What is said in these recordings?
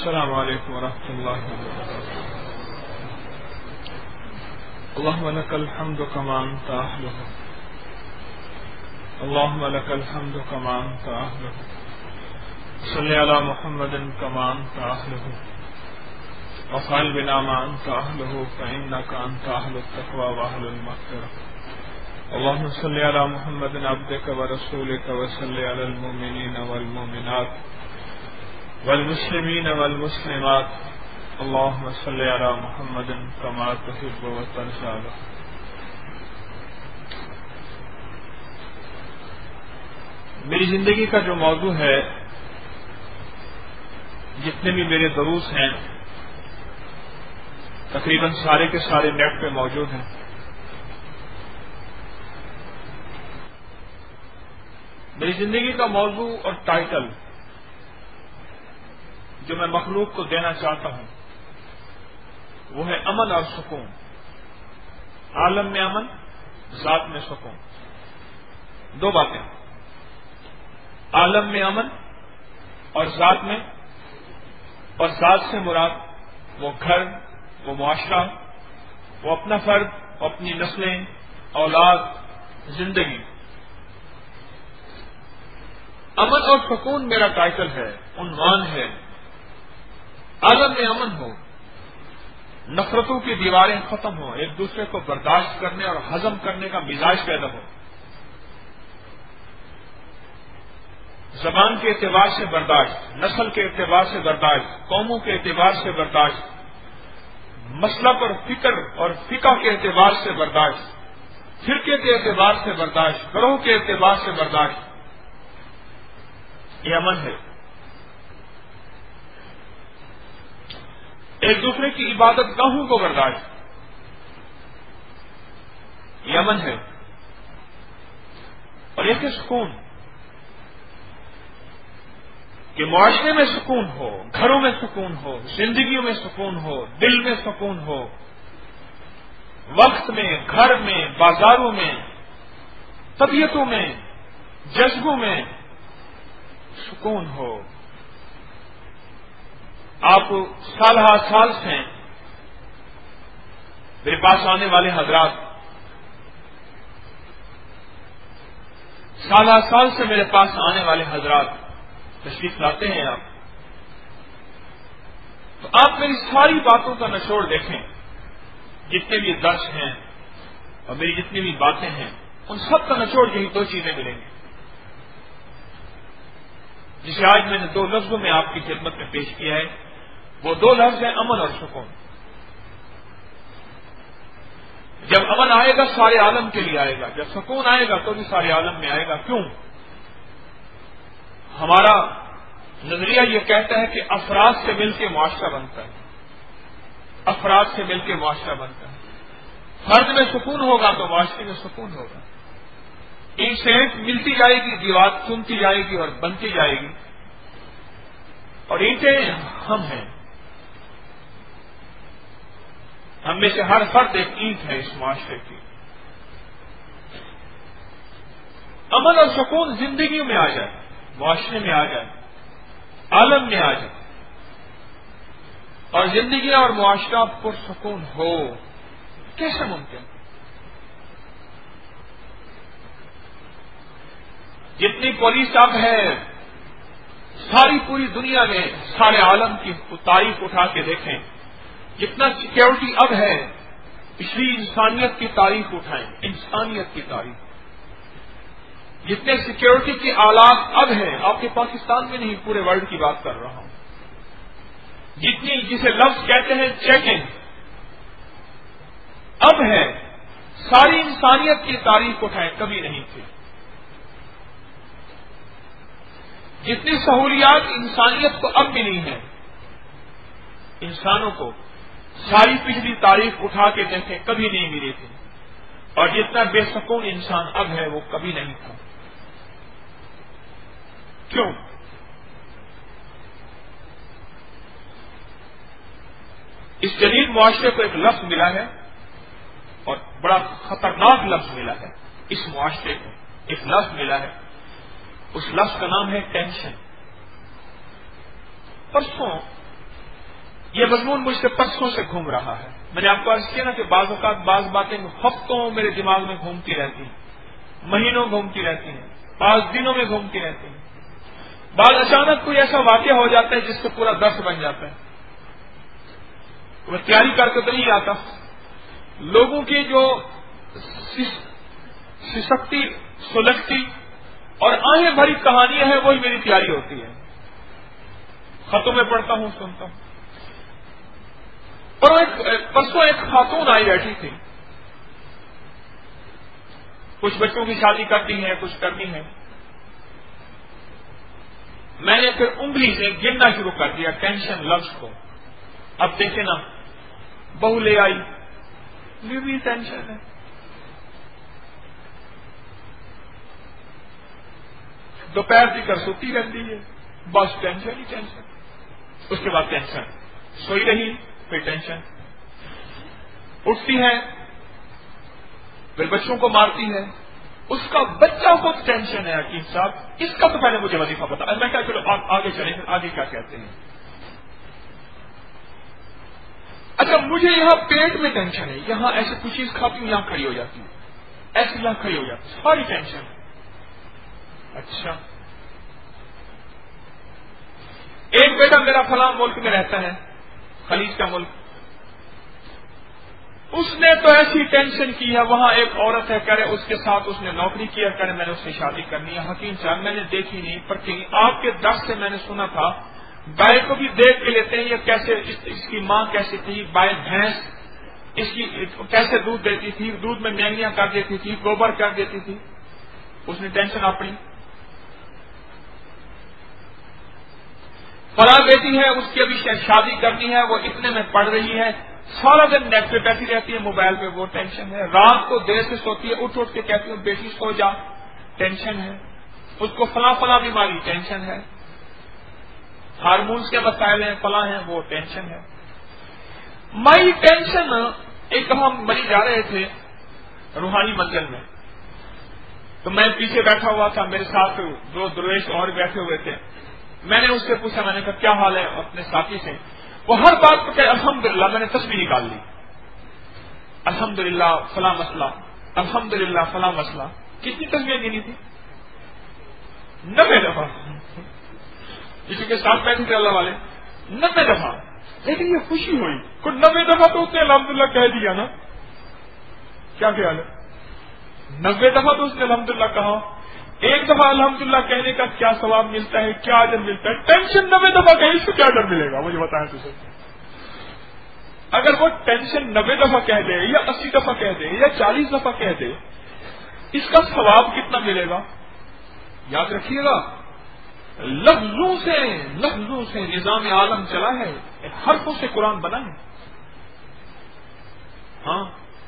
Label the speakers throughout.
Speaker 1: السلام علیکم ورحمۃ اللہ وبرکاتہ. اللهم لك الحمد كما أنت أهله اللهم لك الحمد كما أنت أهله صل على محمد كما أنت أهله وفعل بنا ما أنت أهله فإنك أنت أهل التقوى وأهل المغفرة. اللهم صل على محمد عبدك ورسولك وصل على المؤمنين والمؤمنات والمسلمين والمسلمات. اللهم صل على محمد كما تحب وترضى. میری زندگی کا جو موضوع ہے، جتنے بھی میرے دروس ہیں تقریباً سارے کے سارے نیٹ پہ موجود ہیں. میری زندگی کا موضوع اور ٹائٹل جو میں مخلوق کو دینا چاہتا ہوں وہ ہے امن اور سکون. عالم میں امن، ذات میں سکون. دو باتیں، عالم میں امن اور ذات میں. اور ذات سے مراد وہ گھر، وہ معاشرہ، وہ اپنا فرد، وہ اپنی نسلیں، اولاد، زندگی. امن اور سکون میرا ٹائٹل ہے، عنوان ہے. عالم میں امن ہو، نفرتوں کی دیواریں ختم ہوں، ایک دوسرے کو برداشت کرنے اور ہضم کرنے کا مزاج پیدا ہو. زبان کے اعتبار سے برداشت، نسل کے اعتبار سے برداشت، قوموں کے اعتبار سے برداشت، مسلک اور فکر اور فقہ کے اعتبار سے برداشت، فرقے کے اعتبار سے برداشت، گروہ کے اعتبار سے برداشت. یہ امن ہے. ایک دوسرے کی عبادت گاہوں کو برداشت، یہ امن ہے. اور ایک سکون کہ معاشرے میں سکون ہو، گھروں میں سکون ہو، زندگیوں میں سکون ہو، دل میں سکون ہو، وقت میں، گھر میں، بازاروں میں، طبیعتوں میں، جذبوں میں سکون ہو. آپ سال ہر سال سے میرے پاس آنے والے حضرات، سال ہر سال سے میرے پاس آنے والے حضرات تشریف لاتے ہیں. تو آپ میری ساری باتوں کا نچوڑ دیکھیں، جتنے بھی درس ہیں اور میری جتنی بھی باتیں ہیں ان سب کا نچوڑ یہی دو چیزیں ملیں گی، جسے آج میں نے دو لفظوں میں آپ کی خدمت میں پیش کیا ہے. وہ دو لفظ ہیں امن اور سکون. جب امن آئے گا سارے عالم کے لیے آئے گا، جب سکون آئے گا تو بھی سارے عالم میں آئے گا. کیوں؟ ہمارا نظریہ یہ کہتا ہے کہ افراد سے مل کے معاشرہ بنتا ہے. افراد سے مل کے معاشرہ بنتا ہے. فرد میں سکون ہوگا تو معاشرے میں سکون ہوگا. ایک سے ایک ملتی جائے گی، دیوار چنتی جائے گی اور بنتی جائے گی. اور اینٹیں ہم ہیں، ہم میں سے ہر فرد ایک اینٹ ہے اس معاشرے کی. امن اور سکون زندگیوں میں آ جائے، معاشرے میں آ جائے، عالم میں آ جائے، اور زندگی اور معاشرہ پرسکون ہو. کیسے ممکن؟ جتنی پولیس اب ہے ساری پوری دنیا میں، سارے عالم کی تاریخ اٹھا کے دیکھیں، جتنا سیکیورٹی اب ہے پچھلی انسانیت کی تاریخ اٹھائیں، انسانیت کی تاریخ. جتنے سیکیورٹی کے آلات اب ہیں، آپ کے پاکستان میں نہیں پورے ورلڈ کی بات کر رہا ہوں، جتنی جسے لفظ کہتے ہیں چیکنگ اب ہے، ساری انسانیت کی تاریخ اٹھائیں، کبھی نہیں تھی. جتنی سہولیات انسانیت کو اب ملی ہیں انسانوں کو، ساری پچھلی تاریخ اٹھا کے دیکھیں کبھی نہیں ملی تھی. اور جتنا بے سکون انسان اب ہے وہ کبھی نہیں تھا. کیوں؟ اس جدید معاشرے کو ایک لفظ ملا ہے اور بڑا خطرناک لفظ ملا ہے. اس معاشرے کو ایک لفظ ملا ہے، اس لفظ کا نام ہے ٹینشن. پرسوں یہ مضمون مجھ سے پرسوں سے گھوم رہا ہے. میں نے آپ کو عرض کیا نا کہ بعض اوقات بعض باتیں ہفتوں میرے دماغ میں گھومتی رہتی ہیں, مہینوں گھومتی رہتی ہیں, 5 دنوں میں گھومتی رہتی ہیں. بعض اچانک کوئی ایسا واقعہ ہو جاتا ہے جس سے پورا درس بن جاتا ہے. وہ تیاری کر کے تو نہیں آتا. لوگوں کی جو سسکتی سلگتی اور آہیں بھری کہانیاں ہیں وہی میری تیاری ہوتی ہے. خطوں میں پڑھتا ہوں, سنتا ہوں. اور پرسوں ایک خاتون آئی بیٹھی تھی, کچھ بچوں کی شادی کرنی ہے, کچھ کرنی ہے. میں نے پھر انگلی سے گننا شروع کر دیا ٹینشن لفظ کو. اب دیکھیں نا, بہو لے آئی, یہ بھی ٹینشن ہے. دوپہر کی کر سوتی رہتی ہے, بس ٹینشن ہی ٹینشن. اس کے بعد ٹینشن, سوئی رہی پھر ٹینشن, اٹھتی ہے پھر بچوں کو مارتی ہے. اس کا بچہ کو ٹینشن ہے. حکیم صاحب, اس کا تو پہلے مجھے وظیفہ بتا. میں کہا چلو آپ آگے چلیں, آگے کیا کہتے ہیں. اچھا, مجھے یہاں پیٹ میں ٹینشن ہے, یہاں ایسے کچھ چیز کھاتی ہوں, یہاں کھڑی ہو جاتی ہوں, ایسے یہاں کھڑی ہو جاتی, ساری ٹینشن. اچھا, ایک بیٹا میرا فلاں ملک میں رہتا ہے, خلیج کا ملک, اس نے تو ایسی ٹینشن کی ہے, وہاں ایک عورت ہے, کہہ رہے اس کے ساتھ اس نے نوکری کیا, کہہ رہے میں نے اس سے شادی کرنی ہے. حکیم صاحب میں نے دیکھی نہیں پر کہیں آپ کے درس سے میں نے سنا تھا گائے کو بھی دیکھ کے لیتے ہیں, یہ کیسے اس کی ماں کیسی تھی, گائے بھینس اس کی کیسے دودھ دیتی تھی, دودھ میں مینگیاں کر دیتی تھی, گوبر کر دیتی تھی. اس نے ٹینشن اپنی. فلاں بیٹی ہے, اس کی ابھی شادی کرنی ہے, وہ اتنے میں پڑھ رہی ہے, سارا دن نیٹ پہ بیٹھی رہتی ہے موبائل پہ, وہ ٹینشن ہے. رات کو دیر سے سوتی ہے, اٹھ کے کہتی ہوں بیٹی سو جا, ٹینشن ہے. اس کو فلاں بیماری, ٹینشن ہے. ہارمونس کے مسائل ہیں, فلاں ہیں, وہ ٹینشن ہے. My tension. ایک ہم مری جا رہے تھے روحانی منزل میں, تو میں پیچھے بیٹھا ہوا تھا, میرے ساتھ 2 درویش اور بیٹھے ہوئے تھے. میں نے اس سے پوچھا, میں نے کہا کیا حال ہے اپنے ساتھی سے. وہ ہر بات پہ کہ الحمدللہ, میں نے تسبیح نکال لی, الحمدللہ فلاں مسئلہ, الحمدللہ فلاں مسئلہ. کتنی تسبیحیں گنی تھی؟ 90 دفعہ. کسی کے ساتھ بیٹھے تھے اللہ والے, 90 دفعہ. لیکن یہ خوشی ہوئی, کوئی 90 دفعہ تو اس نے الحمدللہ کہہ دیا نا. کیا خیال ہے؟ 90 دفعہ تو اس نے الحمدللہ کہا. ایک دفعہ الحمدللہ کہنے کا کیا ثواب ملتا ہے, کیا اجر ملتا ہے؟ ٹینشن 90 دفعہ کہیں, اس کو کیا اجر ملے گا مجھے بتائیں تو صحیح. اگر وہ ٹینشن 90 دفعہ کہہ دے یا 80 دفعہ کہہ دے یا 40 دفعہ کہہ دے, اس کا ثواب کتنا ملے گا؟ یاد رکھیے گا, لفظوں سے نظام عالم چلا ہے, حرفوں سے قرآن بنا ہے. ہاں,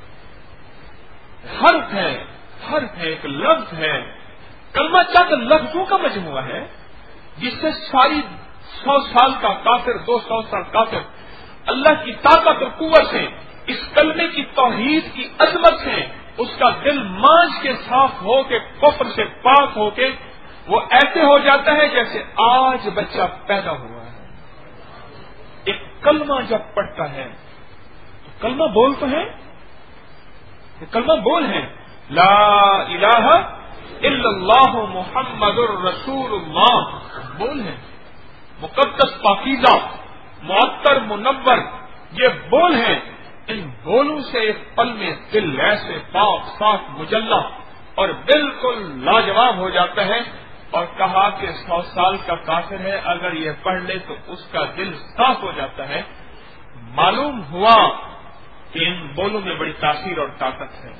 Speaker 1: حرف ہے, ایک لفظ ہے. کلمہ چند لفظوں کا مجموعہ ہے جس سے ساری 100 سال کا کافر, 200 سال کافر اللہ کی طاقت اور قوت سے, اس کلمے کی توحید کی عظمت سے اس کا دل مانج کے صاف ہو کے, کفر سے پاک ہو کے وہ ایسے ہو جاتا ہے جیسے آج بچہ پیدا ہوا ہے. ایک کلمہ جب پڑھتا ہے تو کلمہ بول تو ہے, کلمہ بول ہے, لا الہ الا اللہ محمد الرسول اللہ, بول ہے. مقدس پاکیزہ معطر منور, یہ بول ہیں. ان بولوں سے ایک پل میں دل ایسے پاک صاف مجلہ اور بالکل لاجواب ہو جاتا ہے. اور کہا کہ 100 سال کا کافر ہے, اگر یہ پڑھ لے تو اس کا دل صاف ہو جاتا ہے. معلوم ہوا کہ ان بولوں میں بڑی تاثیر اور طاقت ہے.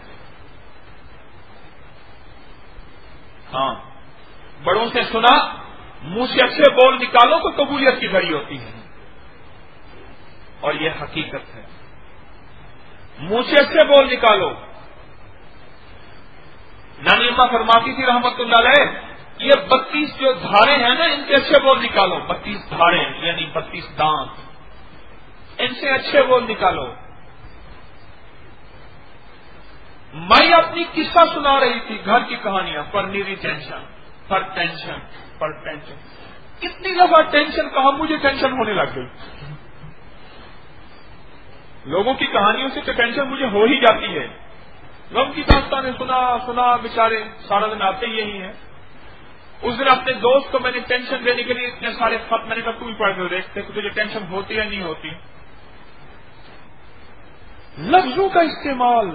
Speaker 1: ہاں, بڑوں سے سنا, منہ سے اچھے بول نکالو تو قبولیت کی گھڑی ہوتی ہے, اور یہ حقیقت ہے. منہ سے اچھے بول نکالو. نانی اماں فرماتی تھی رحمت اللہ علیہ, یہ 32 جو دھارے ہیں نا, ان کے اچھے بول نکالو. 32 دھارے یعنی 32 دانت, ان سے اچھے بول نکالو. میں اپنی قصہ سنا رہی تھی, گھر کی کہانیاں, پر نیری ٹینشن, پر ٹینشن, پر ٹینشن. کتنی دفعہ ٹینشن کہا, مجھے ٹینشن ہونے لگ گئی. لوگوں کی کہانیوں سے تو ٹینشن مجھے ہو ہی جاتی ہے. غم کی داستانیں سنا بیچارے سارا دن آتے ہی یہی ہیں. اس دن اپنے دوست کو میں نے ٹینشن دینے کے لیے اتنے سارے خط میں نے کہا تو بھی پڑھ کر دیکھتے کہ تجھے ٹینشن ہوتی یا نہیں ہوتی. لفظوں کا استعمال.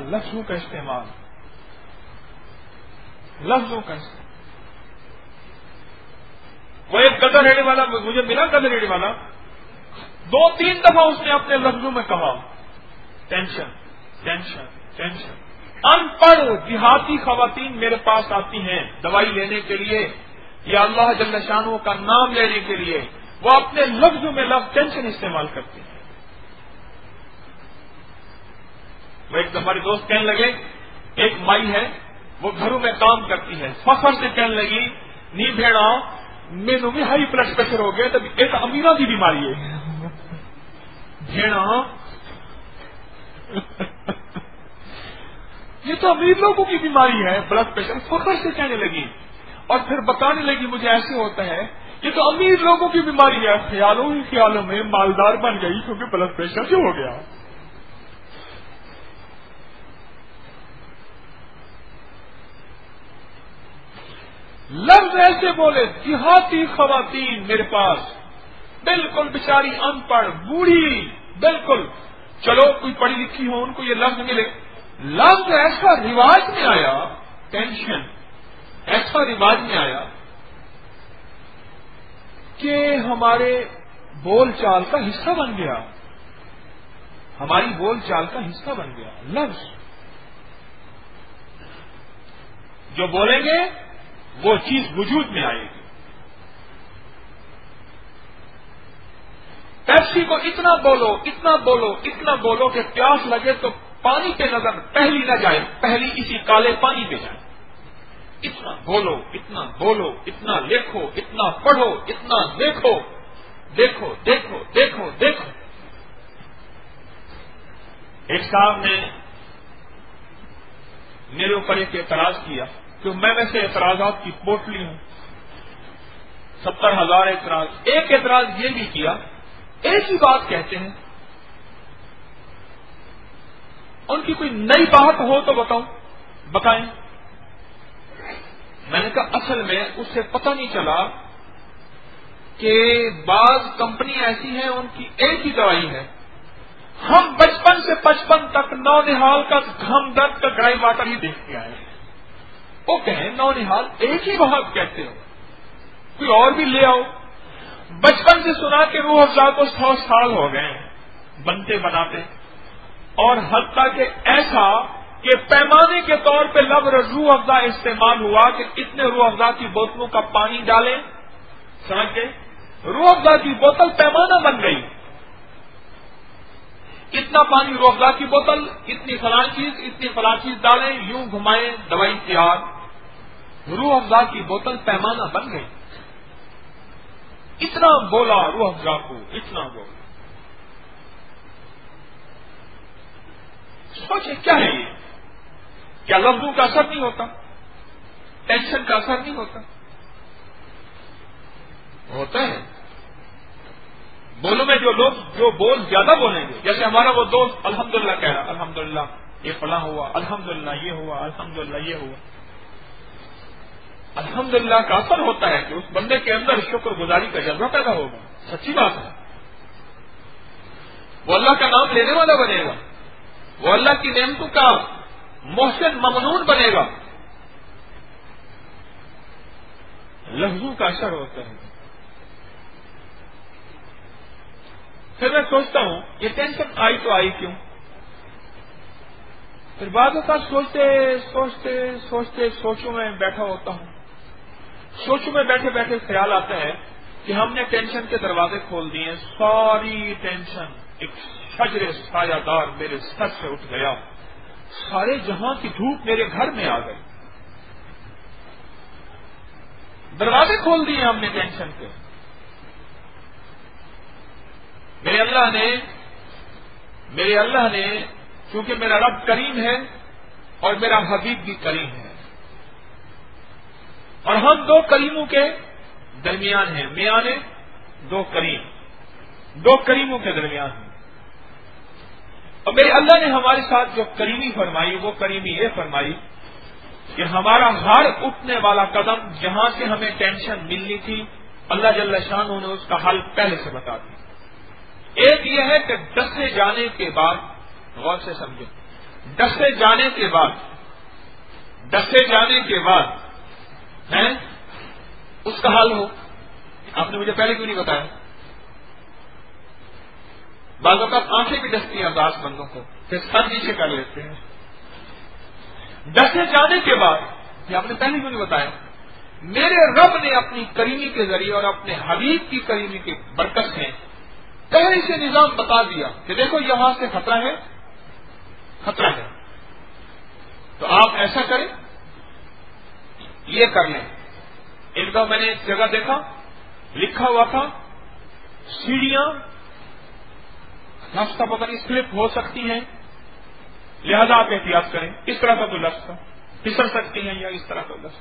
Speaker 1: وہ ایک گدر ریڑے والا مجھے ملا, گدر ریڑے والا 2-3 دفعہ اس نے اپنے لفظوں میں کہا ٹینشن. ان پڑھ دیہاتی خواتین میرے پاس آتی ہیں دوائی لینے کے لیے یا اللہ جل شانہ کا نام لینے کے لیے, وہ اپنے لفظوں میں لفظ ٹینشن استعمال کرتی ہیں. وہ ایک ہمارے دوست کہنے لگے, ایک مائی ہے وہ گھروں میں کام کرتی ہے, فخر سے کہنے لگی نی بھیڑا مینو بھی ہائی بلڈ پریشر ہو گیا, تب ایک امیروں کی بیماری ہے بھیڑا یہ تو امیر لوگوں کی بیماری ہے بلڈ پریشر. فخر سے کہنے لگی اور پھر بتانے لگی مجھے ایسے ہوتا ہے یہ تو امیر لوگوں کی بیماری ہے. خیالوں ہی خیالوں میں مالدار بن گئی کیونکہ بلڈ پریشر جو ہو گیا. لفظ ایسے بولے دیہاتی خواتین میرے پاس, بالکل بیچاری ان پڑھ بوڑھی, بالکل چلو کوئی پڑھی لکھی ہو ان کو یہ لفظ ملے. لفظ ایسا رواج میں آیا, ٹینشن ایسا رواج میں آیا کہ ہمارے بول چال کا حصہ بن گیا. ہماری بول چال کا حصہ بن گیا لفظ. جو بولیں گے وہ چیز وجود میں آئے گی. پیپسی کو اتنا بولو کہ پیاس لگے تو پانی پہ نظر پہلی نہ جائے, پہلی اسی کالے پانی پہ جائے. اتنا بولو, اتنا لکھو, اتنا پڑھو, اتنا دیکھو. ایک صاحب نے میرے اوپر ایک اعتراض کیا کہ میں ویسے اعتراضات کی پوٹلی ہوں, 70,000 اعتراض. ایک اعتراض یہ بھی کیا, ایک ہی بات کہتے ہیں, ان کی کوئی نئی بات ہو تو بتائیں. میں نے کہا اصل میں اس سے پتہ نہیں چلا کہ بعض کمپنی ایسی ہیں ان کی ایک ہی دوائی ہے. ہم بچپن سے 55 تک نونہال کا گھم درد کا ڈرائی واٹر ہی دیکھتے آئے. وہ کہیں نونہال ایک ہی بات کہتے ہو, کوئی اور بھی لے آؤ. بچپن سے سنا کہ روح افزا کو 100 سال ہو گئے بنتے بناتے, اور حتیٰ کہ ایسا کہ پیمانے کے طور پہ لفظ روح افزا استعمال ہوا کہ اتنے روح افزا کی بوتلوں کا پانی ڈالیں, سمجھ گئے, روح افزا کی بوتل پیمانہ بن گئی. اتنا پانی روح افزا کی بوتل, اتنی فلاں چیز ڈالیں, یوں گھمائیں, دوائی تیار. روح افزا کی بوتل پیمانہ بن گئی. اتنا بولا روح افزا کو, اتنا بولا. سوچے کیا ہے یہ, کیا لفظوں کا اثر نہیں ہوتا, ٹینشن کا اثر نہیں ہوتا ہے. بولوں میں جو بول زیادہ بولیں گے, جیسے ہمارا وہ دوست الحمدللہ کہہ رہا, الحمدللہ یہ فلاں ہوا, الحمدللہ یہ ہوا, الحمدللہ یہ ہوا. الحمدللہ کا اثر ہوتا ہے کہ اس بندے کے اندر شکر گزاری کا جذبہ پیدا ہوگا. سچی بات ہے. وہ اللہ کا نام لینے والا بنے گا, وہ اللہ کی نعمتوں کا محسن ممنون بنے گا. لفظوں کا اثر ہوتا ہے. پھر میں سوچتا ہوں یہ ٹینشن آئی تو آئی کیوں. پھر بعد ہوتا سوچتے سوچوں میں بیٹھا ہوتا ہوں. سوچوں میں بیٹھے بیٹھے خیال آتا ہے کہ ہم نے ٹینشن کے دروازے کھول دیے. ساری ٹینشن ایک شجر سایہ دار میرے سر سے اٹھ گیا. سارے جہاں کی دھوپ میرے گھر میں آ گئی. دروازے کھول دیے ہم نے ٹینشن کے. میرے اللہ نے چونکہ میرا رب کریم ہے اور میرا حبیب بھی کریم ہے, اور ہم دو کریموں کے درمیان ہیں. میاں نے دو کریموں کے درمیان ہیں. اور میرے اللہ نے ہمارے ساتھ جو کریمی فرمائی وہ کریمی یہ فرمائی کہ ہمارا ہر اٹھنے والا قدم جہاں سے ہمیں ٹینشن ملنی تھی اللہ جل شانہ نے اس کا حل پہلے سے بتا دیا۔ ایک یہ ہے کہ ڈسے جانے کے بعد، غور سے سمجھو، ڈسے جانے کے بعد ہے اس کا حل ہو۔ آپ نے مجھے پہلے کیوں نہیں بتایا؟ بعض اوقات آنکھیں بھی ڈستی ہیں بعض بندوں کو، پھر سر نیچے کر لیتے ہیں۔ ڈسے جانے کے بعد یہ آپ نے پہلے کیوں نہیں بتایا؟ میرے رب نے اپنی کریمی کے ذریعے اور اپنے حبیب کی کریمی کی برکت سے پہلے سے نظام بتا دیا کہ دیکھو یہاں سے خطرہ ہے، خطرہ ہے، تو آپ ایسا کریں، یہ کر لیں۔ ایک دفعہ میں نے ایک جگہ دیکھا لکھا ہوا تھا سیڑھیاں راستہ پتہ نہیں سلپ ہو سکتی ہیں، لہذا آپ احتیاط کریں۔ اس طرح کا تو لفظ پھسل سکتی ہیں یا اس طرح کا لفظ۔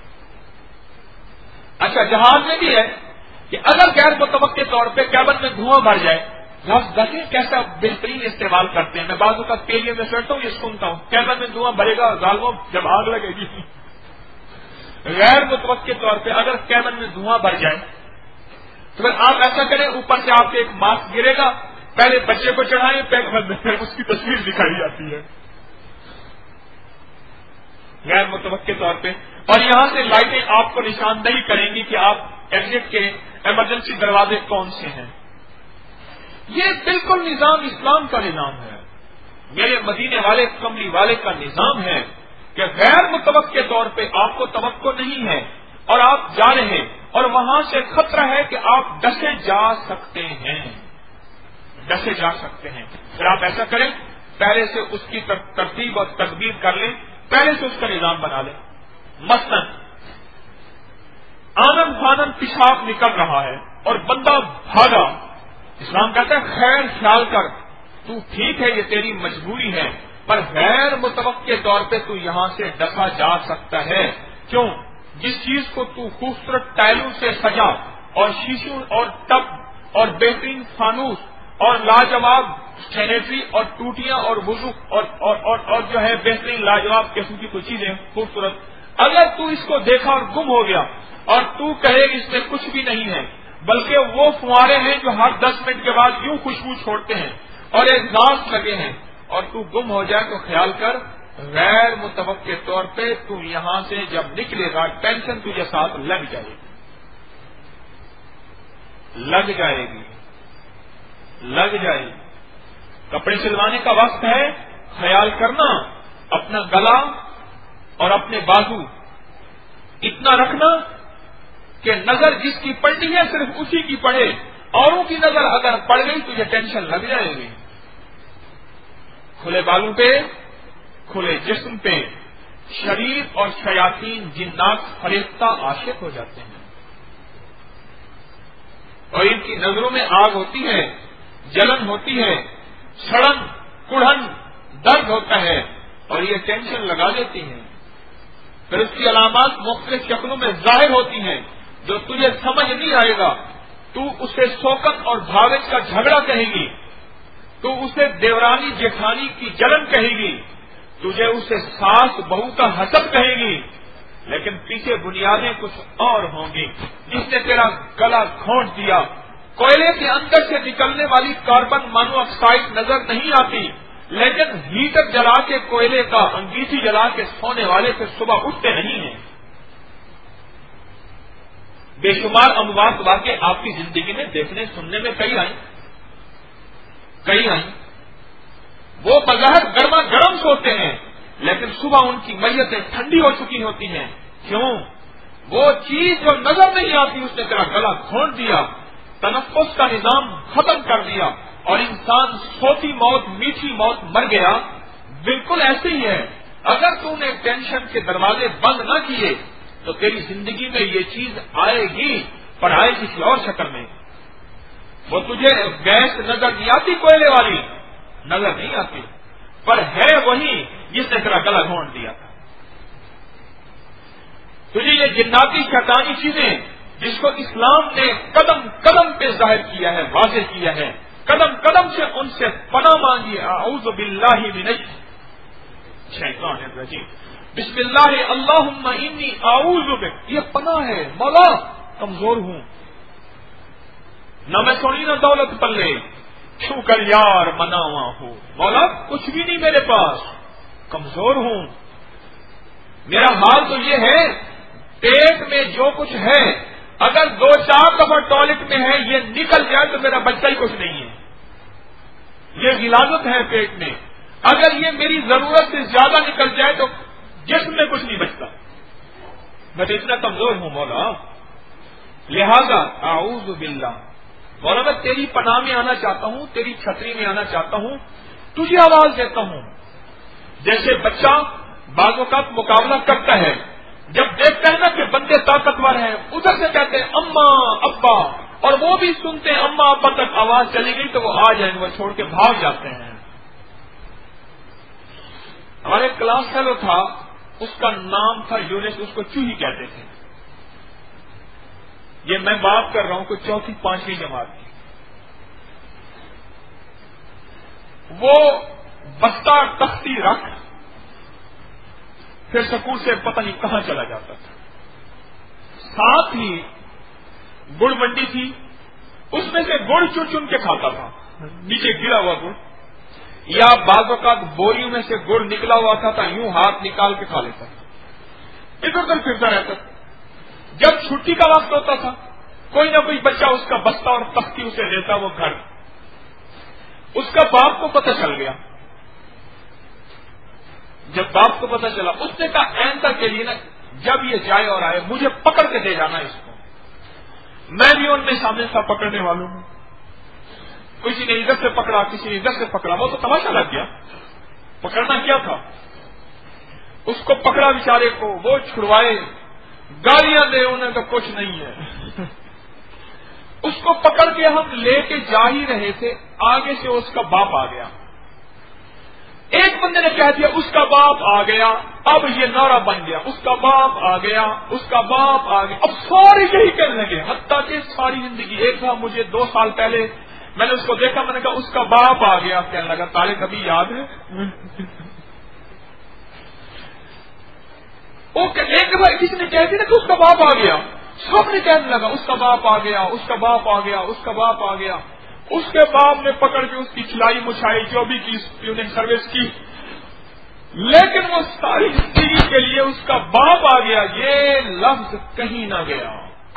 Speaker 1: اچھا جہاز میں بھی ہے کہ اگر غیر متوقع طور پہ کیبن میں دھواں بھر جائے، لفظ دیکھیں کیسا بہترین استعمال کرتے ہیں۔ میں بعض اوقات پیلیے میں بیٹھتا ہوں یہ سنتا ہوں، کیبن میں دھواں بھرے گا ظالموں جب آگ لگے گی۔ غیر متوقع طور پہ اگر کیبن میں دھواں بھر جائے تو پھر آپ ایسا کریں، اوپر سے آپ کے ایک ماسک گرے گا، پہلے بچے کو چڑھائیں، پھر اس کی تصویر دکھائی جاتی ہے غیر متوقع طور پہ، اور یہاں سے لائٹیں آپ کو نشاندہی کریں گی کہ آپ ایگزٹ کے ایمرجنسی دروازے کون سے ہیں۔ یہ بالکل نظام اسلام کا نظام ہے، میرے مدینے والے کملی والے کا نظام ہے کہ غیر متوقع طور پہ آپ کو توقع نہیں ہے اور آپ جا رہے ہیں اور وہاں سے خطرہ ہے کہ آپ ڈسے جا سکتے ہیں، ڈسے جا سکتے ہیں۔ پھر آپ ایسا کریں، پہلے سے اس کی ترتیب اور تدبیر کر لیں، پہلے سے اس کا نظام بنا لیں۔ مثلا آنن فانن پیشاب نکل رہا ہے اور بندہ بھاگا، اسلام کہتا ہے خیر خیال کر، تو ٹھیک ہے یہ تیری مجبوری ہے، پر غیر متوقع طور پہ تو یہاں سے ڈسا جا سکتا ہے۔ کیوں؟ جس چیز کو تو خوبصورت ٹائلوں سے سجا اور شیشوں اور ٹب اور بہترین فانوس اور لاجواب سینیٹری اور ٹوٹیاں اور وضو اور جو ہے بہترین لاجواب قسم کی کچھ چیزیں خوبصورت، اگر تو اس کو دیکھا اور گم ہو گیا اور تو کہے اس میں کچھ بھی نہیں ہے بلکہ وہ فوارے ہیں جو ہر 10 منٹ کے بعد یوں خوشبو چھوڑتے ہیں اور ایگزاسٹ لگے ہیں، اور تو گم ہو جائے تو خیال کر غیر متوقع طور پہ تو یہاں سے جب نکلے گا ٹینشن تجھے ساتھ لگ جائے گی۔ کپڑے سلوانے کا وقت ہے، خیال کرنا اپنا گلا اور اپنے بازو اتنا رکھنا کہ نظر جس کی پڑنی ہے صرف اسی کی پڑے، اوروں کی نظر اگر پڑ گئی تجھے ٹینشن لگ جائے گی۔ کھلے بالوں پہ، کھلے جسم پہ شریر اور شیاطین جنات فریفتہ عاشق ہو جاتے ہیں اور ان کی نظروں میں آگ ہوتی ہے، جلن ہوتی ہے، سڑن کڑھن درد ہوتا ہے اور یہ ٹینشن لگا دیتی ہیں۔ پھر اس کی علامات مختلف شکلوں میں ظاہر ہوتی ہیں جو تجھے سمجھ نہیں آئے گا۔ تو اسے سوکن اور بھاگن کا جھگڑا کہے گی، تو اسے دیورانی جیٹھانی کی جلن کہے گی، تجھے اسے ساس بہو کا حسد کہے گی، لیکن پیچھے بنیادیں کچھ اور ہوں گی۔ جس نے تیرا گلا گھونٹ دیا، کوئلے کے اندر سے نکلنے والی کاربن مانو آکسائڈ نظر نہیں آتی، لیکن ہیٹر جلا کے کوئلے کا انگیٹھی جلا کے سونے والے سے صبح اٹھتے نہیں ہیں۔ بے شمار اموات واقع آپ کی زندگی میں دیکھنے سننے میں کئی آئیں، وہ بظاہر گرما گرم سوتے ہیں لیکن صبح ان کی میتیں ٹھنڈی ہو چکی ہوتی ہیں۔ کیوں؟ وہ چیز جو نظر نہیں آتی اس نے تیرا گلا گھونٹ دیا، تنفس کا نظام ختم کر دیا اور انسان سوتی موت میٹھی موت مر گیا۔ بالکل ایسے ہی ہے، اگر تو نے ٹینشن کے دروازے بند نہ کیے تو تیری زندگی میں یہ چیز آئے گی، پر آئے کسی اور شکل میں۔ وہ تجھے گیس نظر نہیں آتی، کوئلے والی نظر نہیں آتی، پر ہے وہی جس نے تیرا گلا گھونٹ دیا تھا۔ تجھے یہ جناتی شیطانی چیزیں جس کو اسلام نے قدم قدم پہ ظاہر کیا ہے، واضح کیا ہے، قدم قدم سے ان سے پناہ مانگیے. اعوذ باللہ من الشیطان الرجیم. بسم اللہ اللہم انی اعوذ بک. یہ پناہ ہے. مولا کمزور ہوں، نہ میں سونی نہ دولت پلے، چھو کر یار مناوا ہوں. مولا کچھ بھی نہیں میرے پاس، کمزور ہوں. میرا حال تو یہ ہے، پیٹ میں جو کچھ ہے اگر 2-4 دفعہ ٹوائلٹ میں ہے یہ نکل جائے تو میرا بچہ ہی کچھ نہیں ہے. یہ غلاظت ہے پیٹ میں. اگر یہ میری ضرورت سے زیادہ نکل جائے تو جسم میں کچھ نہیں بچتا. میں تو اتنا کمزور ہوں مولا. لہذا اعوذ باللہ، مولا میں تیری پناہ میں آنا چاہتا ہوں، تیری چھتری میں آنا چاہتا ہوں، تجھے آواز دیتا ہوں. جیسے بچہ بعض اوقات مقابلہ کرتا ہے، جب دیکھتا ہے نا کہ بندے طاقتور ہیں ادھر سے کہتے ہیں اماں ابا، اور وہ بھی سنتے ہیں اماں ابا تک آواز چلی گئی تو وہ آ جائیں گے، وہ چھوڑ کے بھاگ جاتے ہیں. ہمارے کلاس فیلو تھا، اس کا نام تھا یونس، اس کو چوہی کہتے تھے. یہ میں بات کر رہا ہوں کوئی 4-5 جماعت کی. وہ بستہ تختی رکھ پھر سکول سے پتہ نہیں کہاں چلا جاتا تھا. ساتھ ہی گڑ منڈی تھی، اس میں سے گڑ چن چن کے کھاتا تھا، نیچے گرا ہوا گڑ، یا بعض اوقات بوریوں میں سے گڑ نکلا ہوا تھا یوں ہاتھ نکال کے کھا لیتا تھا. ادھر ادھر پھرتا رہتا تھا. جب چھٹی کا وقت ہوتا تھا کوئی نہ کوئی بچہ اس کا بستہ اور تختی اسے دیتا وہ گھر. اس کا باپ کو پتہ چل گیا. جب باپ کو پتہ چلا اس نے کہا آئندہ کے لیے نا جب یہ جائے اور آئے مجھے پکڑ کے دے جانا اس کو. میں بھی ان میں شامل تھا پکڑنے والوں میں. کسی نے ادھر سے پکڑا، کسی نے ادھر سے پکڑا، وہ تو تماشا لگ گیا. پکڑنا کیا تھا، اس کو پکڑا بیچارے کو، وہ چھڑوائے، گالیاں دے، انہیں تو کچھ نہیں ہے. اس کو پکڑ کے ہم لے کے جا ہی رہے تھے، آگے سے اس کا باپ آ گیا. ایک بندے نے کہہ دیا اس کا باپ آ گیا، اب یہ نعرہ بن گیا، اس کا باپ آ گیا، اس کا باپ آ گیا. اب سارے یہی کہنے لگے، حتیٰ کہ ساری زندگی. ایک تھا مجھے 2 سال پہلے میں نے اس کو دیکھا، میں نے کہا اس کا باپ آ گیا. کہنے لگا تارے کبھی یاد ہے؟ ایک بار کسی نے کہہ دیا نا کہ اس کا باپ آ گیا، سب نے کہنے لگا اس کا باپ آ گیا، اس کا باپ آ گیا، اس کا باپ آ گیا. اس کے باپ نے پکڑ کے اس کی کھلائی مچھائی جو بھی کی پیوننگ سروس کی، لیکن وہ ساری زندگی کے لیے اس کا باپ آ گیا یہ لفظ کہیں نہ گیا.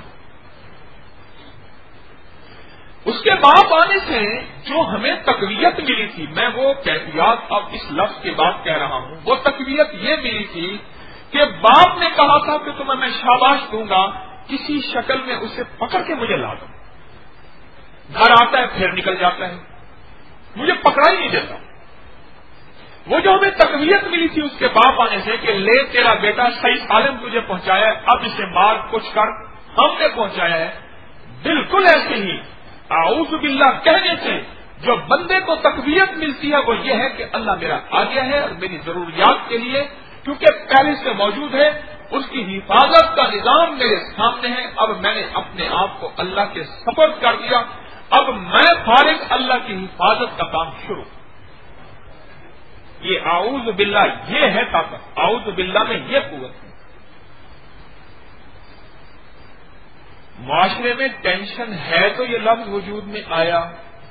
Speaker 1: اس کے باپ آنے سے جو ہمیں تقویت ملی تھی، میں وہ کیفیات اب اس لفظ کے بعد کہہ رہا ہوں، وہ تقویت یہ ملی تھی کہ باپ نے کہا تھا کہ تمہیں میں شاباش دوں گا، کسی شکل میں اسے پکڑ کے مجھے لا دو. گھر آتا ہے پھر نکل جاتا ہے، مجھے پکڑا ہی نہیں دیتا. وہ جو ہمیں تقویت ملی تھی اس کے باپ آنے سے کہ لے تیرا بیٹا صحیح سالم تجھے پہنچایا ہے، اب اسے مار کچھ کر، ہم نے پہنچایا ہے. بالکل ایسے ہی اعوذ باللہ کہنے سے جو بندے کو تقویت ملتی ہے وہ یہ ہے کہ اللہ میرا آ گیا ہے اور میری ضروریات کے لیے کیونکہ پہلے سے موجود ہے، اس کی حفاظت کا نظام میرے سامنے ہے. اب میں نے اپنے آپ کو اللہ کے سپرد کر دیا، اب میں فارغ، اللہ کی حفاظت کا کام شروع. یہ اعوذ باللہ یہ ہے طاقت، اعوذ باللہ میں یہ قوت ہے. معاشرے میں ٹینشن ہے تو یہ لفظ وجود میں آیا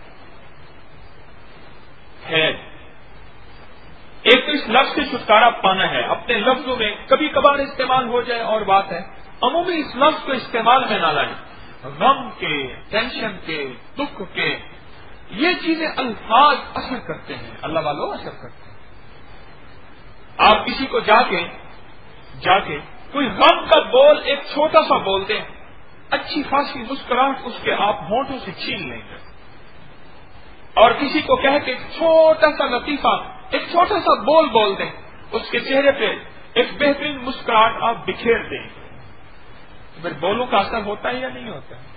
Speaker 1: ہے. ایک تو اس لفظ سے چھٹکارا پانا ہے، اپنے لفظوں میں کبھی کبھار استعمال ہو جائے اور بات ہے، عمومی اس لفظ کو استعمال میں نہ لائیں. غم کے، ٹینشن کے، دکھ کے، یہ چیزیں الفاظ اثر کرتے ہیں، اللہ والوں اثر کرتے ہیں. آپ کسی کو جا کے کوئی غم کا بول ایک چھوٹا سا بول دیں، اچھی خاصی مسکراہٹ اس کے آپ ہونٹوں سے چھین لیں گے. اور کسی کو کہہ کے ایک چھوٹا سا لطیفہ، ایک چھوٹا سا بول دیں، اس کے چہرے پہ ایک بہترین مسکراہٹ آپ بکھیر دیں. پھر بولوں کا اثر ہوتا ہے یا نہیں ہوتا ہے؟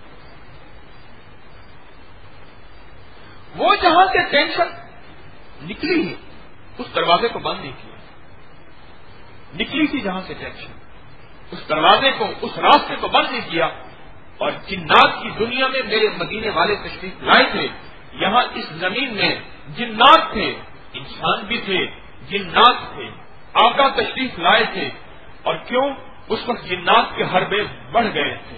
Speaker 1: وہ جہاں سے ٹینشن نکلی ہے اس دروازے کو بند نہیں کیا. نکلی تھی جہاں سے ٹینشن، اس دروازے کو، اس راستے کو بند نہیں کیا. اور جنات کی دنیا میں میرے مدینے والے تشریف لائے تھے، یہاں اس زمین میں جنات تھے، انسان بھی تھے، جنات تھے، آقا تشریف لائے تھے، اور کیوں اس وقت جنات کے حربے بڑھ گئے تھے.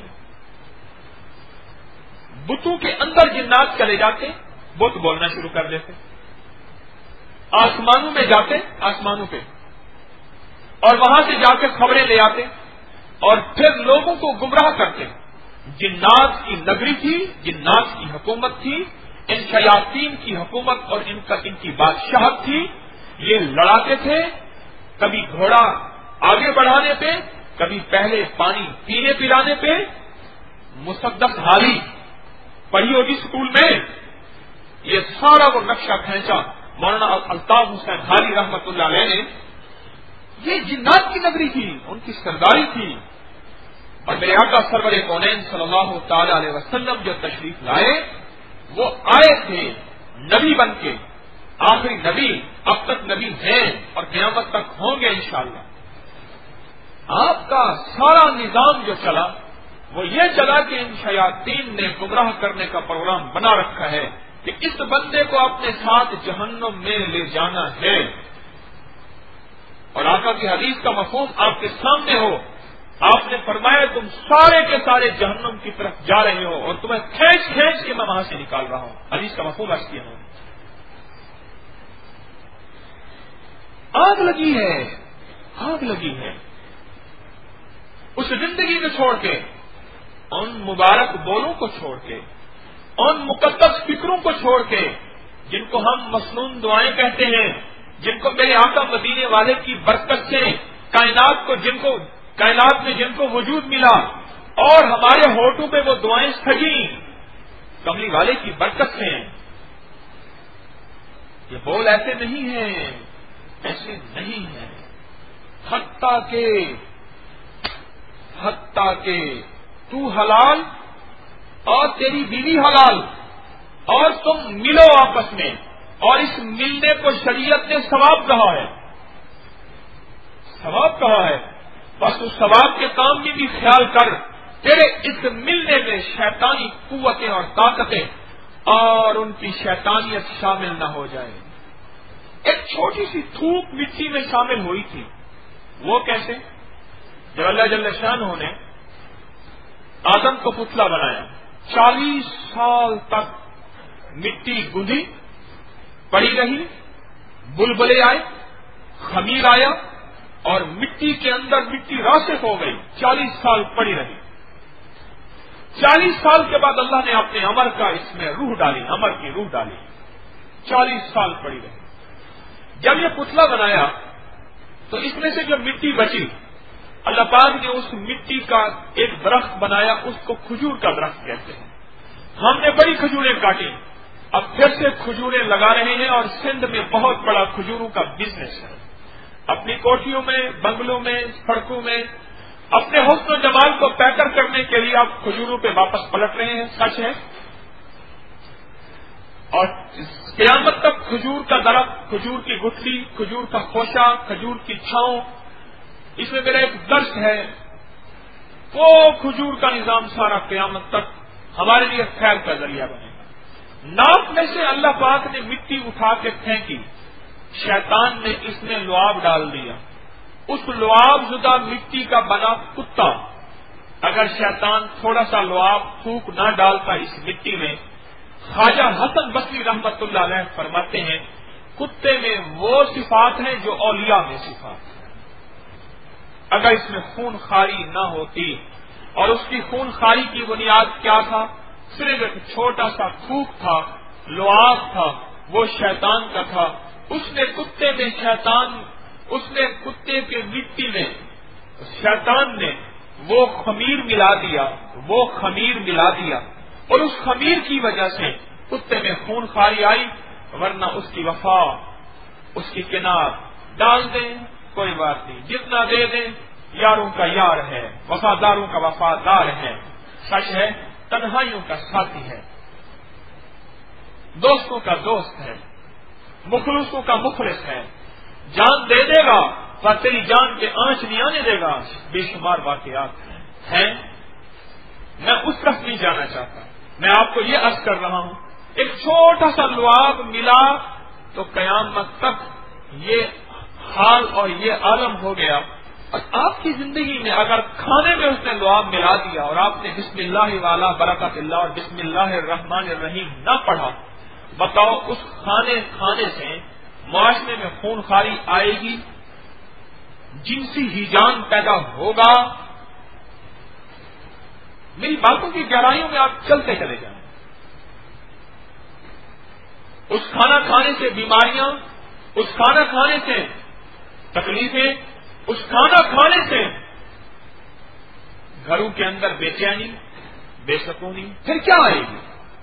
Speaker 1: بتوں کے اندر جنات چلے جاتے، بت بولنا شروع کر دیتے، آسمانوں میں جاتے، آسمانوں پہ، اور وہاں سے جا کے خبریں لے آتے اور پھر لوگوں کو گمراہ کرتے. جنات کی نگری تھی، جنات کی حکومت تھی، ان شیاطین کی حکومت اور ان کی بادشاہت تھی. یہ لڑاتے تھے، کبھی گھوڑا آگے بڑھانے پہ، کبھی پہلے پانی پینے پلانے پہ. مسدس حالی پڑھی ہوگی اسکول میں، یہ سارا وہ نقشہ کھینچا مولانا الطاف حسین حالی رحمت اللہ علیہ نے. یہ جنات کی نگری تھی، ان کی سرداری تھی. اور میرے آقا سرور کونین صلی اللہ تعالی علیہ وسلم جو تشریف لائے، وہ آئے تھے نبی بن کے، آخری نبی، اب تک نبی ہیں اور قیامت تک ہوں گے انشاءاللہ. آپ کا سارا نظام جو چلا وہ یہ چلا کہ ان شیاطین نے گمراہ کرنے کا پروگرام بنا رکھا ہے کہ اس بندے کو اپنے ساتھ جہنم میں لے جانا ہے. اور آقا کی حدیث کا مفہوم آپ کے سامنے ہو. آپ نے فرمایا تم سارے کے سارے جہنم کی طرف جا رہے ہو اور تمہیں کھینچ کھینچ کے میں وہاں سے نکال رہا ہوں. حدیث کا مفہوم عرض کیا ہوں. آگ لگی ہے، آگ لگی ہے. اس زندگی کو چھوڑ کے، ان مبارک بولوں کو چھوڑ کے، ان مقدس فکروں کو چھوڑ کے، جن کو ہم مسنون دعائیں کہتے ہیں، جن کو میرے آقا مدینے والے کی برکت سے کائنات میں جن کو وجود ملا اور ہمارے ہونٹوں پہ وہ دعائیں سجی کملی والے کی برکت سے. یہ بول ایسے نہیں ہیں، ایسے نہیں ہیں. حتیٰ کہ تو حلال اور تیری بیوی حلال اور تم ملو آپس میں، اور اس ملنے کو شریعت نے ثواب کہا ہے، ثواب کہا ہے. بس اس ثواب کے کام میں بھی خیال کر، تیرے اس ملنے میں شیطانی قوتیں اور طاقتیں اور ان کی شیطانیت شامل نہ ہو جائے. ایک چھوٹی سی تھوک مٹی میں شامل ہوئی تھی. وہ کیسے؟ جب اللہ جل شانہ نے آدم کو پتلا بنایا، 40 سال تک مٹی گندھی پڑی رہی، بلبلے آئے، خمیر آیا اور مٹی کے اندر مٹی راسخ ہو گئی. 40 سال پڑی رہی. 40 سال کے بعد اللہ نے اپنے امر کا اس میں روح ڈالی، امر کی روح ڈالی. 40 سال پڑی رہی. جب یہ پتلا بنایا تو اس میں سے جو مٹی بچی، اللہ پاک نے اس مٹی کا ایک درخت بنایا، اس کو کھجور کا درخت کہتے ہیں. ہم نے بڑی کھجوریں کاٹی، اب پھر سے کھجوریں لگا رہے ہیں اور سندھ میں بہت بڑا کھجوروں کا بزنس ہے. اپنی کوٹھیوں میں، بنگلوں میں، سڑکوں میں اپنے حسن و جمال کو پیکر کرنے کے لیے آپ کھجوروں پہ واپس پلٹ رہے ہیں. سچ ہے. اور قیامت تک کھجور کا درخت، کھجور کی گٹھلی، کھجور کا خوشہ، کھجور کی چھاؤں، اس میں میرا ایک درس ہے. وہ کھجور کا نظام سارا قیامت تک ہمارے لیے خیر کا ذریعہ بنے گا. ناک میں سے اللہ پاک نے مٹی اٹھا کے پھینکی، شیطان نے اس میں لعاب ڈال دیا. اس لعاب زدہ مٹی کا بنا کتا، اگر شیطان تھوڑا سا لعاب تھوک نہ ڈالتا اس مٹی میں، خواجہ حسن بصری رحمت اللہ علیہ فرماتے ہیں کتے میں وہ صفات ہیں جو اولیاء میں صفات ہیں. اگر اس میں خون خاری نہ ہوتی، اور اس کی خون خاری کی بنیاد کیا تھا؟ صرف ایک چھوٹا سا تھوک تھا، لعاب تھا، وہ شیطان کا تھا. اس نے کتے کے مٹی میں شیطان نے وہ خمیر ملا دیا، اور اس خمیر کی وجہ سے کتے میں خون خاری آئی. ورنہ اس کی وفا، اس کی کنار ڈال دیں کوئی بات نہیں، جتنا دے دیں یاروں کا یار ہے، وفاداروں کا وفادار ہے. سچ ہے، تنہائیوں کا ساتھی ہے، دوستوں کا دوست ہے، مخلصوں کا مخلص ہے. جان دے دے گا پر تیری جان کے آنچ نہیں آنے دے گا. بے شمار واقعات ہیں. میں اس طرف نہیں جانا چاہتا. میں آپ کو یہ عرض کر رہا ہوں ایک چھوٹا سا لعاب ملا تو قیامت تک یہ حال اور یہ عالم ہو گیا. اور آپ کی زندگی میں اگر کھانے میں اس نے لعاب ملا دیا اور آپ نے بسم اللہ والا برکت اللہ اور بسم اللہ الرحمن الرحیم نہ پڑھا، بتاؤ اس کھانے سے معاشرے میں خون خواری آئے گی، جنسی ہیجان پیدا ہوگا. میری باتوں کی گہرائیوں میں آپ چلتے چلے جائیں. اس کھانا کھانے سے بیماریاں، اس کھانا کھانے سے تکلیفیں، اس کھانا کھانے سے گھروں کے اندر بے چینی، بے سکونی پھر کیا آئے گی؟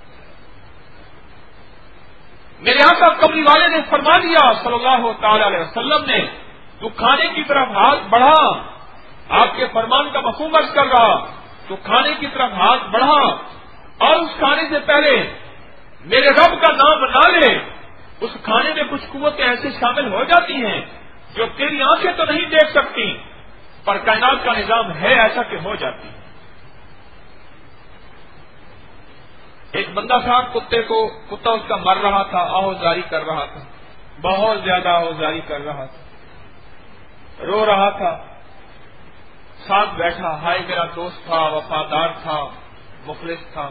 Speaker 1: میرے آقا کملی والے نے فرما دیا صلی اللہ تعالی علیہ وسلم نے، تو کھانے کی طرف ہاتھ بڑھا، آپ کے فرمان کا مفہوم عرض کر رہا، تو کھانے کی طرف ہاتھ بڑھا اور اس کھانے سے پہلے میرے رب کا نام نہ لے. اس کھانے میں کچھ قوتیں ایسے شامل ہو جاتی ہیں جو تیری آنکھیں تو نہیں دیکھ سکتی، پر کائنات کا نظام ہے ایسا کہ ہو جاتی ہے. ایک بندہ تھا، کتا اس کا مر رہا تھا، آہوزاری کر رہا تھا، بہت زیادہ آہوزاری کر رہا تھا، رو رہا تھا. ساتھ بیٹھا، ہائے میرا دوست تھا، وفادار تھا، مخلص تھا.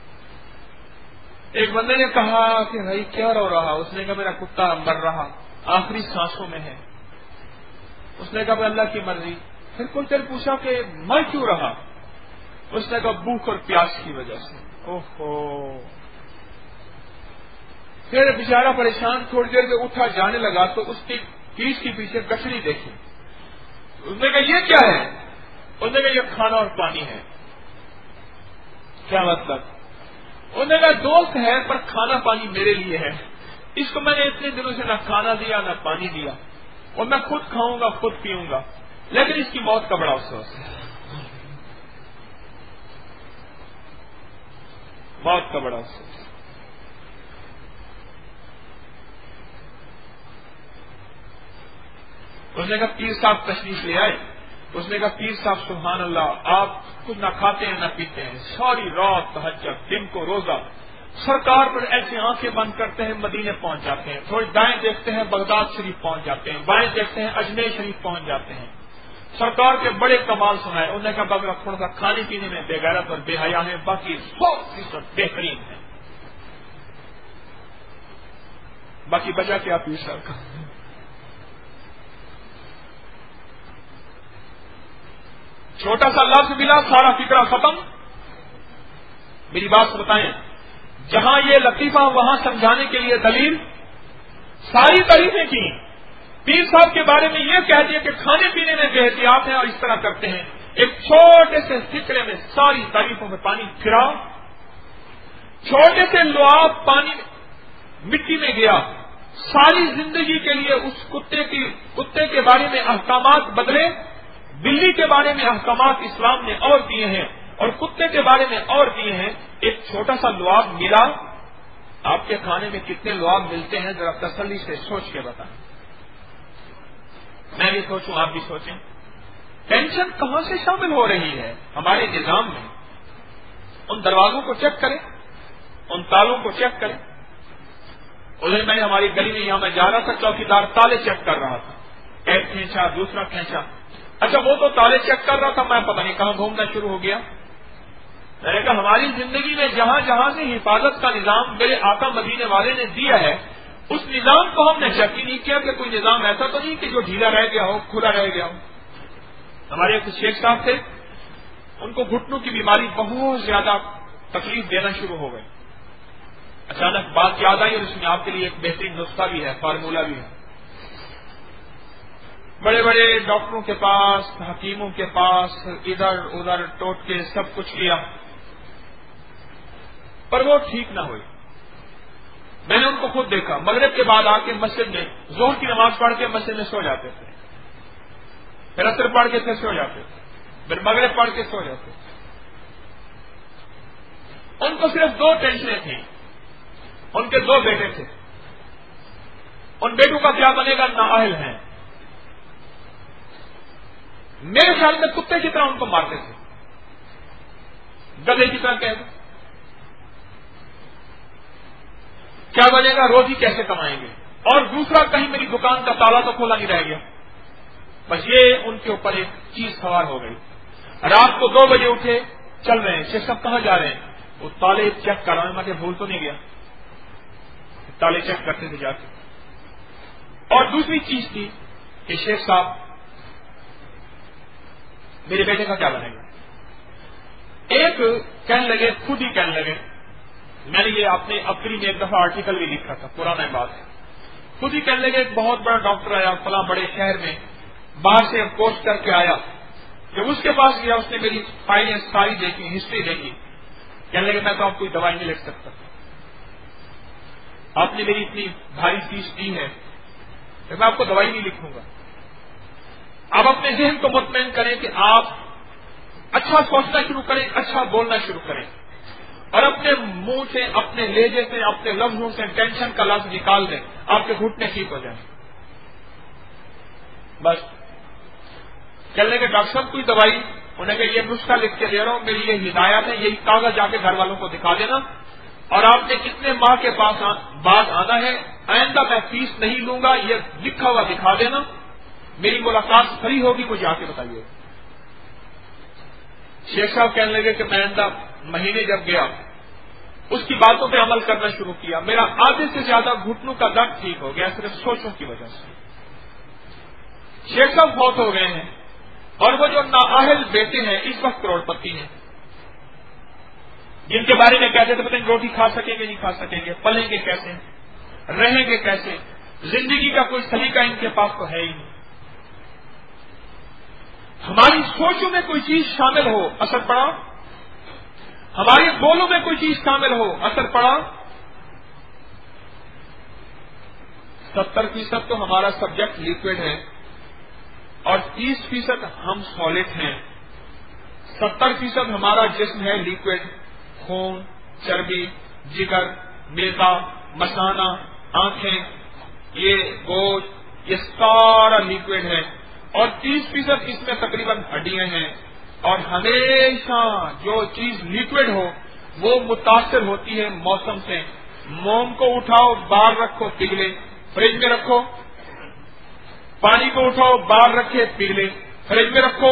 Speaker 1: ایک بندے نے کہا کہ بھائی کیا رو رہا؟ اس نے کہا میرا کتا مر رہا، آخری سانسوں میں ہے. اس نے کہا بھائی اللہ کی مرضی. پھر کچھ دیر پوچھا کہ مر کیوں رہا؟ اس نے کہا بھوک اور پیاس کی وجہ سے. اوہو. پھر بیچارہ پریشان، تھوڑی دیر میں اٹھا جانے لگا تو اس کی پیٹھ کے پیچھے گٹھڑی دیکھی. اس نے کہا یہ کیا ہے؟ اس نے کہا یہ کھانا اور پانی ہے. کیا مطلب؟ انہوں نے کہا دوست ہے پر کھانا پانی میرے لیے ہے، اس کو میں نے اتنے دنوں سے نہ کھانا دیا نہ پانی دیا، اور میں خود کھاؤں گا خود پیوں گا، لیکن اس کی موت کا بڑا افسوس ہے. موت کا بڑا افسوس. اس نے کہا پیر صاحب تشریف لے آئے. اس نے کہا پیر صاحب سبحان اللہ، آپ کچھ نہ کھاتے ہیں نہ پیتے ہیں، ساری رات تہجد، دن کو روزہ، سرکار پر ایسے آنکھیں بند کرتے ہیں مدینے پہنچ جاتے ہیں، تھوڑی دائیں دیکھتے ہیں بغداد شریف پہنچ جاتے ہیں، بائیں دیکھتے ہیں اجمیر شریف پہنچ جاتے ہیں. سرکار کے بڑے کمال سنائے. انہوں نے کہا بغیر تھوڑا سا کھانے پینے میں بے غیرت اور بے حیا ہے، باقی 100% بہترین ہے. باقی بچا کیا پیر صاحب کا؟ چھوٹا سا لفظ ملا، سارا فکرہ ختم. میری بات بتائیں، جہاں یہ لطیفہ وہاں سمجھانے کے لیے دلیل، ساری تعریفیں کی. پیر صاحب کے بارے میں یہ کہہ دیا کہ کھانے پینے میں بے احتیاط ہیں اور اس طرح کرتے ہیں. ایک چھوٹے سے فکرے میں ساری تعریفوں میں پانی پھرا. چھوٹے سے لعاب پانی مٹی میں گیا. ساری زندگی کے لیے اس کتے کے بارے میں احکامات بدلے. بلی کے بارے میں احکامات اسلام نے اور دیے ہیں اور کتے کے بارے میں اور دیے ہیں. ایک چھوٹا سا لعاب ملا. آپ کے کھانے میں کتنے لعاب ملتے ہیں ذرا تسلی سے سوچ کے بتائیں. میں بھی سوچوں، آپ بھی سوچیں. ٹینشن کہاں سے شامل ہو رہی ہے ہمارے نظام میں؟ ان دروازوں کو چیک کریں، ان تالوں کو چیک کریں. ادھر میں ہماری گلی میں یہاں میں جا رہا تھا، چوکیدار تالے چیک کر رہا تھا. ایک کھینچا، دوسرا کھینچا. اچھا وہ تو تالے چیک کر رہا تھا، میں پتہ نہیں کہاں گھومنا شروع ہو گیا. میں نے کہا ہماری زندگی میں جہاں جہاں سے حفاظت کا نظام میرے آقا مدینے والے نے دیا ہے، اس نظام کو ہم نے چیک ہی نہیں کیا کہ کوئی نظام ایسا تو نہیں کہ جو ڈھیلا رہ گیا ہو، کھلا رہ گیا ہو. ہمارے ایک شیخ صاحب تھے، ان کو گھٹنوں کی بیماری بہت زیادہ تکلیف دینا شروع ہو گئی. اچانک بات یاد آئی اور اس میں آپ کے لیے ایک بہترین نسخہ بھی ہے، فارمولہ بھی ہے. بڑے بڑے ڈاکٹروں کے پاس، حکیموں کے پاس، ادھر ادھر ٹوٹ کے سب کچھ کیا، پر وہ ٹھیک نہ ہوئی. میں نے ان کو خود دیکھا، مغرب کے بعد آ کے مسجد میں ظہر کی نماز پڑھ کے مسجد میں سو جاتے تھے، پھر عصر پڑھ کے پھر سو جاتے تھے، پھر مغرب پڑھ کے سو جاتے تھے. ان کو صرف 2 ٹینشنیں تھیں. ان کے 2 بیٹے تھے. ان بیٹوں کا کیا بنے گا؟ نااہل ہیں. میرے خیال میں کتے کی طرح ان کو مارتے تھے، گدھے کی طرح کہہ دو. کیا بنے گا، روزی کیسے کمائیں گے، اور دوسرا کہیں میری دکان کا تالا تو کھولا نہیں رہ گیا. بس یہ ان کے اوپر ایک چیز سوار ہو گئی. رات کو 2 بجے اٹھے، چل رہے ہیں، شیخ صاحب کہاں جا رہے ہیں؟ وہ تالے چیک کر رہا ہوں، میں بھول تو نہیں گیا. تالے چیک کرتے تھے جا کے. اور دوسری چیز تھی کہ شیخ صاحب میرے بیٹے کا کیا بنے گا. ایک کہنے لگے، خود ہی کہنے لگے، میں نے یہ اپنے اپری میں ایک دفعہ آرٹیکل بھی لکھا تھا، پرانا بات ہے. خود ہی کہنے لگے ایک بہت بڑا ڈاکٹر آیا فلاں بڑے شہر میں، باہر سے پوسٹ کر کے آیا. جب اس کے پاس گیا اس نے میری فائلیں ساری دیکھی، ہسٹری دیکھی. کہنے لگے میں تو آپ کوئی دوائی نہیں لکھ سکتا، آپ نے میری اتنی بھاری فیس دی ہے کہ میں آپ کو دوائی نہیں لکھوں گا. آپ اپنے ذہن کو مطمئن کریں کہ آپ اچھا سوچنا شروع کریں، اچھا بولنا شروع کریں، اور اپنے منہ سے، اپنے لہجے سے، اپنے لفظوں سے ٹینشن کا لفظ نکال دیں، آپ کے گھٹنے ٹھیک ہو جائیں. بس کہنے لگے ڈاکٹر صاحب کوئی دوائی، انہیں کہ یہ نسخہ لکھ کے دے رہا ہوں، میری یہ ہدایت ہے، یہی کاغذ جا کے گھر والوں کو دکھا دینا، اور آپ نے کتنے ماہ کے پاس بعد آنا ہے، آئندہ میں فیس نہیں لوں گا، یہ لکھا ہوا دکھا دینا، میری ملاقات فری ہوگی، مجھے آ کے بتائیے. شیخ صاحب کہنے لگے کہ میں آئندہ مہینے جب گیا اس کی باتوں پہ عمل کرنا شروع کیا، میرا آدھے سے زیادہ گھٹنوں کا درد ٹھیک ہو گیا صرف سوچوں کی وجہ سے. شیخ صاحب فوت ہو گئے ہیں، اور وہ جو نااہل بیٹے ہیں اس وقت کروڑ پتی ہیں، جن کے بارے میں کہتے تھے پتہ نہیں روٹی کھا سکیں گے نہیں کھا سکیں گے، پلیں گے کیسے، رہیں گے کیسے، زندگی کا کوئی سلیقہ ان کے پاس تو ہے ہی نہیں. ہماری سوچوں میں کوئی چیز شامل ہو، اثر پڑا. ہماری بولوں میں کوئی چیز شامل ہو، اثر پڑا. 70% تو ہمارا سبجیکٹ لیکوڈ ہے اور 30% ہم سالڈ ہیں. 70% ہمارا جسم ہے لیکوڈ، خون، چربی، جگر، میدا، مثانہ، آنکھیں، یہ گوشت، یہ سارا لیکوڈ ہے، اور 30% اس میں تقریباً ہڈیاں ہیں. اور ہمیشہ جو چیز لیکوڈ ہو وہ متاثر ہوتی ہے موسم سے. موم کو اٹھاؤ باہر رکھو پگھلے، فریج میں رکھو. پانی کو اٹھاؤ باہر رکھے پگھلے، فریج میں رکھو.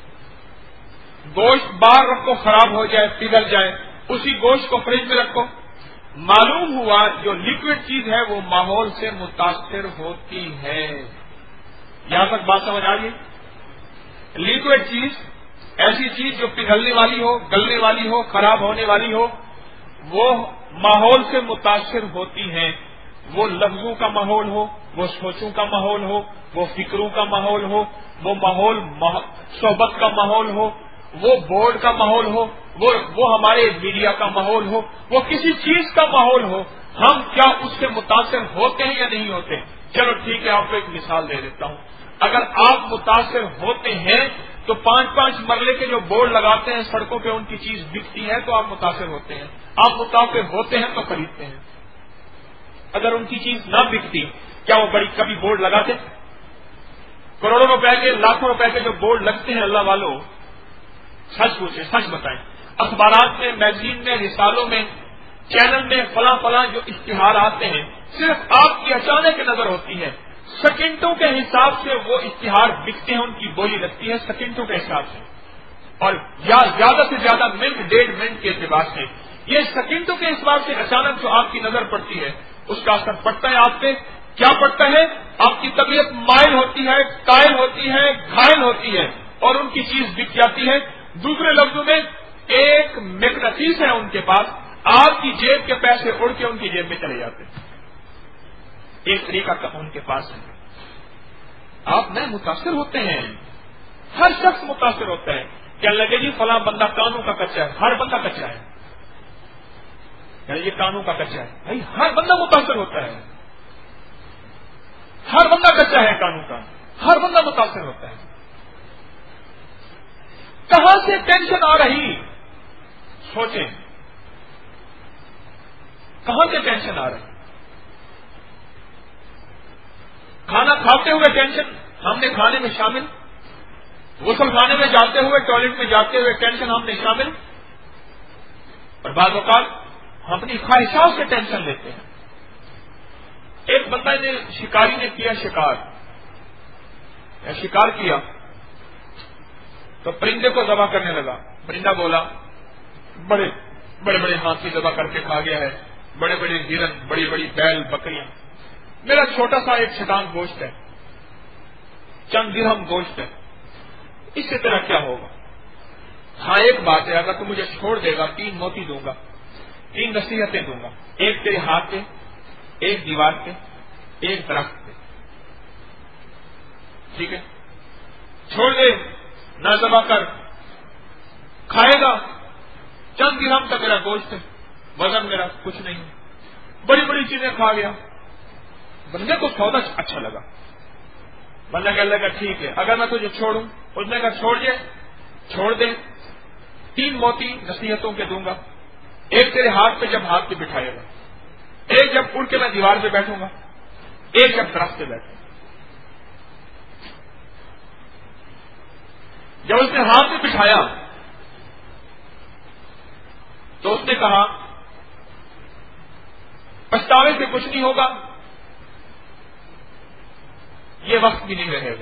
Speaker 1: گوشت باہر رکھو خراب ہو جائے پگھل جائے، اسی گوشت کو فریج میں رکھو. معلوم ہوا جو لیکوڈ چیز ہے وہ ماحول سے متاثر ہوتی ہے. یہاں تک بات سمجھ آ گئی. لیکوڈ چیز ایسی چیز جو پگھلنے والی ہو، گلنے والی ہو، خراب ہونے والی ہو، وہ ماحول سے متاثر ہوتی ہیں. وہ لفظوں کا ماحول ہو، وہ سوچوں کا ماحول ہو، وہ فکروں کا ماحول ہو، وہ ماحول صحبت کا ماحول ہو، وہ بورڈ کا ماحول ہو، وہ ہمارے میڈیا کا ماحول ہو، وہ کسی چیز کا ماحول ہو، ہم کیا اس سے متاثر ہوتے ہیں یا نہیں ہوتے؟ چلو ٹھیک ہے، آپ کو ایک مثال دے دیتا ہوں. اگر آپ متاثر ہوتے ہیں تو 5-5 مرلے کے جو بورڈ لگاتے ہیں سڑکوں پہ ان کی چیز بکتی ہے تو آپ متاثر ہوتے ہیں. آپ متاثر ہوتے ہیں تو خریدتے ہیں. اگر ان کی چیز نہ بکتی کیا وہ بڑی کبھی بورڈ لگاتے؟ کروڑوں روپے کے، لاکھوں روپے کے جو بورڈ لگتے ہیں اللہ والوں، سچ پوچھیں، سچ بتائیں، اخبارات میں، میگزین میں، رسالوں میں، چینل میں فلاں فلاں جو اشتہار آتے ہیں صرف آپ کی اچانک نظر ہوتی ہے. سیکنڈوں کے حساب سے وہ اشتہار بکتے ہیں، ان کی بولی لگتی ہے سیکنڈوں کے حساب سے، اور یا زیادہ سے زیادہ منٹ 1.5 منٹ کے اعتبار سے. یہ سیکنڈوں کے حساب سے اچانک جو آپ کی نظر پڑتی ہے اس کا اثر پڑتا ہے آپ پہ. کیا پڑتا ہے؟ آپ کی طبیعت مائل ہوتی ہے، قائل ہوتی ہے، گھائل ہوتی ہے، اور ان کی چیز بک جاتی ہے. دوسرے لفظوں میں ایک مقناطیس ہے ان کے پاس، آپ کی جیب کے پیسے اڑ کے ان کی جیب میں چلے جاتے ہیں. ایک طریقہ کا ان کے پاس ہے. آپ میں متاثر ہوتے ہیں، ہر شخص متاثر ہوتا ہے. کیا لگے جی فلاں بندہ قانون کا کچا ہے، ہر بندہ کچا ہے. یہ قانون کا کچا ہے، بھائی ہر بندہ متاثر ہوتا ہے. ہر بندہ کچا ہے قانون کا، ہر بندہ متاثر ہوتا ہے. کہاں سے ٹینشن آ رہی؟ سوچیں کہاں سے ٹینشن آ رہی؟ کھانا کھاتے ہوئے ٹینشن ہم نے کھانے میں شامل، غسل خانے میں جاتے ہوئے، ٹوائلٹ میں جاتے ہوئے ٹینشن ہم نے شامل، اور بعض اوقات ہم اپنی خواہشات سے ٹینشن لیتے ہیں. ایک بندہ نے شکاری نے کیا شکار کیا تو پرندے کو ذبح کرنے لگا. پرندہ بولا بڑے بڑے ہاتھی ذبح کر کے کھا گیا ہے، بڑے بڑے ہرن، بڑی بڑی بیل بکریاں، میرا چھوٹا سا ایک چھٹان گوشت ہے، چند درہم گوشت ہے، اس سے تیرا کیا ہوگا؟ ہاں ایک بات ہے، اگر تو مجھے چھوڑ دے گا 3 موتی دوں گا، 3 نصیحتیں دوں گا، ایک تیرے ہاتھ پہ، ایک دیوار پہ، ایک درخت پہ. ٹھیک ہے، چھوڑ دے، نہ ذبح کر، کھائے گا، چند درہم کا میرا گوشت ہے، وزن میرا کچھ نہیں، بڑی بڑی چیزیں کھا گیا. بندے کو سودا اچھا لگا. بندہ کہنے لگا ٹھیک ہے، اگر میں تجھے چھوڑوں، اس نے کہا چھوڑ دے، 3 موتی نصیحتوں کے دوں گا، ایک تیرے ہاتھ پہ جب ہاتھ پہ بٹھائے گا، ایک جب اڑ کے میں دیوار پہ بیٹھوں گا، ایک جب درخت پہ بیٹھوں گا. جب اس نے ہاتھ پہ بٹھایا تو اس نے کہا پچھتاوے سے کچھ نہیں ہوگا، یہ وقت بھی نہیں رہے گا.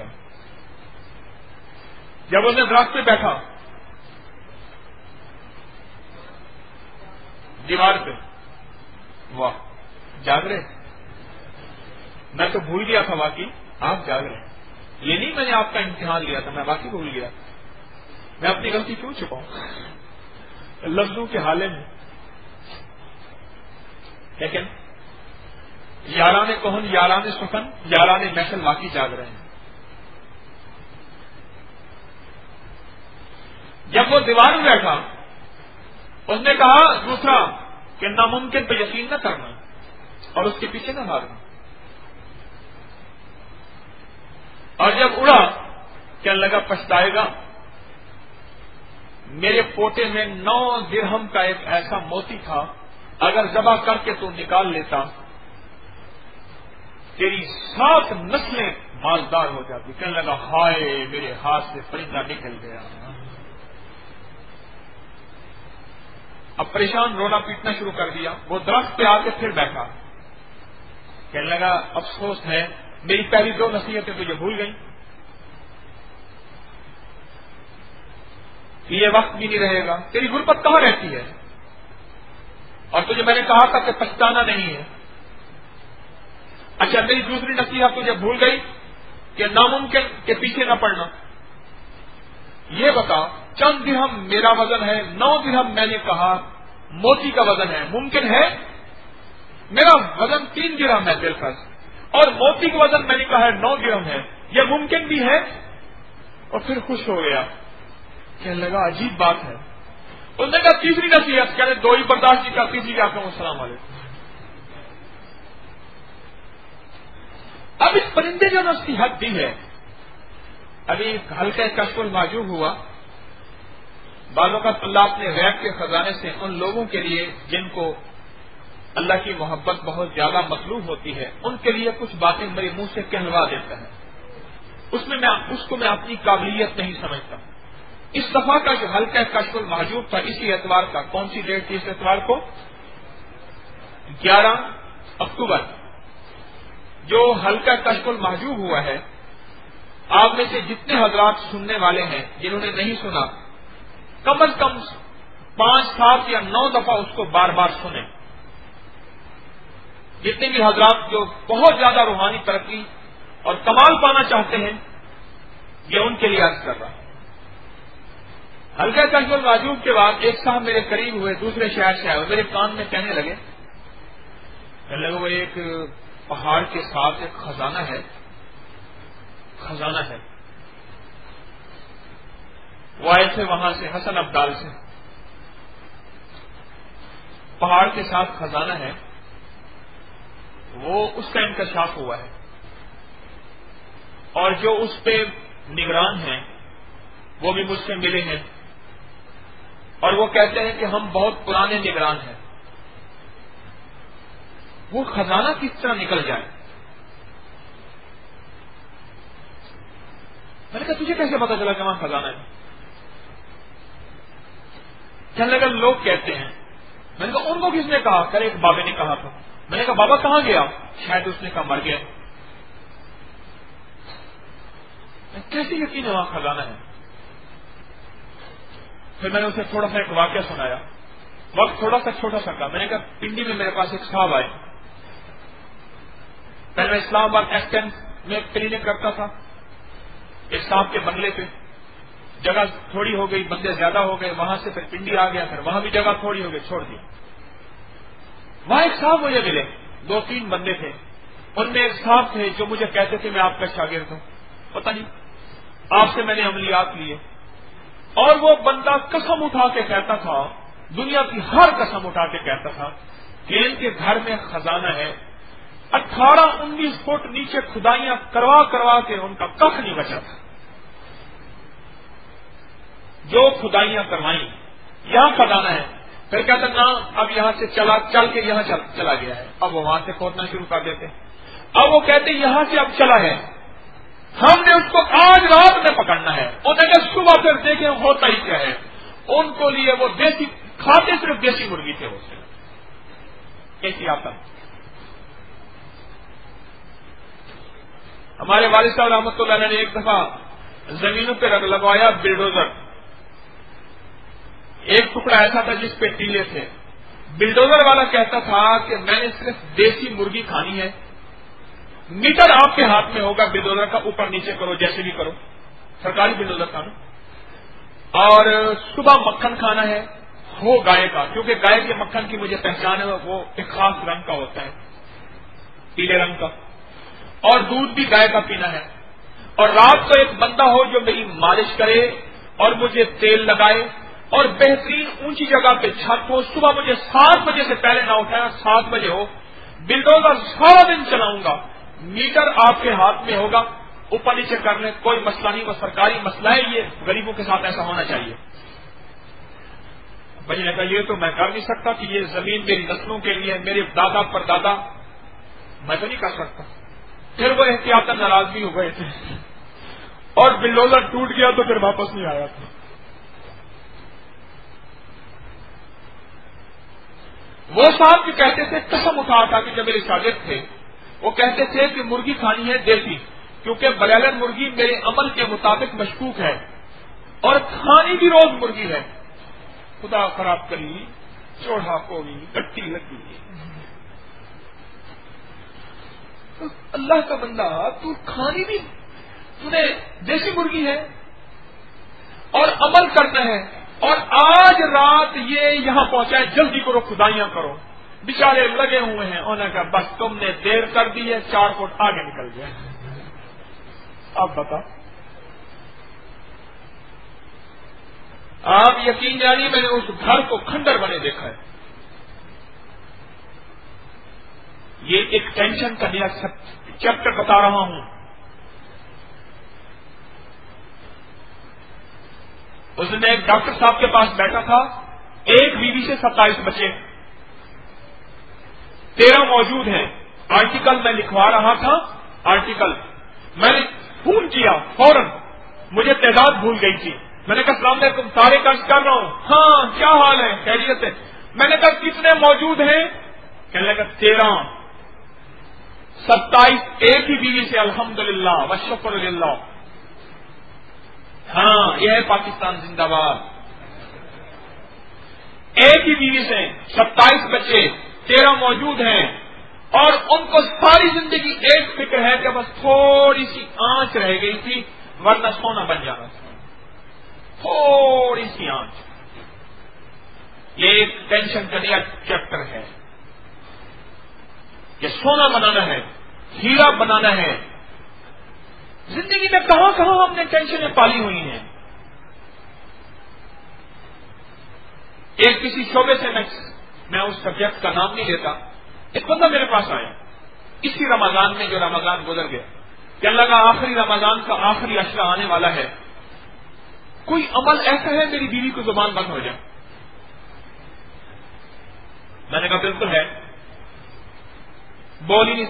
Speaker 1: جب اس نے درخت پہ بیٹھا، دیوار پہ، واہ جاگ رہے، میں تو بھول گیا تھا واقعی آپ جاگ رہے. یہ نہیں میں نے آپ کا امتحان لیا تھا، میں واقعی بھول گیا. میں اپنی غلطی کیوں چھپاؤں لفظوں کے حالے میں. لیکن یاران کہن، یاران سخن، یاران محفل واقعی جاگ رہے ہیں. جب وہ دیوار میں بیٹھا، اس نے کہا دوسرا کہ ناممکن پہ یقین نہ کرنا اور اس کے پیچھے نہ بھاگنا. اور جب اڑا کہنے لگا پچھتائے گا، میرے پوٹے میں 9 درہم کا ایک ایسا موتی تھا، اگر ذبح کر کے تو نکال لیتا تیری 7 نسلیں مالدار ہو جاتی. کہنے لگا ہائے میرے ہاتھ سے پرندہ نکل گیا. اب پریشان رونا پیٹنا شروع کر دیا. وہ درخت پہ آ کے پھر بیٹھا، کہنے لگا افسوس ہے میری پہلی 2 نصیحتیں تجھے بھول گئیں، یہ وقت بھی نہیں رہے گا، تیری غربت کہاں رہتی ہے، اور تجھے میں نے کہا تھا کہ پچھتانا نہیں ہے. اچھا میری دوسری نصیحت تجھے بھول گئی کہ ناممکن کے پیچھے نہ پڑنا. یہ بتا چند درہم میرا وزن ہے، 9 درہم میں نے کہا موتی کا وزن ہے، ممکن ہے؟ میرا وزن 3 درہم ہے بالفرض، اور موتی کا وزن میں نے کہا ہے 9 درہم ہے، یہ ممکن بھی ہے؟ اور پھر خوش ہو گیا، کہنے لگا عجیب بات ہے. اس نے کہا تیسری نصیحت، کہنے 2 ہی برداشت کی، کہا تیسری کیا کہوں؟ السلام علیکم. اب اس پرندے جو نصیحت دی ہے، ابھی ہلکا کشف المعجوب ہوا. بعضوں کا اللہ اپنے غیب کے خزانے سے ان لوگوں کے لیے جن کو اللہ کی محبت بہت زیادہ مطلوب ہوتی ہے، ان کے لیے کچھ باتیں میرے منہ سے کہلوا دیتا ہے. اس کو میں اپنی قابلیت نہیں سمجھتا. اس دفعہ کا جو ہلکا کشف المحجوب تھا اسی اتوار کا، کون سی ڈیٹ تھی اس اتوار کو؟ 11 اکتوبر. جو ہلکا کشف المحجوب ہوا ہے، آپ میں سے جتنے حضرات سننے والے ہیں، جنہوں نے نہیں سنا، کم از کم 5, 7 یا 9 دفعہ اس کو بار بار سنیں. جتنے بھی حضرات جو بہت زیادہ روحانی ترقی اور کمال پانا چاہتے ہیں، یہ ان کے لیے عرض کر رہا ہوں. ہلکا کشف المحجوب کے بعد ایک صاحب میرے قریب ہوئے، دوسرے شہر سے آئے، میرے کان میں کہنے لگے وہ ایک پہاڑ کے ساتھ ایک خزانہ ہے، وہ آئے تھے وہاں سے حسن ابدال سے. پہاڑ کے ساتھ خزانہ ہے، وہ اس کا انکشاف ہوا ہے، اور جو اس پہ نگران ہیں وہ بھی مجھ سے ملے ہیں، اور وہ کہتے ہیں کہ ہم بہت پرانے نگران ہیں. وہ خزانہ کس طرح نکل جائے؟ میں نے کہا تجھے کیسے پتا چلا کہ وہاں خزانہ ہے؟ کہنے لگا لوگ کہتے ہیں. میں نے کہا ان کو کس نے کہا؟ کہ ایک بابے نے کہا تھا. میں نے کہا بابا کہاں گیا؟ شاید اس نے کہا مر گیا. کیسے یقین ہے وہاں خزانہ ہے؟ پھر میں نے اسے تھوڑا سا ایک واقعہ سنایا. وقت تھوڑا سا چھوٹا سا تھا. میں نے کہا پنڈی میں میرے پاس ایک صاحب آئے. پہلے میں اسلام آباد ایکسٹین میں کلینک کرتا تھا. ایک صاحب کے بنگلے پہ جگہ تھوڑی ہو گئی, بندے زیادہ ہو گئے, وہاں سے پھر پنڈی آ گیا, پھر وہاں بھی جگہ تھوڑی ہو گئی, چھوڑ دیا. وہاں ایک صاحب مجھے ملے, 2-3 بندے تھے. ان میں ایک صاحب تھے جو مجھے کہتے تھے میں آپ کا شاگرد ہوں, پتہ نہیں آپ سے میں نے عملیات لیے. اور وہ بندہ قسم اٹھا کے کہتا تھا, دنیا کی ہر قسم اٹھا کے کہتا تھا کہ ان کے گھر میں خزانہ ہے. 18-19 فٹ نیچے کھدائیاں کروا کے ان کا کخ نہیں بچا تھا. جو کھدائیاں کروائیں یہاں خزانہ ہے. پھر کہتا نا اب یہاں سے چل کے یہاں چلا گیا ہے. اب وہ وہاں سے کھودنا شروع کر دیتے. اب وہ کہتے یہاں سے اب چلا ہے, ہم نے اس کو آج رات میں پکڑنا ہے. انہوں نے صبح پھر دیکھیں ہوتا ہی کیا ہے. ان کو لیے وہ دیسی کھاتے صرف دیسی مرغی تھے. وہ سے کیسی آتا. ہمارے والد صاحب رحمۃ اللہ علیہ نے ایک دفعہ زمینوں پہ لگوایا بلڈوزر. ایک ٹکڑا ایسا تھا جس پہ ٹیلے تھے. بلڈوزر والا کہتا تھا کہ میں نے صرف دیسی مرغی کھانی ہے. میٹر آپ کے ہاتھ میں ہوگا بلڈوزر کا, اوپر نیچے کرو جیسے بھی کرو, سرکاری بلڈوزر کھانا. اور صبح مکھن کھانا ہے ہو گائے کا, کیونکہ گائے کے مکھن کی مجھے پہچان ہے, وہ ایک خاص رنگ کا ہوتا ہے, پیلے رنگ کا. اور دودھ بھی گائے کا پینا ہے. اور رات کو ایک بندہ ہو جو میری مالش کرے اور مجھے تیل لگائے, اور بہترین اونچی جگہ پہ چھت ہو. صبح مجھے 7 بجے سے پہلے نہ اٹھایا, 7 بجے ہو. بلڈوزر سارا دن چلاؤں گا. میٹر آپ کے ہاتھ میں ہوگا, اوپر نیچے کر لیں, کوئی مسئلہ نہیں. وہ سرکاری مسئلہ ہے, یہ غریبوں کے ساتھ ایسا ہونا چاہیے. بھائی نے کہا یہ تو میں کر نہیں سکتا کہ یہ زمین میری نسلوں کے لیے, میرے دادا پر دادا, میں تو نہیں کر سکتا. پھر وہ احتیاطاً ناراض بھی ہو گئے تھے, اور بلڈوزر ٹوٹ گیا تو پھر واپس نہیں آیا تھا. وہ صاحب جو کہتے تھے, قسم اٹھا تھا کہ جب میرے شاگرد تھے, وہ کہتے تھے کہ مرغی کھانی ہے دیسی, کیونکہ بلالر مرغی میرے عمل کے مطابق مشکوک ہے, اور کھانی بھی روز مرغی ہے. خدا خراب کری, چوڑا کوئی گٹی لگی. اللہ کا بندہ, تو کھانی بھی تمہیں دیسی مرغی ہے اور عمل کرنا ہے, اور آج رات یہ یہاں پہنچا ہے, جلدی کرو کھدائیاں کرو. بیچارے لگے ہوئے ہیں. انہوں نے کہا بس تم نے دیر کر دی ہے, 4 فٹ آگے نکل گیا. آپ بتا, آپ یقین جانیے میں نے اس گھر کو کھنڈر بنے دیکھا ہے. یہ ایک ٹینشن کا نیا چیپٹر بتا رہا ہوں. اس دن ایک ڈاکٹر صاحب کے پاس بیٹھا تھا, ایک بیوی سے 27 بچے, 13 موجود ہیں. آرٹیکل میں لکھوا رہا تھا, آرٹیکل میں نے فون کیا فوراً, مجھے تعداد بھول گئی تھی. میں نے کہا السلام علیکم, سارے کام کر رہا ہوں. ہاں کیا حال ہے, خیریت ہے. میں نے کہا کتنے موجود ہیں؟ کہنے لگا 13. 27 ایک ہی بیوی سے, الحمدللہ والشکر للہ. ہاں یہ ہے پاکستان زندہ باد. ایک ہی بیوی سے 27 بچے, 13 موجود ہیں, اور ان کو ساری زندگی ایک فکر ہے کہ بس تھوڑی سی آنچ رہ گئی تھی ورنہ سونا بن جانا تھا. تھوڑی سی آنچ. یہ ایک ٹینشن کا نیا چیپٹر ہے کہ سونا بنانا ہے, ہیرا بنانا ہے. زندگی میں کہاں کہاں ہم نے ٹینشنیں پالی ہوئی ہیں. ایک کسی شعبے سے میں اس سبجیکٹ کا نام نہیں لیتا, ایک بندہ میرے پاس آیا اسی رمضان میں, جو رمضان گزر گیا. کہنے لگا آخری رمضان کا آخری عشرہ آنے والا ہے, کوئی عمل ایسا ہے میری بیوی کو زبان بند ہو جائے. میں نے کہا بالکل ہے. بول ہی نہیں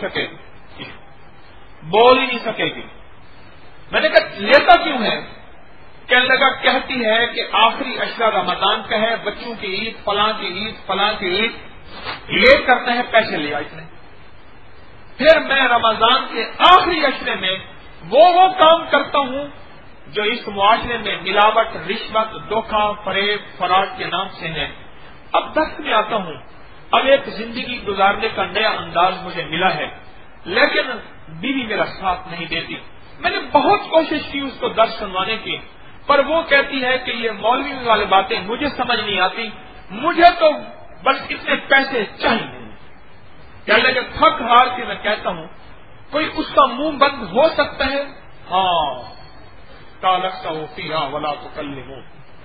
Speaker 1: سکے گی. میں نے کہا لیتا کیوں ہے؟ کہنے لگا کہتی ہے کہ آخری عشرہ رمضان کا ہے, بچوں کی عید, فلاں کی عید, فلاں کی عید. لیٹ کرتے ہیں پیسے لے اتنے. پھر میں رمضان کے آخری عشرے میں وہ کام کرتا ہوں جو اس معاشرے میں ملاوٹ، رشوت، دھوکہ، فریب، فراڈ کے نام سے ہے. اب دست میں آتا ہوں. اب ایک زندگی گزارنے کا نیا انداز مجھے ملا ہے، لیکن بیوی میرا ساتھ نہیں دیتی. میں نے بہت کوشش کی اس کو درس سنوانے کی، پر وہ کہتی ہے کہ یہ مولوی والی باتیں مجھے سمجھ نہیں آتی، مجھے تو بس اتنے پیسے چاہیے. کہنے لگے تھک ہار کے میں کہتا ہوں کوئی اس کا منہ بند ہو سکتا ہے؟ ہاں کالکتا ہو فیہا ولا تکلمون،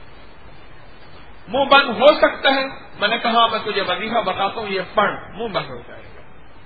Speaker 1: منہ بند ہو سکتا ہے. میں نے کہا میں تجھے وظیفہ بتاتا ہوں، یہ پڑھ، منہ بند ہو جائے گا.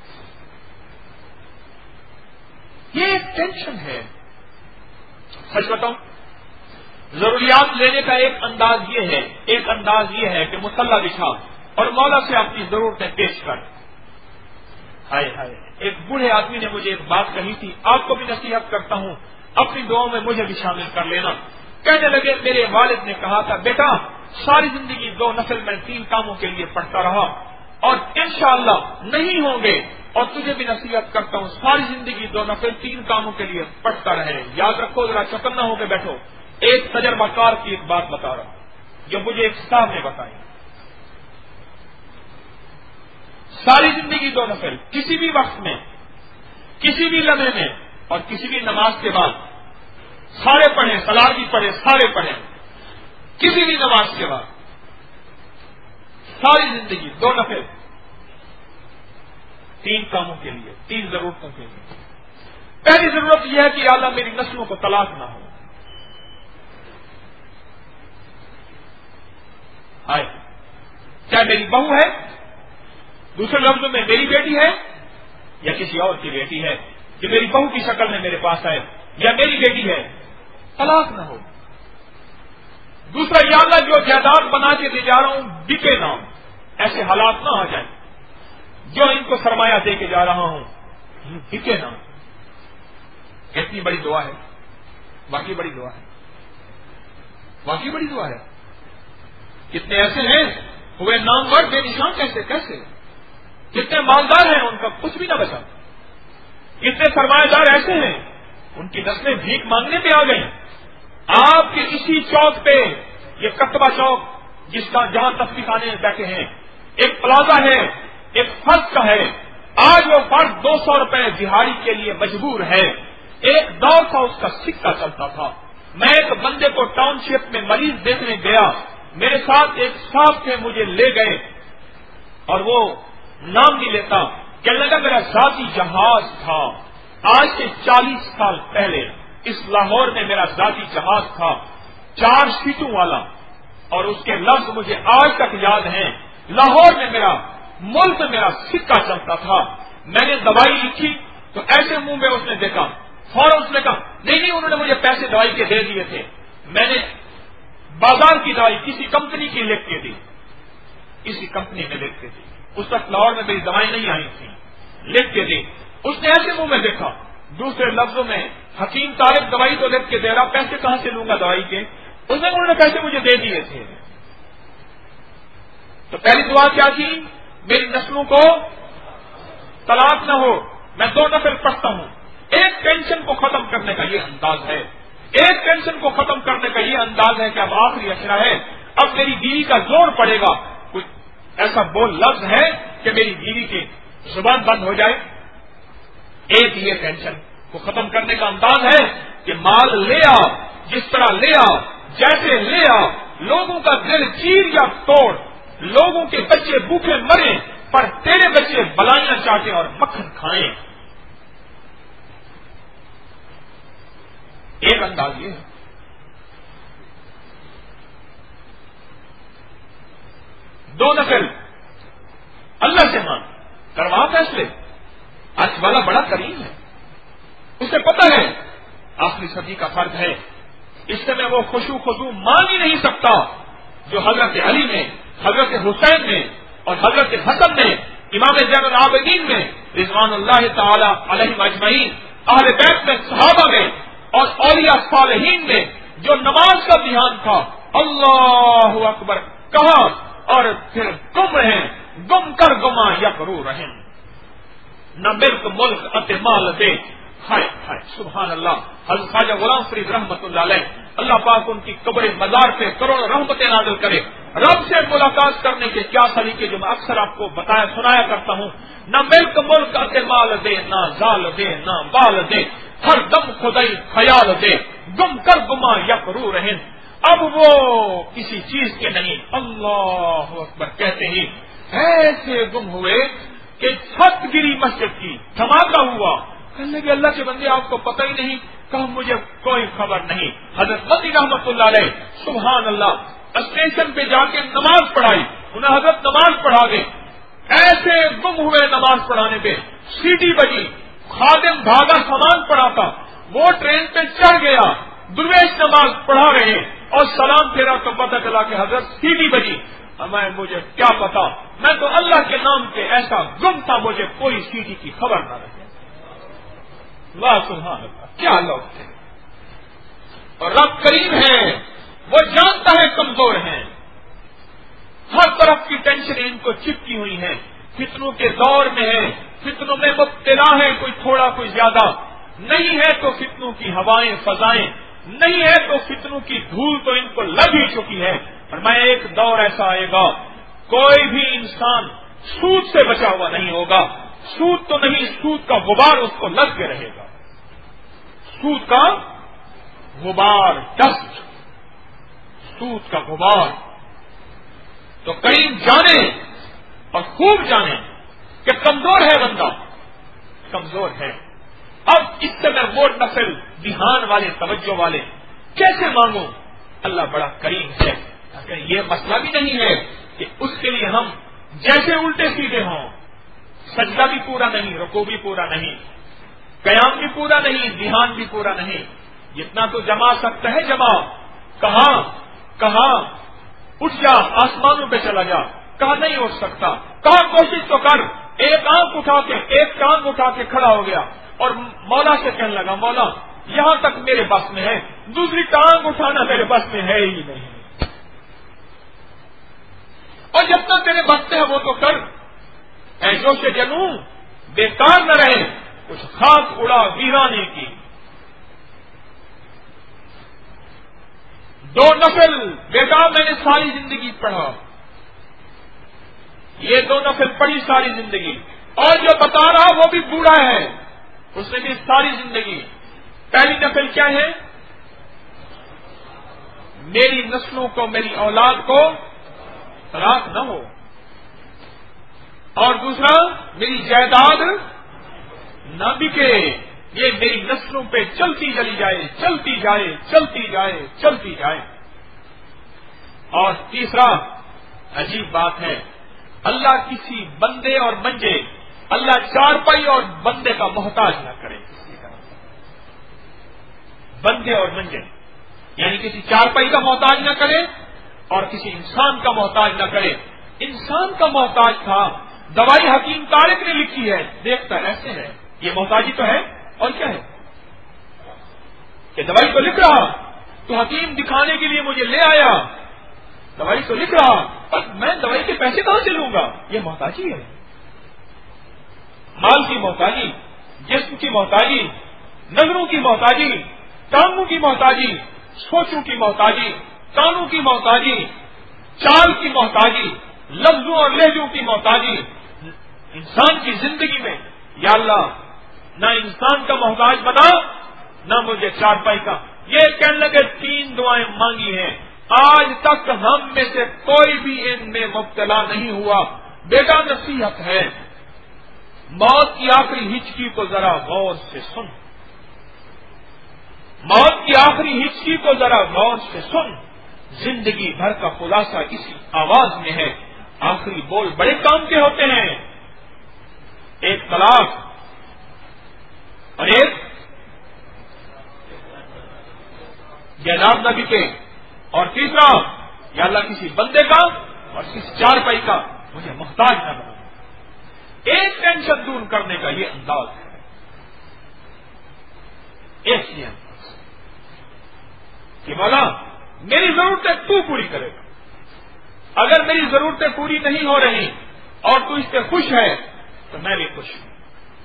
Speaker 1: یہ ایک ٹینشن ہے. سچ بتاؤں، ضروریات لینے کا ایک انداز یہ ہے کہ مصلی بچھا اور مولا سے اپنی ضرورتیں پیش کر. ہائے ہائے، ایک بوڑھے آدمی نے مجھے ایک بات کہی تھی، آپ کو بھی نصیحت کرتا ہوں، اپنی دعاؤں میں مجھے بھی شامل کر لینا. کہنے لگے میرے والد نے کہا تھا بیٹا ساری زندگی 2 نفل میں 3 کاموں کے لیے پڑھتا رہا اور انشاءاللہ نہیں ہوں گے، اور تجھے بھی نصیحت کرتا ہوں ساری زندگی 2 نفل 3 کاموں کے لیے پڑھتا رہے. یاد رکھو، ذرا چوکنا ہو کے بیٹھو. ایک تجربہ کار کی ایک بات بتا رہا ہوں جو مجھے ایک صاحب نے بتائی. ساری زندگی 2 نفل کسی بھی وقت میں، کسی بھی لمحے میں اور کسی بھی نماز کے بعد سارے پڑھیں، سلاد بھی پڑھیں، سارے پڑھیں، کسی بھی نماز کے بعد ساری زندگی 2 نفل 3 کاموں کے لیے، 3 ضرورتوں کے لیے. پہلی ضرورت یہ ہے کہ یا اللہ میری نسلوں کو طلاق نہ ہو. ہائے، کیا میری بہو ہے، دوسرے لفظوں میں میری بیٹی ہے یا کسی اور کی بیٹی ہے کہ میری بہو کی شکل میں میرے پاس آئے، یا میری بیٹی ہے، طلاق نہ ہو. دوسرا، یا اللہ جو جائیداد بنا کے دے جا رہا ہوں بکے نہ، ایسے حالات نہ آ جائیں جو ان کو سرمایہ دے کے جا رہا ہوں بکے نہ. کتنی بڑی دعا ہے، واقعی بڑی دعا ہے، واقعی بڑی دعا ہے. کتنے ایسے ہیں ہوئے نامور بے نشان، کیسے کتنے مالدار ہیں ان کا کچھ بھی نہ بچا. کتنے سرمایہ دار ایسے ہیں ان کی نسلیں بھیک مانگنے پہ آ گئی. آپ کے اسی چوک پہ، یہ کتبہ چوک جہاں تفریح خانے بیٹھے ہیں، ایک پلازا ہے، ایک فرد کا ہے. آج وہ فرد 200 روپے دہاڑی کے لیے مجبور ہے. ایک دور تھا اس کا سکہ چلتا تھا. میں ایک بندے کو ٹاؤن شپ میں مریض دیکھنے گیا، میرے ساتھ ایک صاحب تھے، مجھے لے گئے اور وہ نام نہیں لیتا، کہنے لگا میرا ذاتی جہاز تھا. آج سے 40 سال پہلے اس لاہور میں میرا ذاتی جہاز تھا، 4 سیٹوں والا، اور اس کے لفظ مجھے آج تک یاد ہیں. لاہور میں میرا ملک میرا سکہ چلتا تھا. میں نے دوائی لکھی تو ایسے منہ میں اس نے دیکھا، فوراً اس نے کہا نہیں انہوں نے مجھے پیسے دوائی کے دے دیے تھے. میں نے بازار کی دوائی کسی کمپنی کی لکھ کے دی، کسی کمپنی میں لکھ کے دی. اس وقت لاہور میں میری دوائی نہیں آئی تھی، لکھ کے دی. اس نے ایسے منہ میں دیکھا. دوسرے لفظوں میں حکیم طارق دوائی تو لکھ کے دے رہا، پیسے کہاں سے لوں گا دوائی کے؟ انہوں نے پیسے مجھے دے دیے تھے. تو پہلی دعا کیا کی؟ میری نسلوں کو طلاق نہ ہو. میں 2 نفل پڑھتا ہوں. ایک ٹینشن کو ختم کرنے کا یہ انداز ہے، ایک ٹینشن کو ختم کرنے کا یہ انداز ہے کہ اب آخری عشرہ ہے، اب میری بیوی کا زور پڑے گا. کچھ ایسا بول لفظ ہے کہ میری بیوی کی زبان بند ہو جائے. ایک یہ ٹینشن کو ختم کرنے کا انداز ہے کہ مال لے آ، جس طرح لے آ، جیسے لے آ، لوگوں کا دل چیر یا توڑ، لوگوں کے بچے بھوکے مریں پر تیرے بچے بلائیاں چاٹیں اور مکھن کھائیں. ایک انداز یہ ہے. دو نفل اللہ سے مانگ، کروا فیصلے. آج والا بڑا کریم ہے، اسے پتہ ہے آخری صدی کا فرد ہے. اس سے میں وہ خشوع خضوع مان ہی نہیں سکتا جو حضرت علی میں، حضرت حسین میں اور حضرت حسن میں، امام زین العابدین میں رضوان اللہ تعالی علیہم اجمعین، اہل بیت میں، صحابہ میں اور اولیاء صالحین میں جو نماز کا دھیان تھا، اللہ اکبر کہا اور پھر تم رہے گم کر گما یکرو رہن. نہ ملک ملک اتے مال دے. ہائے ہائے سبحان اللہ. حضرت خواجہ غلام فرید رحمت اللہ علیہ، اللہ پاک ان کی قبر مزار پہ کروڑوں رحمتیں نازل کرے. رب سے ملاقات کرنے کے کیا طریقے جو میں اکثر آپ کو بتایا سنایا کرتا ہوں. نہ ملک ملک اتے مال دے، نہ زال دے، نہ بال دے، ہر دم خدائی خیال دے. گم کر گما یکرو رہن. اب وہ کسی چیز کے نہیں. اللہ اکبر کہتے ہی ایسے گم ہوئے کہ چھت گری مسجد کی، دھماکہ ہوا. کہنے لگے اللہ کے بندے آپ کو پتہ ہی نہیں. کہا مجھے کوئی خبر نہیں. حضرت مدنی رحمت اللہ علیہ سبحان اللہ اسٹیشن پہ جا کے نماز پڑھائی. انہیں حضرت نماز پڑھا گئے. ایسے گم ہوئے نماز پڑھانے پہ. سیٹی بجی، خادم بھاگا سامان پڑا تھا، وہ ٹرین پہ چڑھ گیا. درویش نماز پڑھا رہے اور سلام پھیرا تو پتہ چلا کہ حضرت سیٹی بجی. مجھے کیا پتا، میں تو اللہ کے نام پہ ایسا گم تھا مجھے کوئی سیٹی کی خبر نہ رہے. واہ سبحان اللہ، کیا لوگ تھے. اور رب کریم ہے، وہ جانتا ہے کمزور ہیں. ہر طرف کی ٹینشن ان کو چپکی ہوئی ہیں. فتنوں کے دور میں ہے، فتنوں میں مبتلا ہے، کوئی تھوڑا کوئی زیادہ. نہیں ہے تو فتنوں کی ہوائیں فضائیں، نہیں ہے تو فتنوں کی دھول تو ان کو لگ ہی چکی ہے. اور میں ایک دور ایسا آئے گا کوئی بھی انسان سود سے بچا ہوا نہیں ہوگا. سود تو نہیں، سود کا غبار اس کو لگ کے رہے گا. سود کا غبار، ڈسٹ، سود کا غبار. تو کریم جانے اور خوب جانے کہ کمزور ہے بندہ، کمزور ہے. اب اس سے میں وہ نسل دھیان والے توجہ والے کیسے مانگوں؟ اللہ بڑا کریم ہے. یہ مسئلہ بھی نہیں ہے کہ اس کے لیے ہم جیسے الٹے سیدھے ہوں. سجدہ بھی پورا نہیں، رکوع بھی پورا نہیں، قیام بھی پورا نہیں، دھیان بھی پورا نہیں. جتنا تو جما سکتا ہے جما. کہاں اٹھ جا، آسمانوں پہ چلا جا. کہاں نہیں اٹھ سکتا. کہاں کوشش تو کر. ایک آنکھ اٹھا کے، ایک ٹانگ اٹھا کے کھڑا ہو گیا اور مولا سے کہنے لگا مولا یہاں تک میرے بس میں ہے، دوسری ٹانگ اٹھانا میرے بس میں ہے ہی نہیں. اور جب تک تیرے بس میں ہے وہ تو کر. ایسوں سے جنوں بیکار نہ رہے، کچھ خاک اڑا ویرانے کی. 2 نفل بیٹا میں نے ساری زندگی پڑھا، یہ 2 نفل پڑھی ساری زندگی. اور جو بتا رہا وہ بھی بوڑھا ہے، اس نے بھی ساری زندگی. پہلی نفل کیا ہے؟ میری نسلوں کو، میری اولاد کو طلاق نہ ہو. اور دوسرا میری جائیداد نہ بکے، یہ میری نسلوں پہ چلتی چلی جائے، چلتی جائے، چلتی جائے، چلتی جائے. اور تیسرا عجیب بات ہے، اللہ کسی بندے اور منجے، اللہ چارپائی اور بندے کا محتاج نہ کرے. بندے اور منجے یعنی کسی چارپائی کا محتاج نہ کرے اور کسی انسان کا محتاج نہ کرے. انسان کا محتاج تھا، دوائی حکیم طارق نے لکھی ہے، دیکھتا ایسے ہے، یہ محتاجی تو ہے. اور کیا ہے کہ دوائی تو لکھ رہا تو حکیم دکھانے کے لیے مجھے لے آیا، دوائی تو لکھ رہا اور میں دوائی کے پیسے کہاں سے لوں گا؟ یہ محتاجی ہے. مال کی محتاجی، جسم کی محتاجی، نظروں کی محتاجی، ٹانگوں کی محتاجی، سوچوں کی محتاجی، کانوں کی محتاجی، چال کی محتاجی، لفظوں اور لہجوں کی محتاجی. انسان کی زندگی میں یا اللہ نہ انسان کا محتاج بنا، نہ مجھے چارپائی کا. یہ کہنے لگے 3 دعائیں مانگی ہیں، آج تک ہم میں سے کوئی بھی ان میں مبتلا نہیں ہوا. بیٹا نصیحت ہے، موت کی آخری ہچکی کو ذرا غور سے سن، موت کی آخری ہچکی کو ذرا غور سے سن. زندگی بھر کا خلاصہ اسی آواز میں ہے. آخری بول بڑے کام کے ہوتے ہیں، ایک طلاق اور ایک جائیداد نہ بکے، اور تیسرا یا اللہ کسی بندے کا اور کسی چارپائی کا مجھے محتاج نہ بنا. ایک ٹینشن دور کرنے کا یہ انداز ہے، ایک ہی انداز کہ مولا میری ضرورتیں تو پوری کرے گا. اگر میری ضرورتیں پوری نہیں ہو رہی اور تو اس سے خوش ہے تو میں بھی خوش ہوں.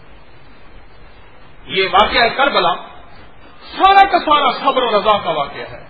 Speaker 1: یہ واقعہ کربلا سارا کا سارا صبر و رضا کا واقعہ ہے.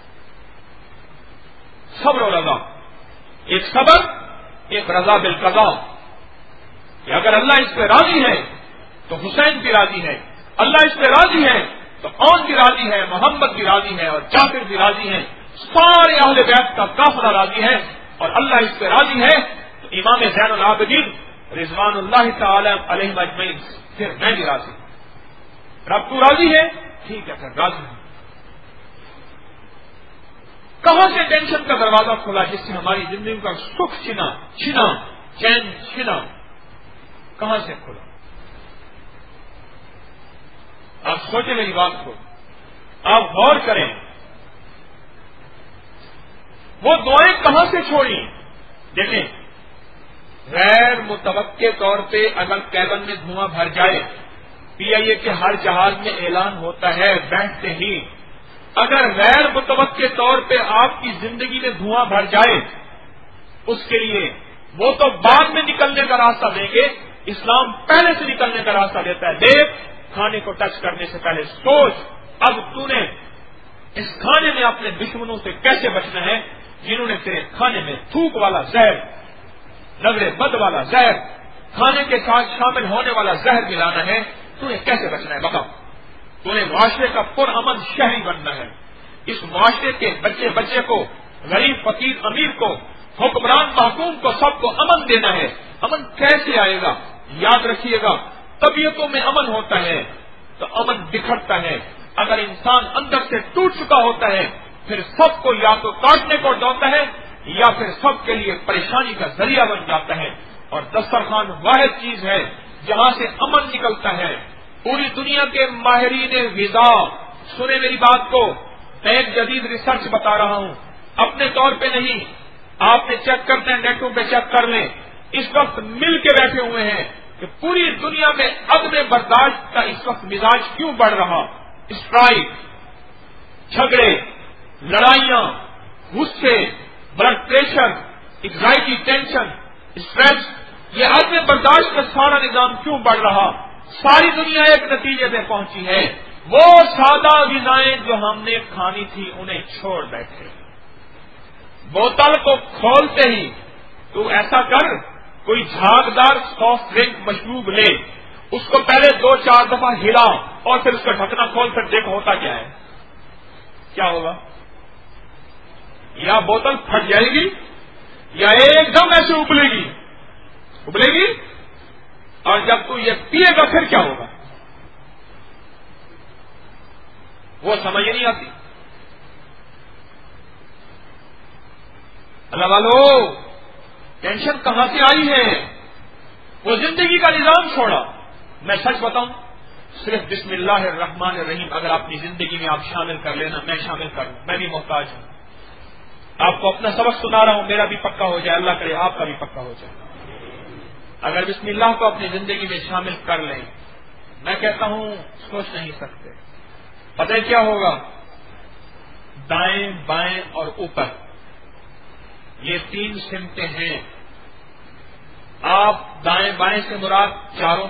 Speaker 1: صبر و رضا، ایک صبر ایک رضا بالقضاء، کہ اگر اللہ اس پہ راضی ہے تو حسین بھی راضی ہے، اللہ اس پہ راضی ہے تو اون بھی راضی ہے، محمد بھی راضی ہے، اور جعفر بھی راضی ہیں، سارے اہل بیت کا قافلہ راضی ہے، اور اللہ اس پہ راضی ہے تو امام زین العابدین رضوان اللہ تعالی علیہ اجمعین پھر میں بھی راضی ہوں. رب تو راضی ہے، ٹھیک ہے پھر راضی ہوں. کہاں سے ٹینشن کا دروازہ کھلا جس سے ہماری زندگی کا سکھ چھنا چین چھنا، کہاں سے کھلا؟ آپ سوچیں میری بات کو، آپ غور کریں. وہ دعائیں کہاں سے چھوڑی؟ دیکھیں، غیر متوقع طور پہ اگر کیبن میں دھواں بھر جائے، پی آئی اے کے ہر جہاز میں اعلان ہوتا ہے بیٹھتے ہی، اگر غیر متوقع طور پہ آپ کی زندگی میں دھواں بھر جائے، اس کے لیے وہ تو بعد میں نکلنے کا راستہ دیں گے، اسلام پہلے سے نکلنے کا راستہ دیتا ہے. دیکھ، کھانے کو ٹچ کرنے سے پہلے سوچ اب تو نے اس کھانے میں اپنے دشمنوں سے کیسے بچنا ہے، جنہوں نے تیرے کھانے میں تھوک والا زہر، نظر بد والا زہر، کھانے کے ساتھ شامل ہونے والا زہر ملانا ہے، تو نے کیسے بچنا ہے بتاؤ. تو نے معاشرے کا پرامن شہری بننا ہے. اس معاشرے کے بچے بچے کو، غریب فقیر امیر کو، حکمران محکوم کو، سب کو امن دینا ہے. امن کیسے آئے گا؟ یاد رکھیے گا، طبیعتوں میں امن ہوتا ہے تو امن بکھرتا ہے. اگر انسان اندر سے ٹوٹ چکا ہوتا ہے پھر سب کو یا تو کاٹنے کو ڈالتا ہے یا پھر سب کے لیے پریشانی کا ذریعہ بن جاتا ہے. اور دسترخوان واحد چیز ہے جہاں سے امن نکلتا ہے. پوری دنیا کے ماہرین غذا، سنیں میری بات کو، میں ایک جدید ریسرچ بتا رہا ہوں، اپنے طور پہ نہیں، آپ نے چیک کرتے ہیں، نیٹوں پہ چیک کر لیں. اس وقت مل کے بیٹھے ہوئے ہیں کہ پوری دنیا میں عدم برداشت کا اس وقت مزاج کیوں بڑھ رہا. اسٹرائک، جھگڑے، لڑائیاں، غصے، blood pressure, anxiety, tension, stress, یہ عدم برداشت کا سارا نظام کیوں بڑھ رہا؟ ساری دنیا ایک نتیجے پہ پہنچی ہے، وہ سادہ غذائیں جو ہم نے کھانی تھی انہیں چھوڑ بیٹھے. بوتل کو کھولتے ہی تو ایسا کر، کوئی جھاگدار سافٹ ڈرنک مشروب لے، اس کو پہلے 2-4 دفعہ ہلا اور پھر اس کا ڈھکنا کھول کر دیکھو ہوتا کیا ہے. کیا ہوگا؟ یا بوتل پھٹ جائے گی یا ایک دم ایسے ابلے گی، اور جب تو یہ پیے گا پھر کیا ہوگا وہ سمجھ نہیں آتی. اللہ والو، ٹینشن کہاں سے آئی ہے؟ وہ زندگی کا نظام چھوڑا. میں سچ بتاؤں، صرف بسم اللہ الرحمن الرحیم اگر اپنی زندگی میں آپ شامل کر لینا، میں شامل کر لوں، میں بھی محتاج ہوں. آپ کو اپنا سبق سنا رہا ہوں، میرا بھی پکا ہو جائے، اللہ کرے آپ کا بھی پکا ہو جائے. اگر بسم اللہ کو اپنی زندگی میں شامل کر لیں، میں کہتا ہوں سوچ نہیں سکتے. پتہ کیا ہوگا؟ دائیں بائیں اور اوپر، یہ 3 سمتیں ہیں. آپ دائیں بائیں سے مراد چاروں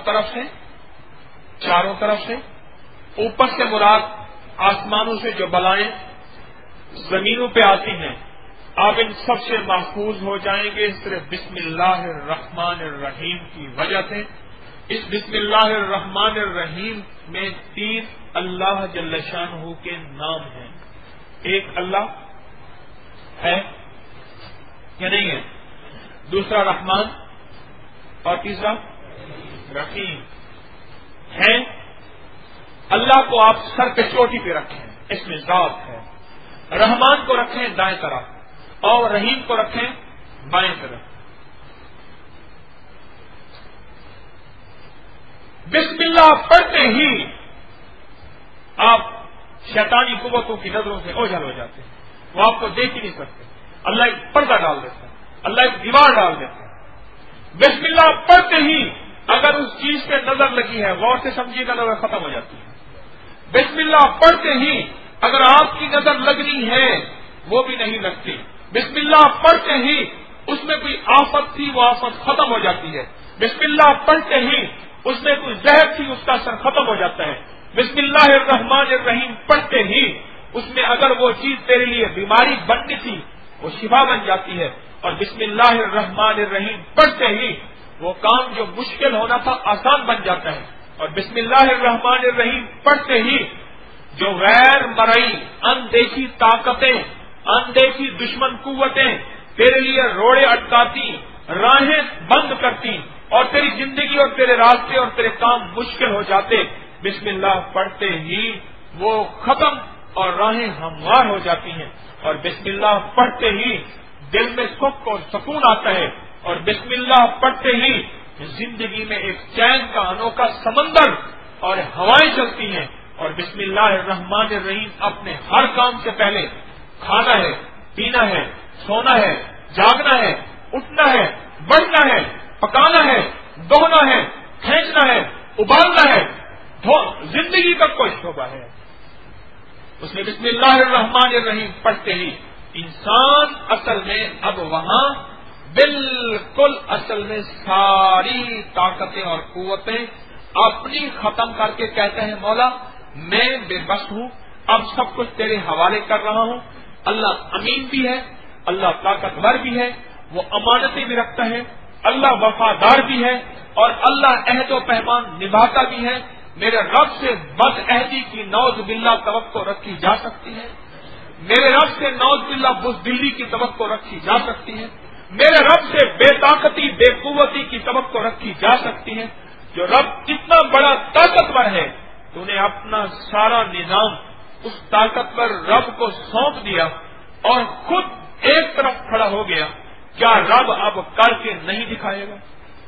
Speaker 1: طرف سے، اوپر سے مراد آسمانوں سے جو بلائیں زمینوں پہ آتی ہیں، آپ ان سب سے محفوظ ہو جائیں گے صرف بسم اللہ الرحمن الرحیم کی وجہ سے. اس بسم اللہ الرحمن الرحیم میں 3 اللہ جل شانہ کے نام ہیں. ایک اللہ ہے یا نہیں ہے، دوسرا رحمان اور تیسرا رحیم ہے. اللہ کو آپ سر پہ چوٹی پہ رکھیں، اس میں ذات ہے. رحمان کو رکھیں دائیں طرف اور رحیم کو رکھیں بائیں طرف. بسم اللہ پڑھتے ہی آپ شیطانی قوتوں کی نظروں سے اوجھل ہو جاتے ہیں، وہ آپ کو دیکھ ہی نہیں سکتے. اللہ ایک پردہ ڈال دیتا ہے، اللہ ایک دیوار ڈال دیتا ہے. بسم اللہ پڑھتے ہی اگر اس چیز پہ نظر لگی ہے، غور سے سمجھیے گا، نظر ختم ہو جاتی ہے. بسم اللہ پڑھتے ہی اگر آپ کی نظر لگنی ہے وہ بھی نہیں لگتی. بسم اللہ پڑھتے ہی اس میں کوئی آفت تھی وہ آفت ختم ہو جاتی ہے. بسم اللہ پڑھتے ہی اس میں کوئی زہر تھی اس کا اثر ختم ہو جاتا ہے. بسم اللہ الرحمن الرحیم پڑھتے ہی اس میں اگر وہ چیز تیرے لیے بیماری بننی تھی وہ شفا بن جاتی ہے. اور بسم اللہ الرحمن الرحیم پڑھتے ہی وہ کام جو مشکل ہونا تھا آسان بن جاتا ہے. اور بسم اللہ الرحمن الرحیم پڑھتے ہی جو غیر مرئی اندیکھی طاقتیں اندیکھی دشمن قوتیں تیرے لیے روڑے اٹکاتی راہیں بند کرتی اور تیری زندگی اور تیرے راستے اور تیرے کام مشکل ہو جاتے، بسم اللہ پڑھتے ہی وہ ختم اور راہیں ہموار ہو جاتی ہیں. اور بسم اللہ پڑھتے ہی دل میں سکھ اور سکون آتا ہے. اور بسم اللہ پڑھتے ہی زندگی میں ایک چین کا انوکھا سمندر اور ہوائیں چلتی ہیں. اور بسم اللہ الرحمن الرحیم اپنے ہر کام سے پہلے کھانا ہے، پینا ہے، سونا ہے، جاگنا ہے، اٹھنا ہے، بڑھنا ہے، پکانا ہے، دھونا ہے، کھینچنا ہے، ابالنا ہے، زندگی کا کوئی شعبہ ہے اس میں بسم اللہ الرحمن الرحیم پڑھتے ہی انسان اصل میں اب وہاں بالکل اصل میں ساری طاقتیں اور قوتیں اپنی ختم کر کے کہتے ہیں مولا میں بے بس ہوں، اب سب کچھ تیرے حوالے کر رہا ہوں. اللہ امین بھی ہے، اللہ طاقتور بھی ہے، وہ امانتیں بھی رکھتا ہے، اللہ وفادار بھی ہے اور اللہ عہد و پیمان نبھاتا بھی ہے. میرے رب سے بد عہدی کی نعوذ باللہ توقع رکھی جا سکتی ہے، میرے رب سے نعوذ باللہ بزدلی کی توقع رکھی جا سکتی ہے، میرے رب سے بے طاقتی بے قوتی کی توقع رکھی جا سکتی ہے. جو رب اتنا بڑا طاقتور ہے تو نے اپنا سارا نظام اس طاقتور رب کو سونپ دیا اور خود ایک طرف کھڑا ہو گیا. کیا رب اب کر کے نہیں دکھائے گا؟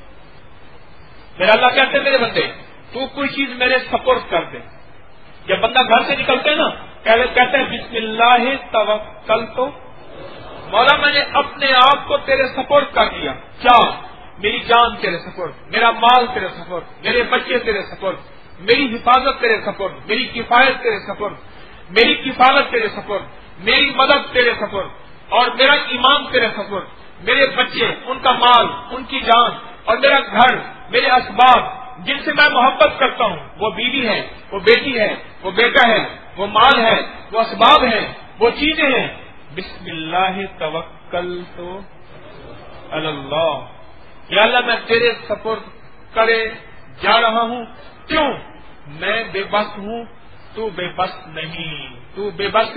Speaker 1: میرا اللہ کہتے ہیں میرے بندے تو کوئی چیز میرے سپورٹ کر دے. جب بندہ گھر سے نکلتے ہیں نا کہتے ہیں بسم اللہ توکلت تو مولا میں نے اپنے آپ کو تیرے سپورٹ کر دیا. کیا؟ میری جان تیرے سپورٹ، میرا مال تیرے سپورٹ، میرے بچے تیرے سپورٹ، میری حفاظت تیرے سپورٹ، میری کفایت تیرے سپورٹ، میری کفالت تیرے سپورٹ، میری مدد تیرے سپورٹ اور میرا ایمان تیرے سپورٹ. میرے بچے، ان کا مال، ان کی جان اور میرا گھر، میرے اسباب جن سے میں محبت کرتا ہوں، وہ بیوی ہے، وہ بیٹی ہے، وہ بیٹا ہے، وہ مال ہے، وہ اسباب ہے، وہ چیزیں ہیں. بسم اللہ توکلت علی اللہ. یا اللہ میں تیرے سپورٹ کرے جا رہا ہوں. کیوں؟ میں بے بس ہوں، تو بے بس نہیں. تو بے بس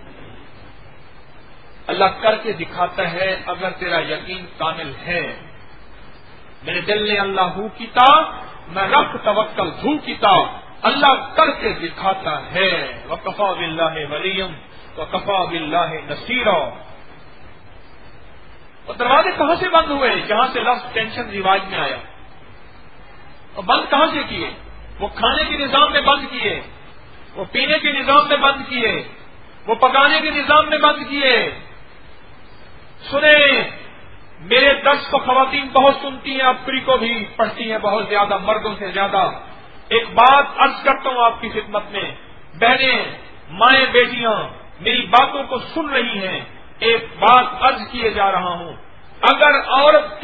Speaker 1: اللہ کر کے دکھاتا ہے اگر تیرا یقین کامل ہے. میرے دل نے اللہ ہو کیتا، میں رب توکل ہو کیتا. اللہ کر کے دکھاتا ہے. وکفا باللہ ولیم وکفا باللہ نصیرا. اور دروازے کہاں سے بند ہوئے؟ جہاں سے لفظ ٹینشن رواج میں آیا. اور بند کہاں سے کیے؟ وہ کھانے کے نظام میں بند کیے، وہ پینے کے نظام میں بند کیے، وہ پکانے کے نظام میں بند کیے. سنیں میرے درس کو خواتین بہت سنتی ہیں، اپری کو بھی پڑھتی ہیں بہت زیادہ، مردوں سے زیادہ. ایک بات عرض کرتا ہوں آپ کی خدمت میں، بہنیں مائیں بیٹیاں میری باتوں کو سن رہی ہیں. ایک بات عرض کیے جا رہا ہوں، اگر عورت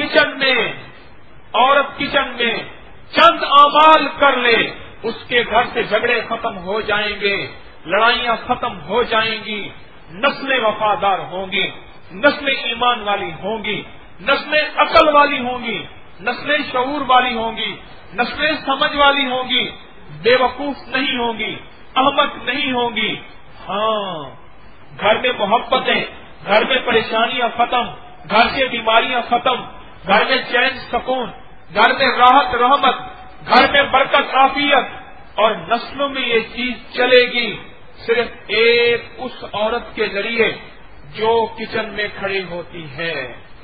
Speaker 1: کچن میں چند اعمال کر لے اس کے گھر سے جھگڑے ختم ہو جائیں گے، لڑائیاں ختم ہو جائیں گی، نسلیں وفادار ہوں گی، نسلیں ایمان والی ہوں گی، نسلیں عقل والی ہوں گی، نسلیں شعور والی ہوں گی، نسلیں سمجھ والی ہوں گی، بے وقوف نہیں ہوں گی، احمق نہیں ہوں گی. ہاں گھر میں محبتیں، گھر میں پریشانیاں ختم، گھر سے بیماریاں ختم، گھر میں چین سکون، گھر میں راحت رحمت، گھر میں برکت عافیت. اور نسلوں میں یہ چیز چلے گی صرف ایک اس عورت کے ذریعے جو کچن میں کھڑی ہوتی ہے.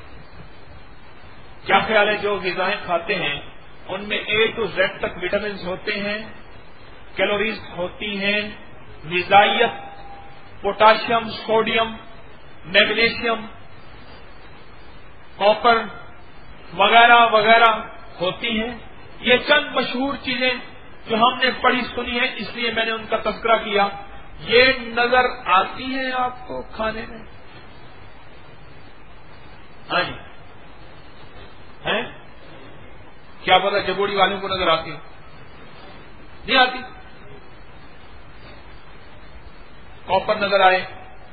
Speaker 1: کیا خیال ہے جو غذائیں کھاتے ہیں ان میں A to Z تک وٹامنز ہوتے ہیں، کیلوریز ہوتی ہیں، غذائیت، پوٹاشیم، سوڈیم، میگنیشیم، کاپر وغیرہ وغیرہ ہوتی ہیں. یہ چند مشہور چیزیں جو ہم نے پڑھی سنی ہیں، اس لیے میں نے ان کا تذکرہ کیا. یہ نظر آتی ہیں آپ کو کھانے میں؟ ہاں جی. کیا پتا جبوڑی والوں کو نظر آتی نہیں آتی. کاپر نظر آئے,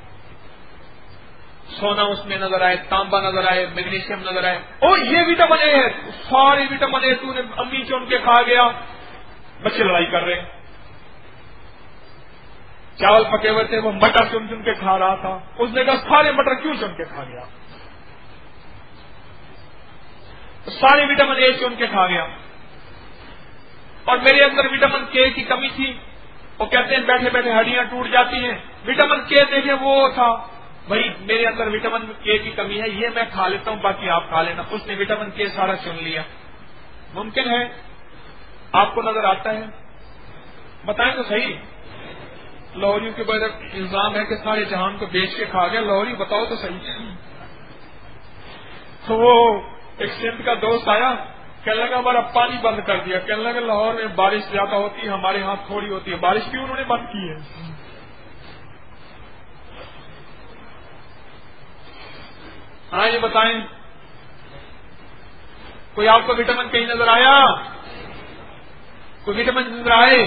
Speaker 1: سونا اس میں نظر آئے, تانبا نظر آئے, میگنیشیم نظر آئے, اور یہ وٹامن اے ہے, سارے وٹامن اے تو نے امی چن کے کھا گیا. بچے لڑائی کر رہے, چاول پکے ہوئے تھے, وہ مٹر چن چن کے کھا رہا تھا. اس نے کہا سارے مٹر کیوں چن کے کھا گیا؟ سارے وٹامن اے چن کے کھا گیا. اور میرے اندر وٹامن کے کی کمی تھی. وہ کہتے ہیں بیٹھے بیٹھے ہڈیاں ٹوٹ جاتی ہیں. وٹامن کے دیکھیں وہ تھا, بھائی میرے اندر وٹامن کے کی کمی ہے, یہ میں کھا لیتا ہوں, باقی آپ کھا لینا. اس نے وٹامن کے سارا چن لیا. ممکن ہے؟ آپ کو نظر آتا ہے؟ بتائیں تو صحیح. لاہوریوں کے بعد الزام ہے کہ سارے جہان کو بیچ کے کھا گیا. لاہوری بتاؤ تو صحیح. تو وہ ایک سندھ کا دوست آیا, کہنے لگا ہمارا پانی بند کر دیا. کہنے لگا لاہور میں بارش زیادہ ہوتی ہے, ہمارے یہاں تھوڑی ہوتی ہے. بارش بھی انہوں نے بند کی ہے. ہاں یہ بتائیں, کوئی آپ کو وٹامن کہیں نظر آیا؟ کوئی وٹامن نظر آئے؟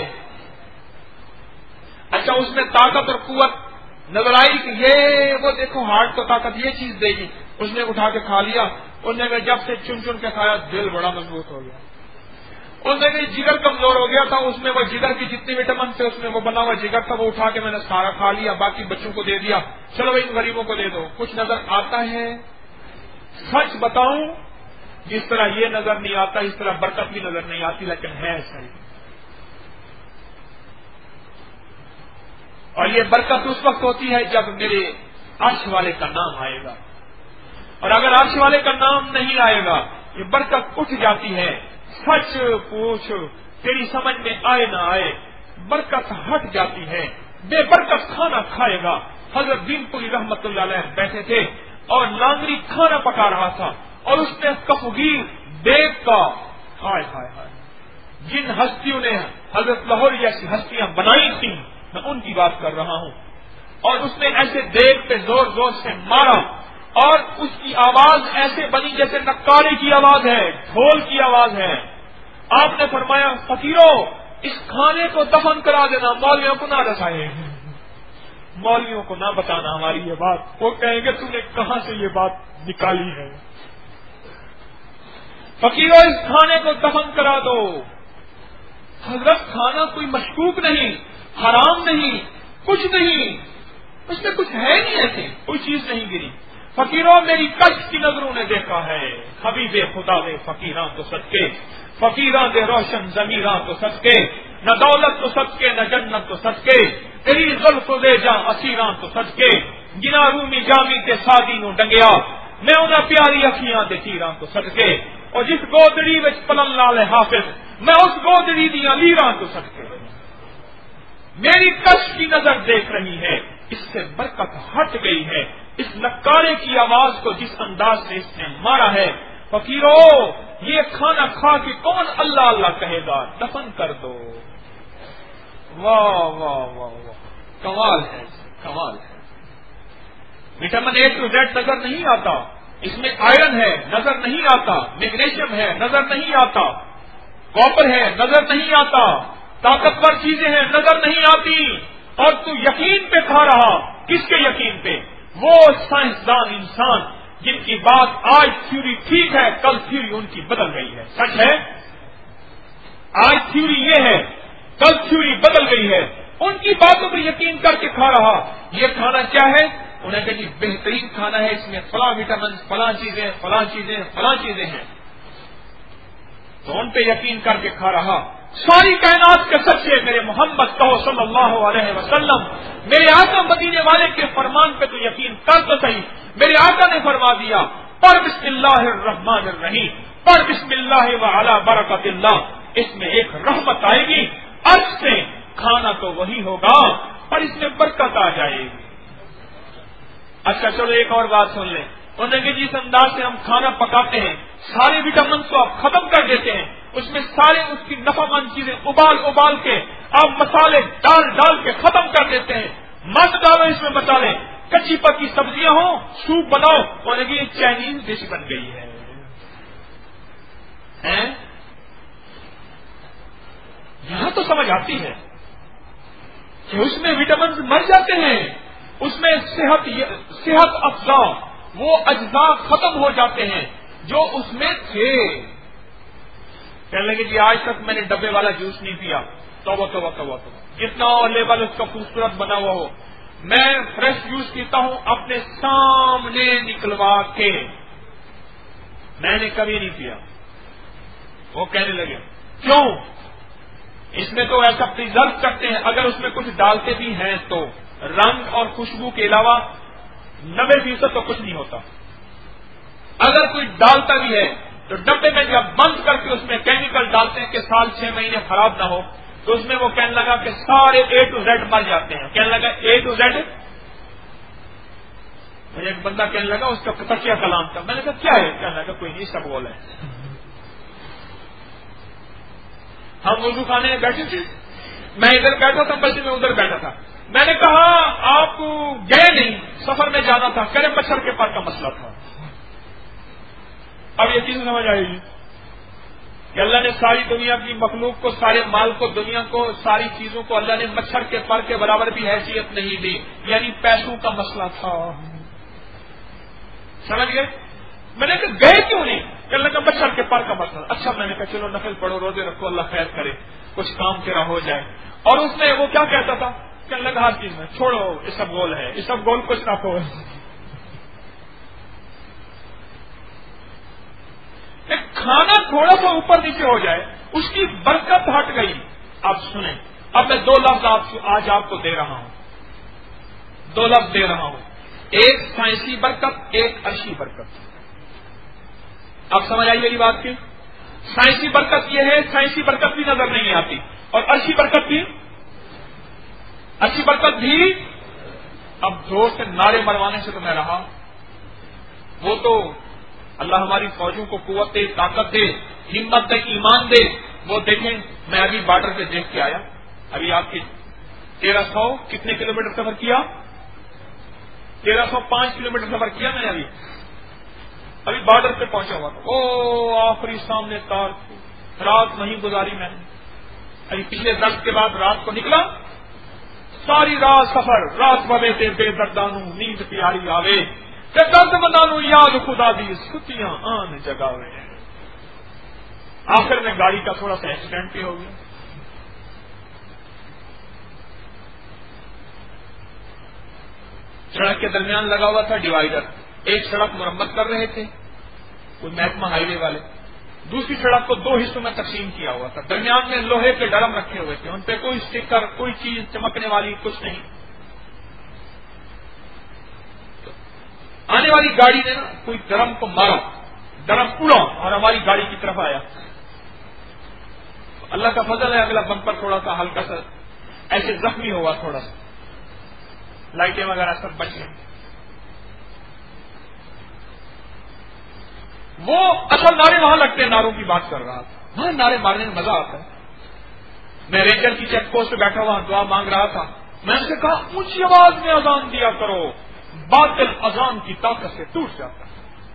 Speaker 1: اچھا اس میں طاقت اور قوت نظر آئی کہ یہ وہ دیکھو ہارٹ کو طاقت یہ چیز دے گی. اس نے اٹھا کے کھا لیا. اس نے جب سے چن چن کے کھایا دل بڑا مضبوط ہو گیا. اس نے کہ جگر کمزور ہو گیا تھا, اس میں وہ جگر کی جتنے وٹامن تھے اس میں وہ بنا ہوا جگر تھا, وہ اٹھا کے میں نے سارا کھا لیا, باقی بچوں کو دے دیا. چلو بھائی غریبوں کو دے دو. کچھ نظر آتا ہے؟ سچ بتاؤں, جس طرح یہ نظر نہیں آتا اس طرح برکت بھی نظر نہیں آتی, لیکن ہے صحیح. اور یہ برکت اس وقت ہوتی ہے جب میرے عرش والے کا نام آئے گا. اور اگر عرش والے کا نام نہیں آئے گا یہ برکت اٹھ جاتی ہے. سچ پوچھ, تیری سمجھ میں آئے نہ آئے, برکت ہٹ جاتی ہے. بے برکت کھانا کھائے گا. حضرت دین پوری رحمت اللہ علیہ بیٹھے تھے اور لانگری کھانا پکا رہا تھا, اور اس نے کفگیر دیکھ کا ہائے ہائے ہائے, جن ہستیوں نے حضرت لاہور جیسی ہستیاں بنائی تھیں میں ان کی بات کر رہا ہوں, اور اس نے ایسے دیگ پہ زور زور سے مارا, اور اس کی آواز ایسے بنی جیسے نکارے کی آواز ہے, ڈھول کی آواز ہے. آپ نے فرمایا فقیروں اس کھانے کو دفن کرا دینا, مولویوں کو نہ رسائے, مولویوں کو نہ بتانا ہماری یہ بات. وہ کہیں گے تم نے کہاں سے یہ بات نکالی ہے. فقیروں اس کھانے کو دفن کرا دو. حضرت کھانا کوئی مشکوک نہیں, حرام نہیں, کچھ نہیں, اس میں کچھ ہے نہیں, ایسے کوئی چیز نہیں گری. فقیروں میری کشف کی نظروں نے دیکھا ہے, حبیب خدا دے فقیراں تو صدقے, فقیراں دے روشن ضمیراں تو صدقے, نہ دولت تو صدقے نہ جنت تو صدقے, تیری زلف دے جاں اسیراں تو صدقے, جنا رومی جامی تے سادی نو ڈنگیا, میں انہاں پیاری اکھیاں دے تیراں تو صدقے, اور جس گودڑی وچ پلن لال حافظ میں اس گودڑی دیاں لیراں تو صدقے. میری کشف کی نظر دیکھ رہی ہے, اس سے برکت ہٹ گئی ہے. اس نکارے کی آواز کو جس انداز سے اس نے مارا ہے, فقیروں یہ کھانا کھا کے کون اللہ اللہ کہے گا, دفن کر دو. واہ واہ واہ واہ, کمال ہے, کمال ہے. وٹامن اے ٹو زیڈ نظر نہیں آتا, اس میں آئرن ہے نظر نہیں آتا, میگنیشیم ہے نظر نہیں آتا, کاپر ہے نظر نہیں آتا, طاقتور چیزیں ہیں نظر نہیں آتی, اور تو یقین پہ کھا رہا. کس کے یقین پہ؟ وہ سائنسدان انسان جن کی بات آج تھیوری ٹھیک ہے, کل تھیوری ان کی بدل گئی ہے. سچ ہے, آج تھیوری یہ ہے, کل تھیوری بدل گئی ہے. ان کی باتوں پر یقین کر کے کھا رہا. یہ کھانا کیا ہے؟ انہیں کہ جی بہترین کھانا ہے, اس میں فلاں وٹامن, فلاں چیزیں, فلاں چیزیں, فلاں چیزیں ہیں, تو ان پہ یقین کر کے کھا رہا. ساری کائنات کے سچے میرے محمد کہو صلی اللہ علیہ وسلم, میرے آقا مدینے والے کے فرمان پہ تو یقین کر تو صحیح. میرے آقا نے فرما دیا پڑھ بسم اللہ الرحمن الرحیم, پڑھ بسم اللہ وعلی برکت اللہ, اس میں ایک رحمت آئے گی, عرش سے کھانا تو وہی ہوگا اور اس میں برکت آ جائے گی. اچھا چلو ایک اور بات سن لیں. انہوں نے جس انداز سے ہم کھانا پکاتے ہیں سارے وٹامن کو آپ ختم کر دیتے ہیں, اس میں سارے اس کی نفع مند چیزیں ابال ابال کے آپ مسالے ڈال ڈال کے ختم کر دیتے ہیں. مت ڈالو اس میں مسالے, کچی پکی سبزیاں ہوں, سوپ بناؤ, انہوں نے یہ چائنیز ڈش بن گئی ہے. تو سمجھ آتی ہے کہ اس میں وٹامنز مر جاتے ہیں، اس میں صحت افزا وہ اجزاء ختم ہو جاتے ہیں جو اس میں تھے. کہنے لگے جی آج تک میں نے ڈبے والا جوس نہیں پیا. توبہ توبہ توبہ توبہ، جتنا لیبل اس کا خوبصورت بنا ہوا ہو، میں فریش جوس پیتا ہوں اپنے سامنے نکلوا کے، میں نے کبھی نہیں پیا. وہ کہنے لگے کیوں؟ اس میں تو ایسا پریزرو کرتے ہیں، اگر اس میں کچھ ڈالتے بھی ہیں تو رنگ اور خوشبو کے علاوہ 90% تو کچھ نہیں ہوتا. اگر کوئی ڈالتا بھی ہے تو ڈبے میں جب بند کر کے اس میں کیمیکل ڈالتے ہیں کہ سال 6 مہینے خراب نہ ہو، تو اس میں وہ کہنے لگا کہ سارے A to Z مر جاتے ہیں. کہنے لگا A to Z. مجھے ایک بندہ کہنے لگا، اس کا تقیہ کلام تھا، میں نے کہا کیا ہے؟ کہنے لگا کوئی نہیں، سب بول ہے. ہم وضو خانے میں بیٹھے تھے، میں ادھر بیٹھا تھا، بس میں ادھر بیٹھا تھا. میں نے کہا آپ گئے نہیں، سفر میں جانا تھا. کرے مچھر کے پر کا مسئلہ تھا. اب یہ چیز سمجھ آئے گی کہ اللہ نے ساری دنیا کی مخلوق کو، سارے مال کو، دنیا کو، ساری چیزوں کو اللہ نے مچھر کے پر کے برابر بھی حیثیت نہیں دی، یعنی پیسوں کا مسئلہ تھا. سمجھ گئے؟ میں نے کہا گئے کیوں نہیں؟ کہنے لگا مچھر کے پر کا مسئلہ. اچھا، میں نے کہا چلو نفل پڑھو، روزے رکھو، اللہ خیر کرے، کچھ کام تیرا ہو جائے. اور اس میں وہ کیا کہتا تھا؟ کہنے لگا ہر چیز میں چھوڑو، یہ سب گول ہے، یہ سب گول کچھ نہ ہو. کھانا تھوڑا سا اوپر نیچے ہو جائے اس کی برکت ہٹ گئی. اب سنیں، اب میں 2 لفظ آج آپ کو دے رہا ہوں، 2 لفظ دے رہا ہوں، ایک سائنسی برکت، ایک عرشی برکت. اب سمجھ آئی میری بات کی؟ سائنسی برکت یہ ہے، سائنسی برکت بھی نظر نہیں آتی، اور عرشی برکت بھی، عرشی برکت بھی. اب زور سے نعرے مروانے سے تو میں رہا، وہ تو اللہ ہماری فوجوں کو قوت دے، طاقت دے، ہمت دے، ایمان دے. وہ دیکھیں، میں ابھی بارڈر پہ دیکھ کے آیا، ابھی آپ کی 1300 کتنے کلومیٹر سفر کیا؟ 1305 کلومیٹر سفر کیا میں نے ابھی بارڈر پہ پہنچا ہوا تھا. او آخری سامنے تار تھی، رات وہیں گزاری میں نے. ابھی پچھلے درد کے بعد رات کو نکلا، ساری رات سفر، رات بھرے سے بے دردانوں نیند پیاری آوے کہ درد مندانو یاد خدا دی ستیاں آن جگاوے. آخر میں گاڑی کا تھوڑا سا ایکسیڈنٹ بھی ہو گیا. سڑک کے درمیان لگا ہوا تھا ڈیوائیڈر، ایک سڑک مرمت کر رہے تھے کوئی محکمہ ہائی وے والے، دوسری سڑک کو 2 حصوں میں تقسیم کیا ہوا تھا. درمیان میں لوہے کے ڈرم رکھے ہوئے تھے، ان پہ کوئی اسٹیکر، کوئی چیز چمکنے والی کچھ نہیں. آنے والی گاڑی نے نا کوئی ڈرم کو مارا، ڈرم اڑا اور ہماری گاڑی کی طرف آیا. اللہ کا فضل ہے، اگلا بمپر تھوڑا سا ہلکا سا ایسے زخمی ہوا، تھوڑا سا لائٹیں وغیرہ سب بچ گئی. وہ اصل نعرے وہاں لگتے ہیں، نعروں کی بات کر رہا تھا، وہاں نعرے مارنے میں مزہ آتا ہے. میں رینجر کی چیک پوسٹ پہ بیٹھا ہوا دعا مانگ رہا تھا. میں نے کہا اونچی آواز میں اذان دیا کرو، باطل اذان کی طاقت سے ٹوٹ جاتا ہے.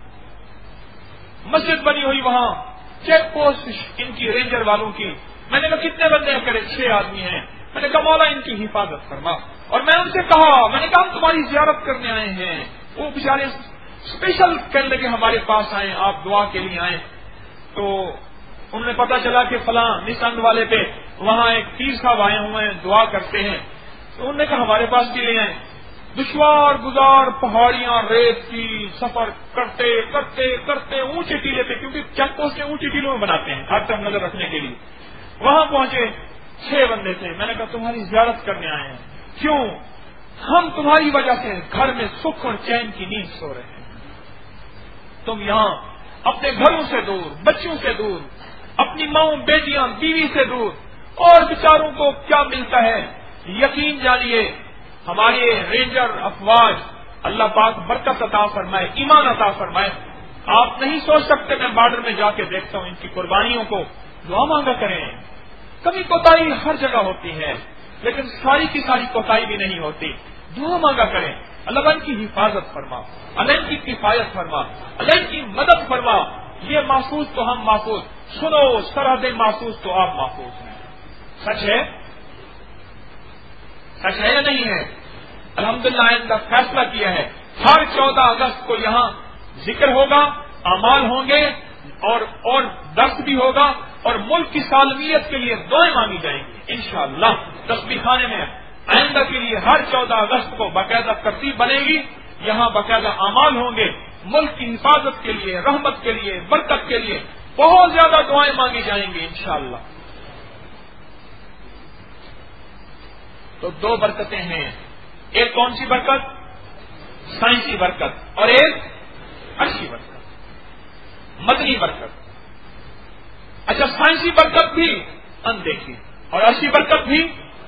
Speaker 1: مسجد بنی ہوئی وہاں، چیک پوسٹ ان کی رینجر والوں کی. میں نے کہا کتنے بندے ہیں؟ کرے 6 آدمی ہیں. میں نے کہا مولا ان کی حفاظت فرما. اور میں ان سے کہا، میں نے کہا ہم تمہاری زیارت کرنے آئے ہیں. وہ بیچارے اسپیشل کہنے لگے ہمارے پاس آئے، آپ دعا کے لیے آئے. تو انہوں نے پتا چلا کہ فلاں نسند والے پہ وہاں ایک پیر صاحب آئے ہوئے ہیں، دعا کرتے ہیں. تو انہوں نے کہا ہمارے پاس بھی لے آئے. دشوار گزار پہاڑیاں ریت کی سفر کرتے کرتے کرتے اونچے ٹیلے پہ، کیونکہ چیک پوسٹ اونچی ٹیلوں میں بناتے ہیں ہر طرف نظر رکھنے کے لیے. وہاں پہنچے، 6 بندے تھے. میں نے کہا تمہاری زیارت کرنے آئے ہیں. کیوں؟ ہم تمہاری وجہ سے گھر میں سکھ اور چین کی نیند سو رہے ہیں. تم یہاں اپنے گھروں سے دور، بچوں سے دور، اپنی ماں بیٹیاں بیوی سے دور، اور بیچاروں کو کیا ملتا ہے. یقین جانیے ہمارے رینجر افواج، اللہ پاک برکت عطا فرمائے، ایمان عطا فرمائے. آپ نہیں سوچ سکتے، میں بارڈر میں جا کے دیکھتا ہوں ان کی قربانیوں کو. دعا مانگا کریں. کبھی کوتاہی ہر جگہ ہوتی ہے، لیکن ساری کی ساری کوتاہی بھی نہیں ہوتی. دعا مانگا کریں، اللہ ان کی حفاظت فرما، اللہ ان کی کفایت فرما، اللہ ان کی مدد فرما. یہ محفوظ تو ہم محفوظ، سنو سرحدیں محفوظ تو آپ محفوظ ہیں. سچ ہے؟ سچ ہے یا نہیں ہے؟ الحمدللہ آئندہ فیصلہ کیا ہے ہر 14 اگست کو یہاں ذکر ہوگا، اعمال ہوں گے اور درس بھی ہوگا، اور ملک کی سالمیت کے لیے دعائیں مانگی جائیں گی انشاءاللہ۔ تسبیح خانے میں آئندہ کے لیے ہر 14 اگست کو باقاعدہ ترتیب بنے گی، یہاں باقاعدہ اعمال ہوں گے، ملک کی حفاظت کے لیے، رحمت کے لیے، برکت کے لیے بہت زیادہ دعائیں مانگی جائیں گی انشاءاللہ۔ تو 2 برکتیں ہیں، ایک کون سی برکت؟ سائنسی برکت، اور ایک عرشی برکت، مدنی برکت۔ اچھا، سائنسی برکت بھی اندیکھی اور عرشی برکت بھی۔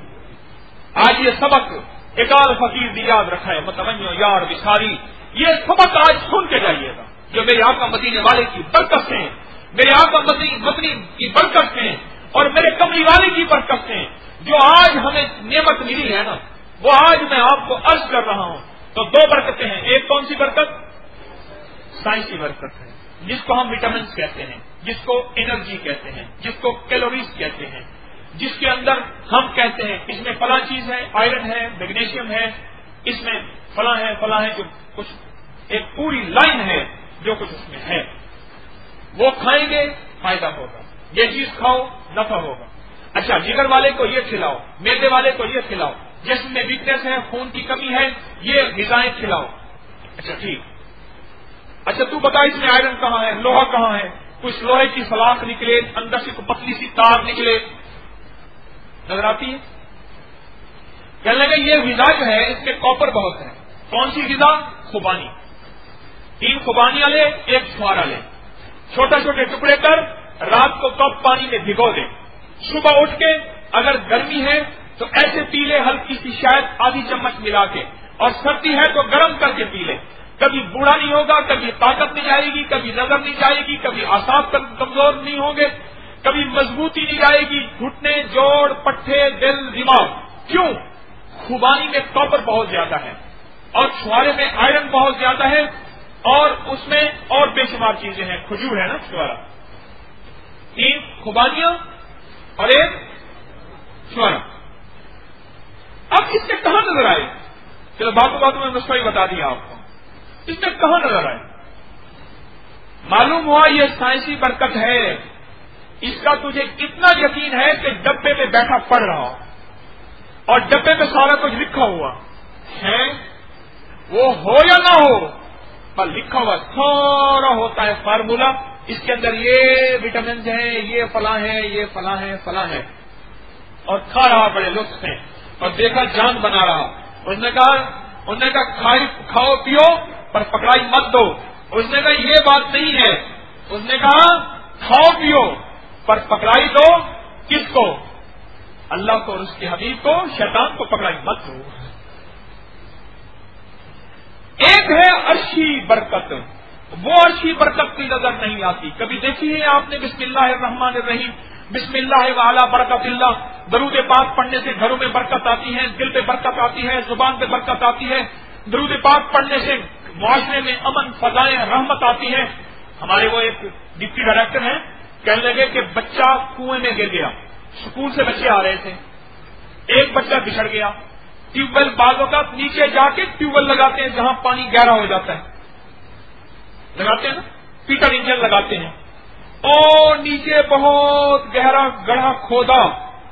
Speaker 1: آج یہ سبق اقال فقیر نے یاد رکھا ہے، متوجہ یار بساری، یہ سبق آج سن کے جائیے گا، جو میرے آقا مدینے والے کی برکت سے، میرے آقا مدنی کی برکت سے اور میرے کملی والے کی برکت سے جو آج ہمیں نعمت ملی ہے نا، وہ آج میں آپ کو عرض کر رہا ہوں۔ تو 2 برکتیں ہیں، ایک کون سی برکت؟ سائنسی برکت ہے، جس کو ہم وٹامنس کہتے ہیں، جس کو انرجی کہتے ہیں، جس کو کیلوریز کہتے ہیں، جس کے اندر ہم کہتے ہیں اس میں فلاں چیز ہے، آئرن ہے، میگنیشیم ہے، اس میں فلاں ہے، جو کچھ ایک پوری لائن ہے جو کچھ اس میں ہے، وہ کھائیں گے فائدہ ہوگا، یہ چیز کھاؤ نفع ہوگا۔ اچھا، جگر والے کو یہ کھلاؤ، میدے والے کو یہ کھلاؤ، جسم میں ویکنیس ہے، خون کی کمی ہے، یہ غذائیں کھلاؤ۔ اچھا ٹھیک، اچھا تو بتا اس میں آئرن کہاں ہے، لوہا کہاں ہے؟ کچھ لوہے کی سلاخ نکلے، اندر سے کوئی پتلی سی تار نکلے، نظر آتی ہے؟ کہنے لگے یہ غذا جو ہے اس میں کاپر بہت ہے۔ کون سی غذا؟ خوبانی، 3 خوبانیاں لے، 1 چھوارا لے، چھوٹے چھوٹے ٹکڑے کر رات کو کپ پانی میں بھگو دے، صبح اٹھ کے اگر گرمی ہے تو ایسے پی لے، ہلکی سی شاید آدھی چمچ ملا کے، اور سردی ہے تو گرم کر کے پی لے۔ کبھی بوڑھا نہیں ہوگا، کبھی طاقت نہیں جائے گی، کبھی نظر نہیں جائے گی، کبھی اعصاب کمزور نہیں ہوں گے، کبھی مضبوطی نہیں جائے گی، گھٹنے، جوڑ، پٹھے، دل، دماغ۔ کیوں؟ خوبانی میں کاپر بہت زیادہ ہے، اور چھوارے میں آئرن بہت زیادہ ہے، اور اس میں اور بے شمار چیزیں ہیں، کھجور ہے نا چھوارا۔ 3 خوبانیاں اور 1 چھوارا۔ اب اس میں کہاں نظر آئے؟ چلو باتوں میں نسخہ ہی بتا دیا آپ کو، اس میں کہاں نظر آئے؟ معلوم ہوا یہ سائنسی برکت ہے، اس کا تجھے کتنا یقین ہے کہ ڈبے میں بیٹھا پڑھ رہا ہو، اور ڈبے میں سارا کچھ لکھا ہوا ہے، وہ ہو یا نہ ہو پر لکھا ہوا سارا ہوتا ہے فارمولا، اس کے اندر یہ وٹامنز ہیں، یہ فلاں ہے، یہ فلاں ہے، فلاں ہے، اور کھا رہا بڑے لطف سے، اور دیکھا جان بنا رہا۔ اس نے کہا کھاؤ پیو پر پکڑائی مت دو۔ اس نے کہا یہ بات نہیں ہے، اس نے کہا کھاؤ پیو پر پکڑائی دو، کس کو؟ اللہ کو اور اس کے حبیب کو، شیطان کو پکڑائی مت دو۔ ایک ہے عرشی برکت، وہ عرشی برکت کی نظر نہیں آتی۔ کبھی دیکھی ہے آپ نے بسم اللہ الرحمن الرحیم، بسم اللہ وعلی برکت اللہ، درود پاک پڑھنے سے گھروں میں برکت آتی ہے، دل پہ برکت آتی ہے، زبان پہ برکت آتی ہے، درود پاک پڑھنے سے معاشرے میں امن، فضائیں، رحمت آتی ہے۔ ہمارے وہ ایک ڈپٹی ڈائریکٹر ہیں، کہنے لگے کہ بچہ کنویں میں گر گیا، اسکول سے بچے آ رہے تھے، ایک بچہ بچھڑ گیا، ٹیوب ویل بعض اوقات نیچے جا کے ٹیوب ویل لگاتے ہیں جہاں پانی گہرا ہو جاتا ہے، لگاتے ہیں نا، پیٹر انجن لگاتے ہیں، اور نیچے بہت گہرا گڑھا کھودا،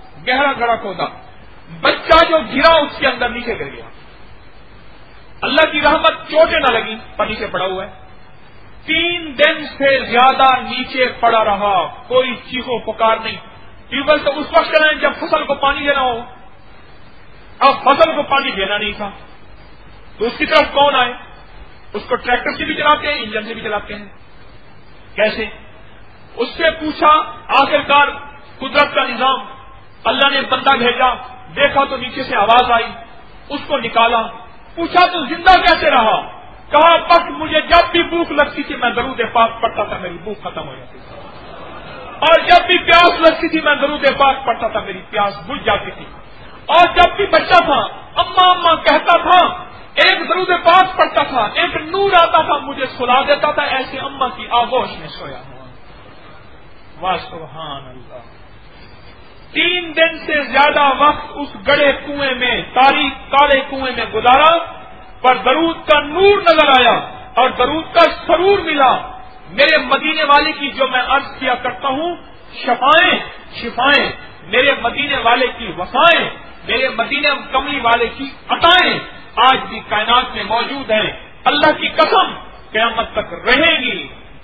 Speaker 1: بچہ جو گرا اس کے اندر نیچے گر گیا، اللہ کی رحمت چوٹیں نہ لگی پر نیچے پڑا ہوا ہے، 3 دن سے زیادہ نیچے پڑا رہا، کوئی چیخو پکار نہیں۔ ٹیوب ویل تو اس وقت چلائیں جب فصل کو پانی دینا ہو، اب فصل کو پانی دینا نہیں تھا تو اس کی طرف کون آئے؟ اس کو ٹریکٹر سے بھی چلاتے ہیں، انجن سے بھی چلاتے ہیں، کیسے؟ اس سے پوچھا، آخرکار قدرت کا نظام، اللہ نے بندہ بھیجا، دیکھا تو نیچے سے آواز آئی، اس کو نکالا، پوچھا تو زندہ کیسے رہا؟ کہا بس مجھے جب بھی بھوک لگتی تھی میں درود پاک پڑھتا تھا، میری بھوک ختم ہو جاتی تھی، اور جب بھی پیاس لگتی تھی میں درود پاک پڑھتا تھا، میری پیاس بجھ جاتی تھی، اور جب بھی بچہ تھا اماں اماں کہتا تھا، ایک درود پاک پڑھتا تھا، ایک نور آتا تھا مجھے سلا دیتا تھا، ایسے اماں کی آغوش میں سویا ہوا۔ واہ سبحان اللہ، 3 دن سے زیادہ وقت اس گڑے کنویں میں، تاریک کالے کنویں میں گزارا، پر درود کا نور نظر آیا اور درود کا سرور ملا۔ میرے مدینے والے کی جو میں عرض کیا کرتا ہوں، شفائیں، میرے مدینے والے کی وفائیں، میرے مدینے کملی والے کی عطائیں آج بھی کائنات میں موجود ہیں، اللہ کی قسم قیامت تک رہیں گی۔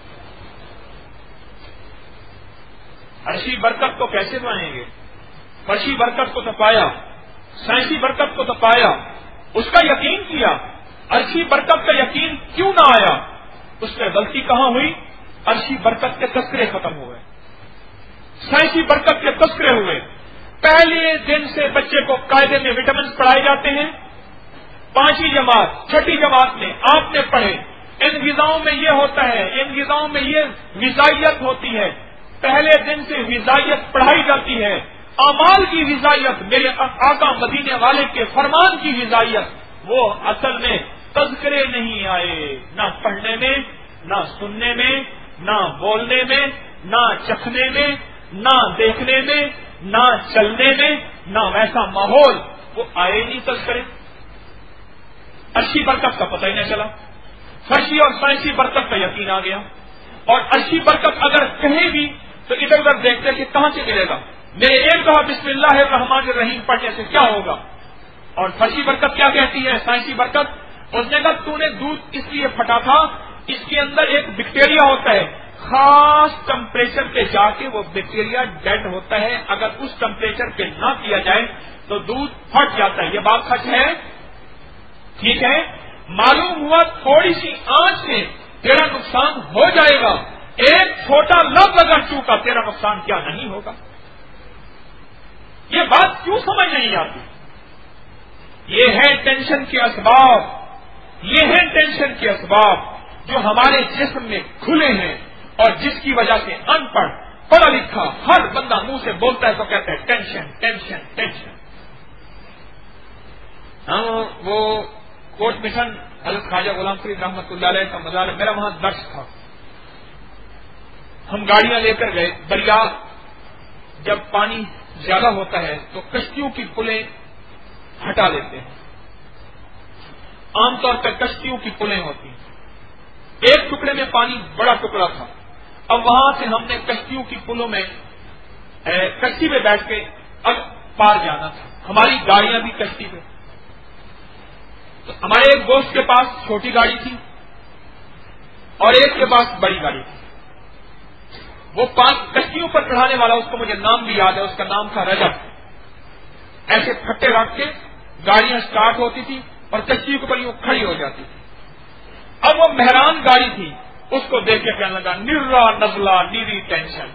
Speaker 1: عرشی برکت کو کیسے پائیں گے؟ فرشی برکت کو تو پایا، سائنسی برکت کو تو پایا، اس کا یقین کیا۔ عرشی برکت کا یقین کیوں نہ آیا؟ اس میں غلطی کہاں ہوئی؟ عرشی برکت کے تذکرے ختم ہوئے، سائنسی برکت کے تذکرے ہوئے۔ پہلے دن سے بچے کو قاعدے میں وٹامنس پڑھائے جاتے ہیں، 5ویں جماعت 6ٹھی جماعت میں آپ نے پڑھے، ان غذاؤں میں یہ ہوتا ہے، ان غذاؤں میں یہ غذائیت ہوتی ہے۔ پہلے دن سے غذائیت پڑھائی جاتی ہے، اعمال کی غذائیت، میرے آقا مدینے والے کے فرمان کی غذائیت، وہ اصل میں تذکرے نہیں آئے، نہ پڑھنے میں، نہ سننے میں، نہ بولنے میں، نہ چکھنے میں، نہ دیکھنے میں، نہ چلنے میں، نہ ویسا ماحول، وہ آئے نہیں تذکرے۔ عرشی برکت کا پتہ ہی نہ چلا، فرشی اور سائنسی برکت کا یقین آ گیا۔ اور عرشی برکت اگر کہیں بھی تو ادھر ادھر دیکھتے کہ کہاں سے ملے گا۔ میرے ایک دفعہ بسم اللہ الرحمن الرحیم پڑھنے سے کیا ہوگا؟ اور فرشی برکت کیا کہتی ہے، سائنسی برکت؟ اس نے کہا تو نے دودھ اس لیے پھٹا تھا، اس کے اندر ایک بیکٹیریا ہوتا ہے، خاص ٹمپریچر پہ جا کے وہ بیکٹیریا ڈیڈ ہوتا ہے، اگر اس ٹمپریچر پہ نہ کیا جائے تو دودھ پھٹ جاتا ہے۔ یہ بات سچ ہے؟ ٹھیک ہے، معلوم ہوا تھوڑی سی آنچ سے تیرا نقصان ہو جائے گا، ایک چھوٹا لفظ اگر چوکا تیرا نقصان کیا نہیں ہوگا۔ یہ بات کیوں سمجھ نہیں آتی؟ یہ ہے ٹینشن کے اسباب، یہ ہے ٹینشن کے اسباب جو ہمارے جسم میں کھلے ہیں، اور جس کی وجہ سے ان پڑھ پڑھا لکھا ہر بندہ منہ سے بولتا ہے تو کہتا ہے ٹینشن ٹینشن ٹینشن۔ وہ کوٹ مشن حضرت خواجہ غلام فرید رحمۃ اللہ علیہ کا مزار، میرا وہاں درس تھا، ہم گاڑیاں لے کر گئے دریا، جب پانی زیادہ ہوتا ہے تو کشتیوں کی پلیں ہٹا لیتے ہیں، عام طور پر کشتیوں کی پلیں ہوتی ہیں، ایک ٹکڑے میں پانی بڑا ٹکڑا تھا، اب وہاں سے ہم نے کشتیوں کی پلوں میں کشتی پہ بیٹھ کے اب پار جانا تھا، ہماری گاڑیاں بھی کشتی پہ، تو ہمارے ایک دوست کے پاس چھوٹی گاڑی تھی اور ایک کے پاس بڑی گاڑی تھی، وہ 5 کشتیوں پر چڑھانے والا، اس کو مجھے نام بھی یاد ہے، اس کا نام تھا رجب۔ ایسے پھٹے رکھ کے گاڑیاں سٹارٹ ہوتی تھی اور کشتی کے اوپر یوں کھڑی ہو جاتی تھی۔ اب وہ مہران گاڑی تھی، اس کو دیکھ کے کہنے لگا نرا نزلہ نیری ٹینشن۔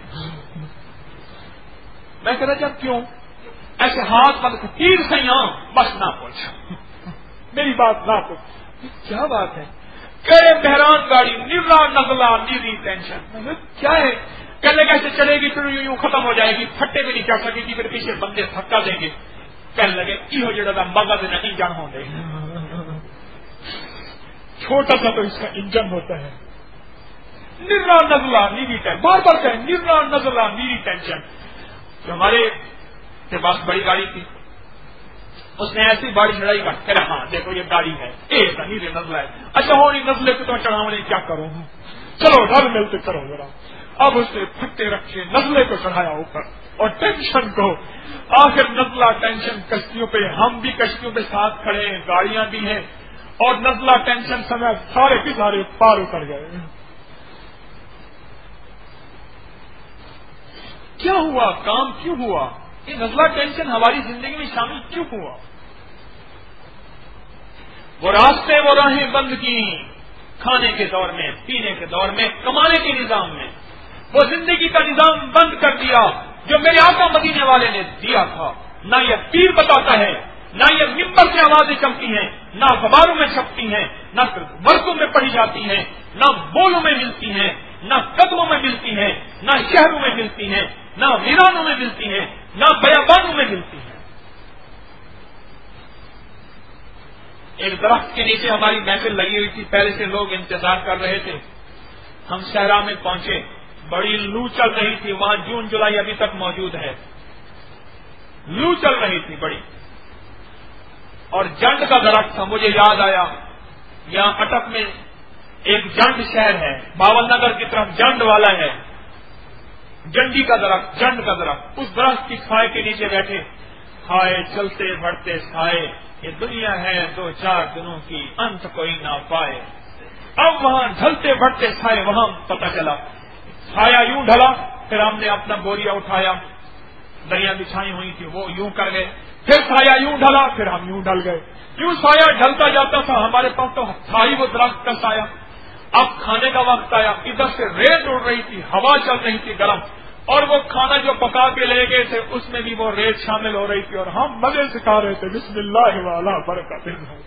Speaker 1: میں کہہ رہا جب کیوں؟ ایسے ہاتھ بند تیر سیاں بس نہ پہنچا، میری بات نہ پوچھ، کیا بات ہے؟ کہ مہران گاڑی نرا نزلہ نیری ٹینشن، کیا ہے؟ کہنے کیسے چلے گی، پھر یوں ختم ہو جائے گی، پھٹے بھی نہیں چڑھ سکے گی، پھر پیچھے بندے دھکا دیں گے، کہنے لگے یہ جڑا مغز نہیں جان ہوں گے، چھوٹا سا تو اس کا انجن ہوتا ہے، نرا نزلہ نیری ٹینشن، بار بار کہیں نرا نزلہ نیری ٹینشن۔ جو ہمارے کے پاس بڑی گاڑی تھی، اس نے ایسی باری چڑھائی کا کہ ہاں دیکھو یہ گاڑی ہے، ایک نیرے نزلہ ہے، اچھا ہو نہیں نزلے کو تو چڑھاؤ نہیں، کیا کروں، چلو رل ملتے کرو ذرا۔ اب اس نے پھٹے رکھے نزلے کو چڑھایا اوپر اور ٹینشن کو، آخر نزلہ ٹینشن کشتیوں پہ، ہم بھی کشتیوں پہ ساتھ کھڑے ہیں، گاڑیاں بھی ہیں، اور نزلہ ٹینشن سمیت سارے کے سارے پار اتر گئے۔ کیا ہوا؟ کام کیوں ہوا؟ یہ نزلہ ٹینشن ہماری زندگی میں شامل کیوں ہوا؟ وہ راستے وہ راہیں بند کی، کھانے کے دور میں، پینے کے دور میں، کمانے کے نظام میں، وہ زندگی کا نظام بند کر دیا جو میرے آقا مدینے والے نے دیا تھا۔ نہ یہ پیر بتاتا ہے، نہ یہ ممبر سے آوازیں چلتی ہیں، نہ اخباروں میں چھپتی ہیں، نہ ورقوں میں پڑھی جاتی ہیں، نہ بولوں میں ملتی ہیں، نہ قدموں میں ملتی ہیں، نہ شہروں میں ملتی ہیں، نہ ویرانوں میں ملتی ہیں، نہ بیابانوں میں ملتی ہیں۔ ایک درخت کے نیچے ہماری محفل لگی ہوئی تھی، پہلے سے لوگ انتظار کر رہے تھے، ہم صحرا میں پہنچے، بڑی لو چل رہی تھی، وہاں جون جولائی ابھی تک موجود ہے، لو چل رہی تھی بڑی، اور جنڈ کا درخت تھا. مجھے یاد آیا یہاں اٹک میں ایک جنڈ شہر ہے، باول نگر کی طرف جنڈ والا ہے، جنڈی کا درخت، جنڈ کا درخت. اس درخت کی چھائے کے نیچے بیٹھے، کھائے چلتے بڑھتے سائے، یہ دنیا ہے 2-4 دنوں کی، انت کوئی نہ پائے. اب وہاں ڈھلتے بڑھتے سائے، وہاں پتہ چلا سایہ یوں ڈھلا، پھر ہم نے اپنا بوریا اٹھایا، دریا بچھائی ہوئی تھی وہ یوں کر گئے، پھر سایہ یوں ڈھلا، پھر ہم یوں ڈھل گئے. یوں سایہ ڈھلتا جاتا تھا، ہمارے پاس تو تھا ہی وہ درخت کا سایہ. اب کھانے کا وقت آیا، ادھر سے ریت اڑ رہی تھی، ہوا چل رہی تھی گرم، اور وہ کھانا جو پکا کے لے گئے تھے اس میں بھی وہ ریت شامل ہو رہی تھی، اور ہم مزے سے کھا رہے تھے. بسم اللہ والا برکت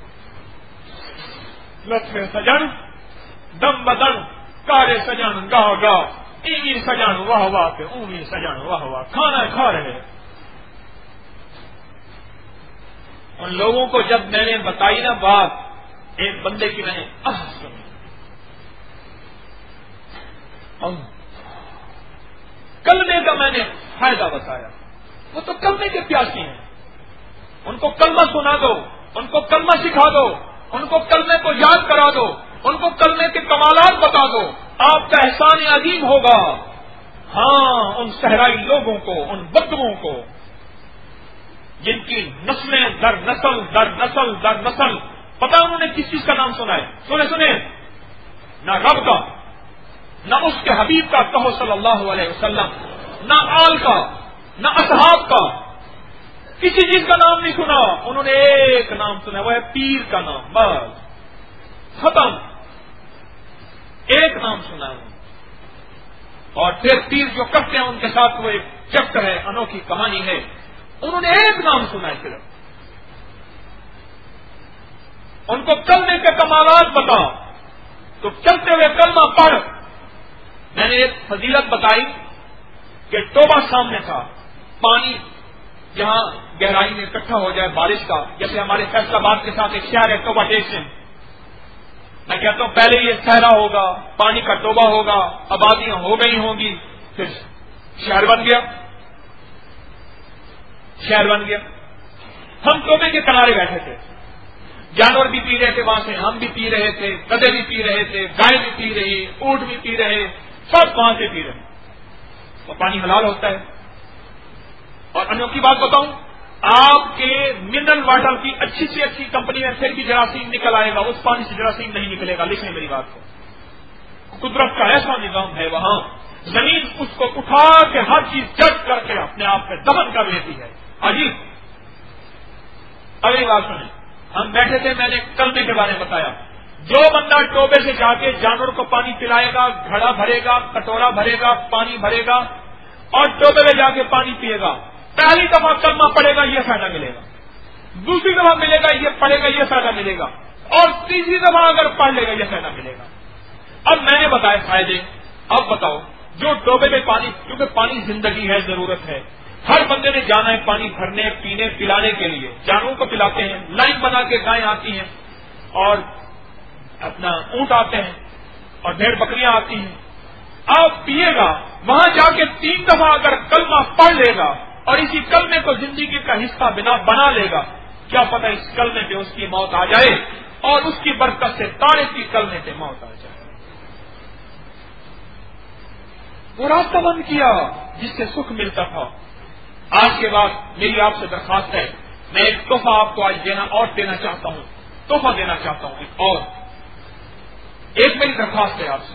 Speaker 1: لطفے سجن دم بدن کارے سجن گاہ گاہ ایوی سجن واہ واہ کے اوی سجن واہ واہ. کھانا کھا رہے. ان لوگوں کو جب میں نے بتائی نا بات، ایک بندے کی میں نے سنی، کلمے کا میں نے فائدہ بتایا. وہ تو کلمے کے پیاسی ہیں، ان کو کلمہ سنا دو، ان کو کلمہ سکھا دو، ان کو کلمے کو یاد کرا دو، ان کو کلمے کے کمالات بتا دو، آپ کا احسان عظیم ہوگا. ہاں، ان صحرائی لوگوں کو، ان بدوؤں کو جن کی نسلیں در نسل در نسل در نسل، پتہ انہوں نے کس چیز کا نام سنا ہے؟ سنے نہ رب کا، نہ اس کے حبیب کا کہو صلی اللہ علیہ وسلم، نہ آل کا، نہ اصحاب کا، کسی چیز کا نام نہیں سنا. انہوں نے ایک نام سنا، وہ ہے پیر کا نام، بس ختم. ایک نام سنا ہے، اور پھر پیر جو کرتے ہیں ان کے ساتھ وہ ایک چکر ہے، انوکھی کہانی ہے. انہوں نے ایک نام سنا ہے صرف. ان کو کلمے کے کمالات بتا تو چلتے ہوئے کلمہ پڑھ. میں نے ایک فضیلت بتائی کہ ٹوبہ سامنے تھا، پانی جہاں گہرائی میں اکٹھا ہو جائے بارش کا، جیسے ہمارے فیصلہ آباد کے ساتھ ایک شہر ہے ٹوبہ ٹیشن. میں کہتا ہوں پہلے یہ صحرا ہوگا، پانی کا ٹوبہ ہوگا، آبادیاں ہو گئی ہوں گی، پھر شہر بن گیا، شہر بن گیا. ہم ٹوبے کے کنارے بیٹھے تھے، جانور بھی پی رہے تھے وہاں سے، ہم بھی پی رہے تھے، گدھے بھی پی رہے تھے، گائے بھی پی رہی، اونٹ بھی پی رہے، سب وہاں سے پی رہے. تو پانی حلال ہوتا ہے. اور انوکھی بات بتاؤں، آپ کے منرل واٹر کی اچھی سے اچھی کمپنی میں پھر بھی جراثیم نکل آئے گا، اس پانی سے جراثیم نہیں نکلے گا. لکھیں میری بات کو، قدرت کا ایسا نظام ہے وہاں. زمین اس کو اٹھا کے ہر چیز جج کر کے اپنے آپ میں دفن کر لیتی ہے. عجیب. اگلی بات سنیں، ہم بیٹھے تھے، میں نے کلمے کے بارے میں بتایا. جو بندہ ٹوبے سے جا کے جانور کو پانی پلائے گا، گھڑا بھرے گا، کٹورا بھرے گا، پانی بھرے گا، اور ٹوبے میں جا کے پانی پیے گا، پہلی دفعہ کلمہ پڑے گا یہ فائدہ ملے گا، دوسری دفعہ ملے گا یہ پڑھے گا یہ فائدہ ملے گا، اور تیسری دفعہ اگر پڑھ لے گا یہ فائدہ ملے گا. اب میں نے بتایا فائدے. اب بتاؤ، جو ٹوبے میں پانی، کیونکہ پانی زندگی ہے، ضرورت ہے، ہر بندے نے جانا ہے پانی بھرنے، پینے، پلانے کے لیے. جانوروں کو پلاتے ہیں، لائن بنا کے گائیں آتی ہیں، اور اپنا اونٹ آتے ہیں، اور بھیڑ بکریاں آتی ہیں. آپ پیے گا، وہاں جا کے 3 دفعہ اگر کلمہ پڑھ لے گا اور اسی کلمے کو زندگی کا حصہ بنا لے گا، کیا پتہ اس کلمے پہ اس کی موت آ جائے، اور اس کی برکت سے تاڑے کی کلمے پہ موت آ جائے. وہ راستہ بند کیا جس سے سکھ ملتا تھا. آج کے بعد میری آپ سے درخواست ہے، میں ایک تحفہ آپ کو آج دینا چاہتا ہوں، تحفہ دینا چاہتا ہوں. ایک میری درخواست ہے آپ سے،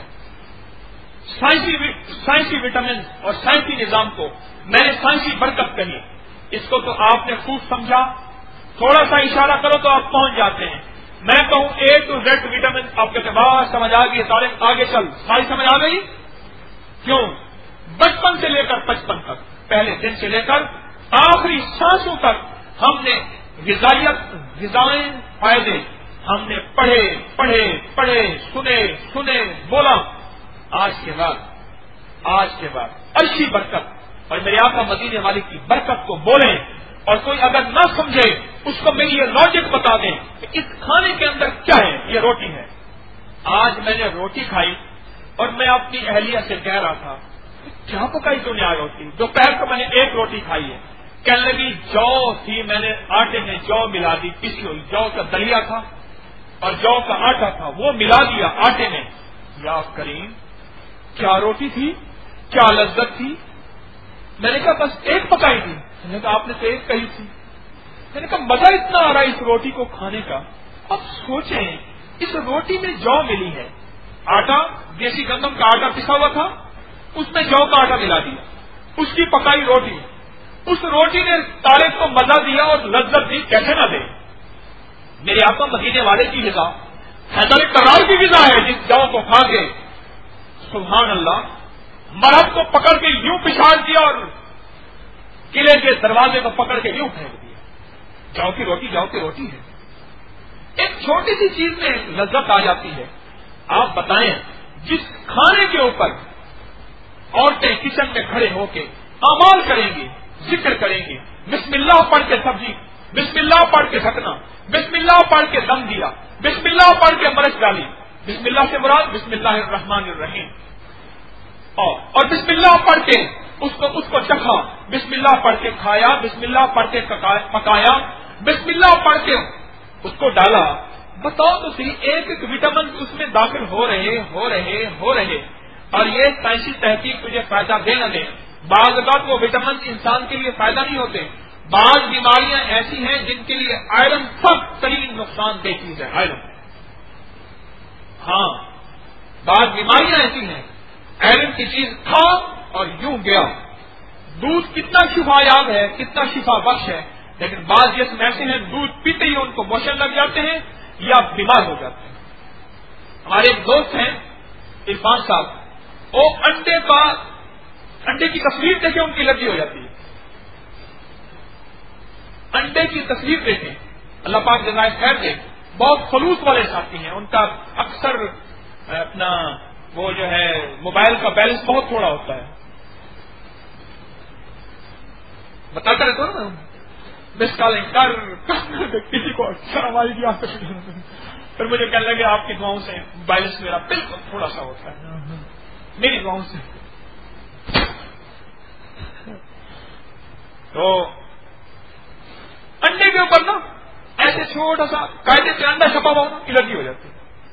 Speaker 1: سائنسی وٹامن اور سائنسی نظام کو میں نے سائنسی برکت کہی، اس کو تو آپ نے خوب سمجھا، تھوڑا سا اشارہ کرو تو آپ پہنچ جاتے ہیں. میں کہوں A to Z وٹامن، آپ کہتے بعد سمجھ آ گئی، طارق آگے چل، ساری سمجھ آ گئی. کیوں؟ بچپن سے لے کر 55 تک، پہلے دن سے لے کر آخری سانسوں تک ہم نے غذائیں فائدے ہم نے پڑھے سنے بولا. آج کے بعد عرشی برکت اور میرے آقا مدینے والے کی برکت کو بولیں، اور کوئی اگر نہ سمجھے اس کو میری یہ لاجک بتا دیں کہ اس کھانے کے اندر کیا ہے. یہ روٹی ہے. آج میں نے روٹی کھائی اور میں اپنی اہلیہ سے کہہ رہا تھا کیا پکائی تو نے آئی ہوتی. دوپہر کو میں نے 1 روٹی کھائی ہے، کہنے لگی جو تھی میں نے آٹے میں جو ملا دی، پیسی ہوئی جو کا دلیا تھا اور جو کا آٹا تھا وہ ملا دیا آٹے میں. یا کریم کیا روٹی تھی، کیا لذت تھی. میں نے کہا بس ایک پکائی تھی. میں نے کہا آپ نے تو ایک کہی تھی. میں نے کہا مزہ اتنا آ رہا ہے اس روٹی کو کھانے کا. اب سوچیں اس روٹی میں جو ملی ہے، آٹا دیسی گندم کا آٹا پسا ہوا تھا، اس میں جو کا آٹا ملا دیا، اس کی پکائی روٹی، اس روٹی نے تاریخ کو مزہ دیا اور لذت دی، کیسے نہ دے. میرے آقا مدینے والے کی غذا حیدر کرار کی غذا ہے، جس جو کو کھا کے سبحان اللہ مرد کو پکڑ کے یوں پچھاڑ دیا اور قلعے کے دروازے کو پکڑ کے یوں پھینک دیا. جو کی روٹی ہے. ایک چھوٹی سی چیز میں لذت آ جاتی ہے. آپ بتائیں جس کھانے کے اوپر عورتیں کچن میں کھڑے ہو کے اعمال کریں گی، ذکر کریں گی، بسم اللہ پڑھ کے سبزی، بسم اللہ پڑھ کے ڈھکنا، بسم اللہ پڑھ کے دم دیا، بسم اللہ پڑھ کے مرچ ڈالی، بسم اللہ سے مراد بسم اللہ الرحمن الرحیم، اور بسم اللہ پڑھ کے اس کو چکھا، بسم اللہ پڑھ کے کھایا، بسم اللہ پڑھ کے پکایا، بسم اللہ پڑھ کے اس کو ڈالا. بتاؤ تو صحیح ایک ایک وٹامن اس میں داخل ہو رہے اور یہ سائنسی تحقیق تجھے فائدہ دے نہ دے. بعض اوقات وہ وٹامن انسان کے لیے فائدہ نہیں ہوتے. بعض بیماریاں ایسی ہیں جن کے لیے آئرن سخت ترین نقصان دہ چیز ہے. آئرن، ہاں بعض بیماریاں ایسی ہیں آئرن کی چیز کھا اور یوں گیا. دودھ کتنا شفا یاب ہے، کتنا شفا بخش ہے، لیکن بعض جسم ایسے ہیں دودھ پیتے ہی ان کو موشن لگ جاتے ہیں یا بیمار ہو جاتے ہیں. ہمارے ایک دوست ہیں عرفان صاحب، وہ انڈے کی تصویر دیکھیں ان کی الرجی ہو جاتی ہے. انڈے کی تصویر دیکھیں، اللہ پاک جزائے خیر دے، بہت خلوص والے ساتھی ہیں. ان کا اکثر اپنا وہ جو ہے موبائل کا بیلنس بہت تھوڑا ہوتا ہے. بتاتا رہتا ہوں نا مس کالنگ کر کسی کو شرم آئی گی. پھر مجھے کہنے لگے آپ کی دعاؤں سے بیلنس میرا بالکل تھوڑا سا ہوتا ہے، میری دعاؤں سے. تو انڈے کے اوپر نا ایسے چھوٹا سا قاعدے سے انڈا چھپا ہوا ہونا الرجی ہو جاتی ہے.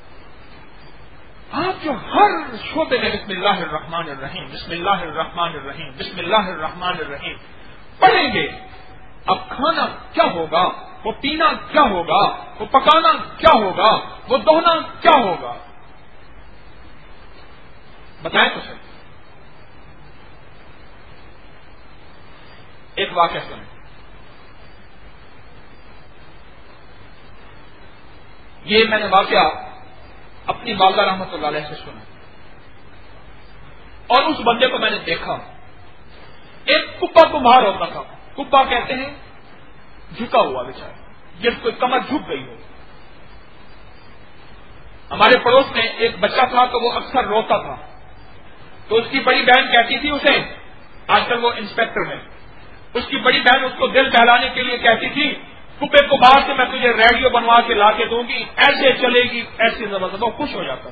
Speaker 1: آپ جو ہر شعبے میں بسم اللہ الرحمن الرحیم، بسم اللہ الرحمن الرحیم، بسم اللہ الرحمن الرحیم پڑھیں گے، اب کھانا کیا ہوگا، وہ پینا کیا ہوگا، وہ پکانا کیا ہوگا، وہ دہنا کیا ہوگا، بتائیں تو صحیح. ایک واقعہ سنیں. یہ میں نے واقعہ اپنی والدہ رحمت اللہ علیہ سے سنا اور اس بندے کو میں نے دیکھا. ایک کپا کمہار ہوتا تھا. کپا کہتے ہیں جھکا ہوا بیچارہ، جس کو کمر جھک گئی ہو. ہمارے پڑوس میں ایک بچہ تھا تو وہ اکثر روتا تھا، تو اس کی بڑی بہن کہتی تھی اسے، آج کل وہ انسپیکٹر ہے، اس کی بڑی بہن اس کو دل بہلانے کے لیے کہتی تھی کپے کو باہر سے میں تجھے ریڈیو بنوا کے لا کے دوں گی، ایسے چلے گی، ایسی زبردست. وہ خوش ہو جاتا.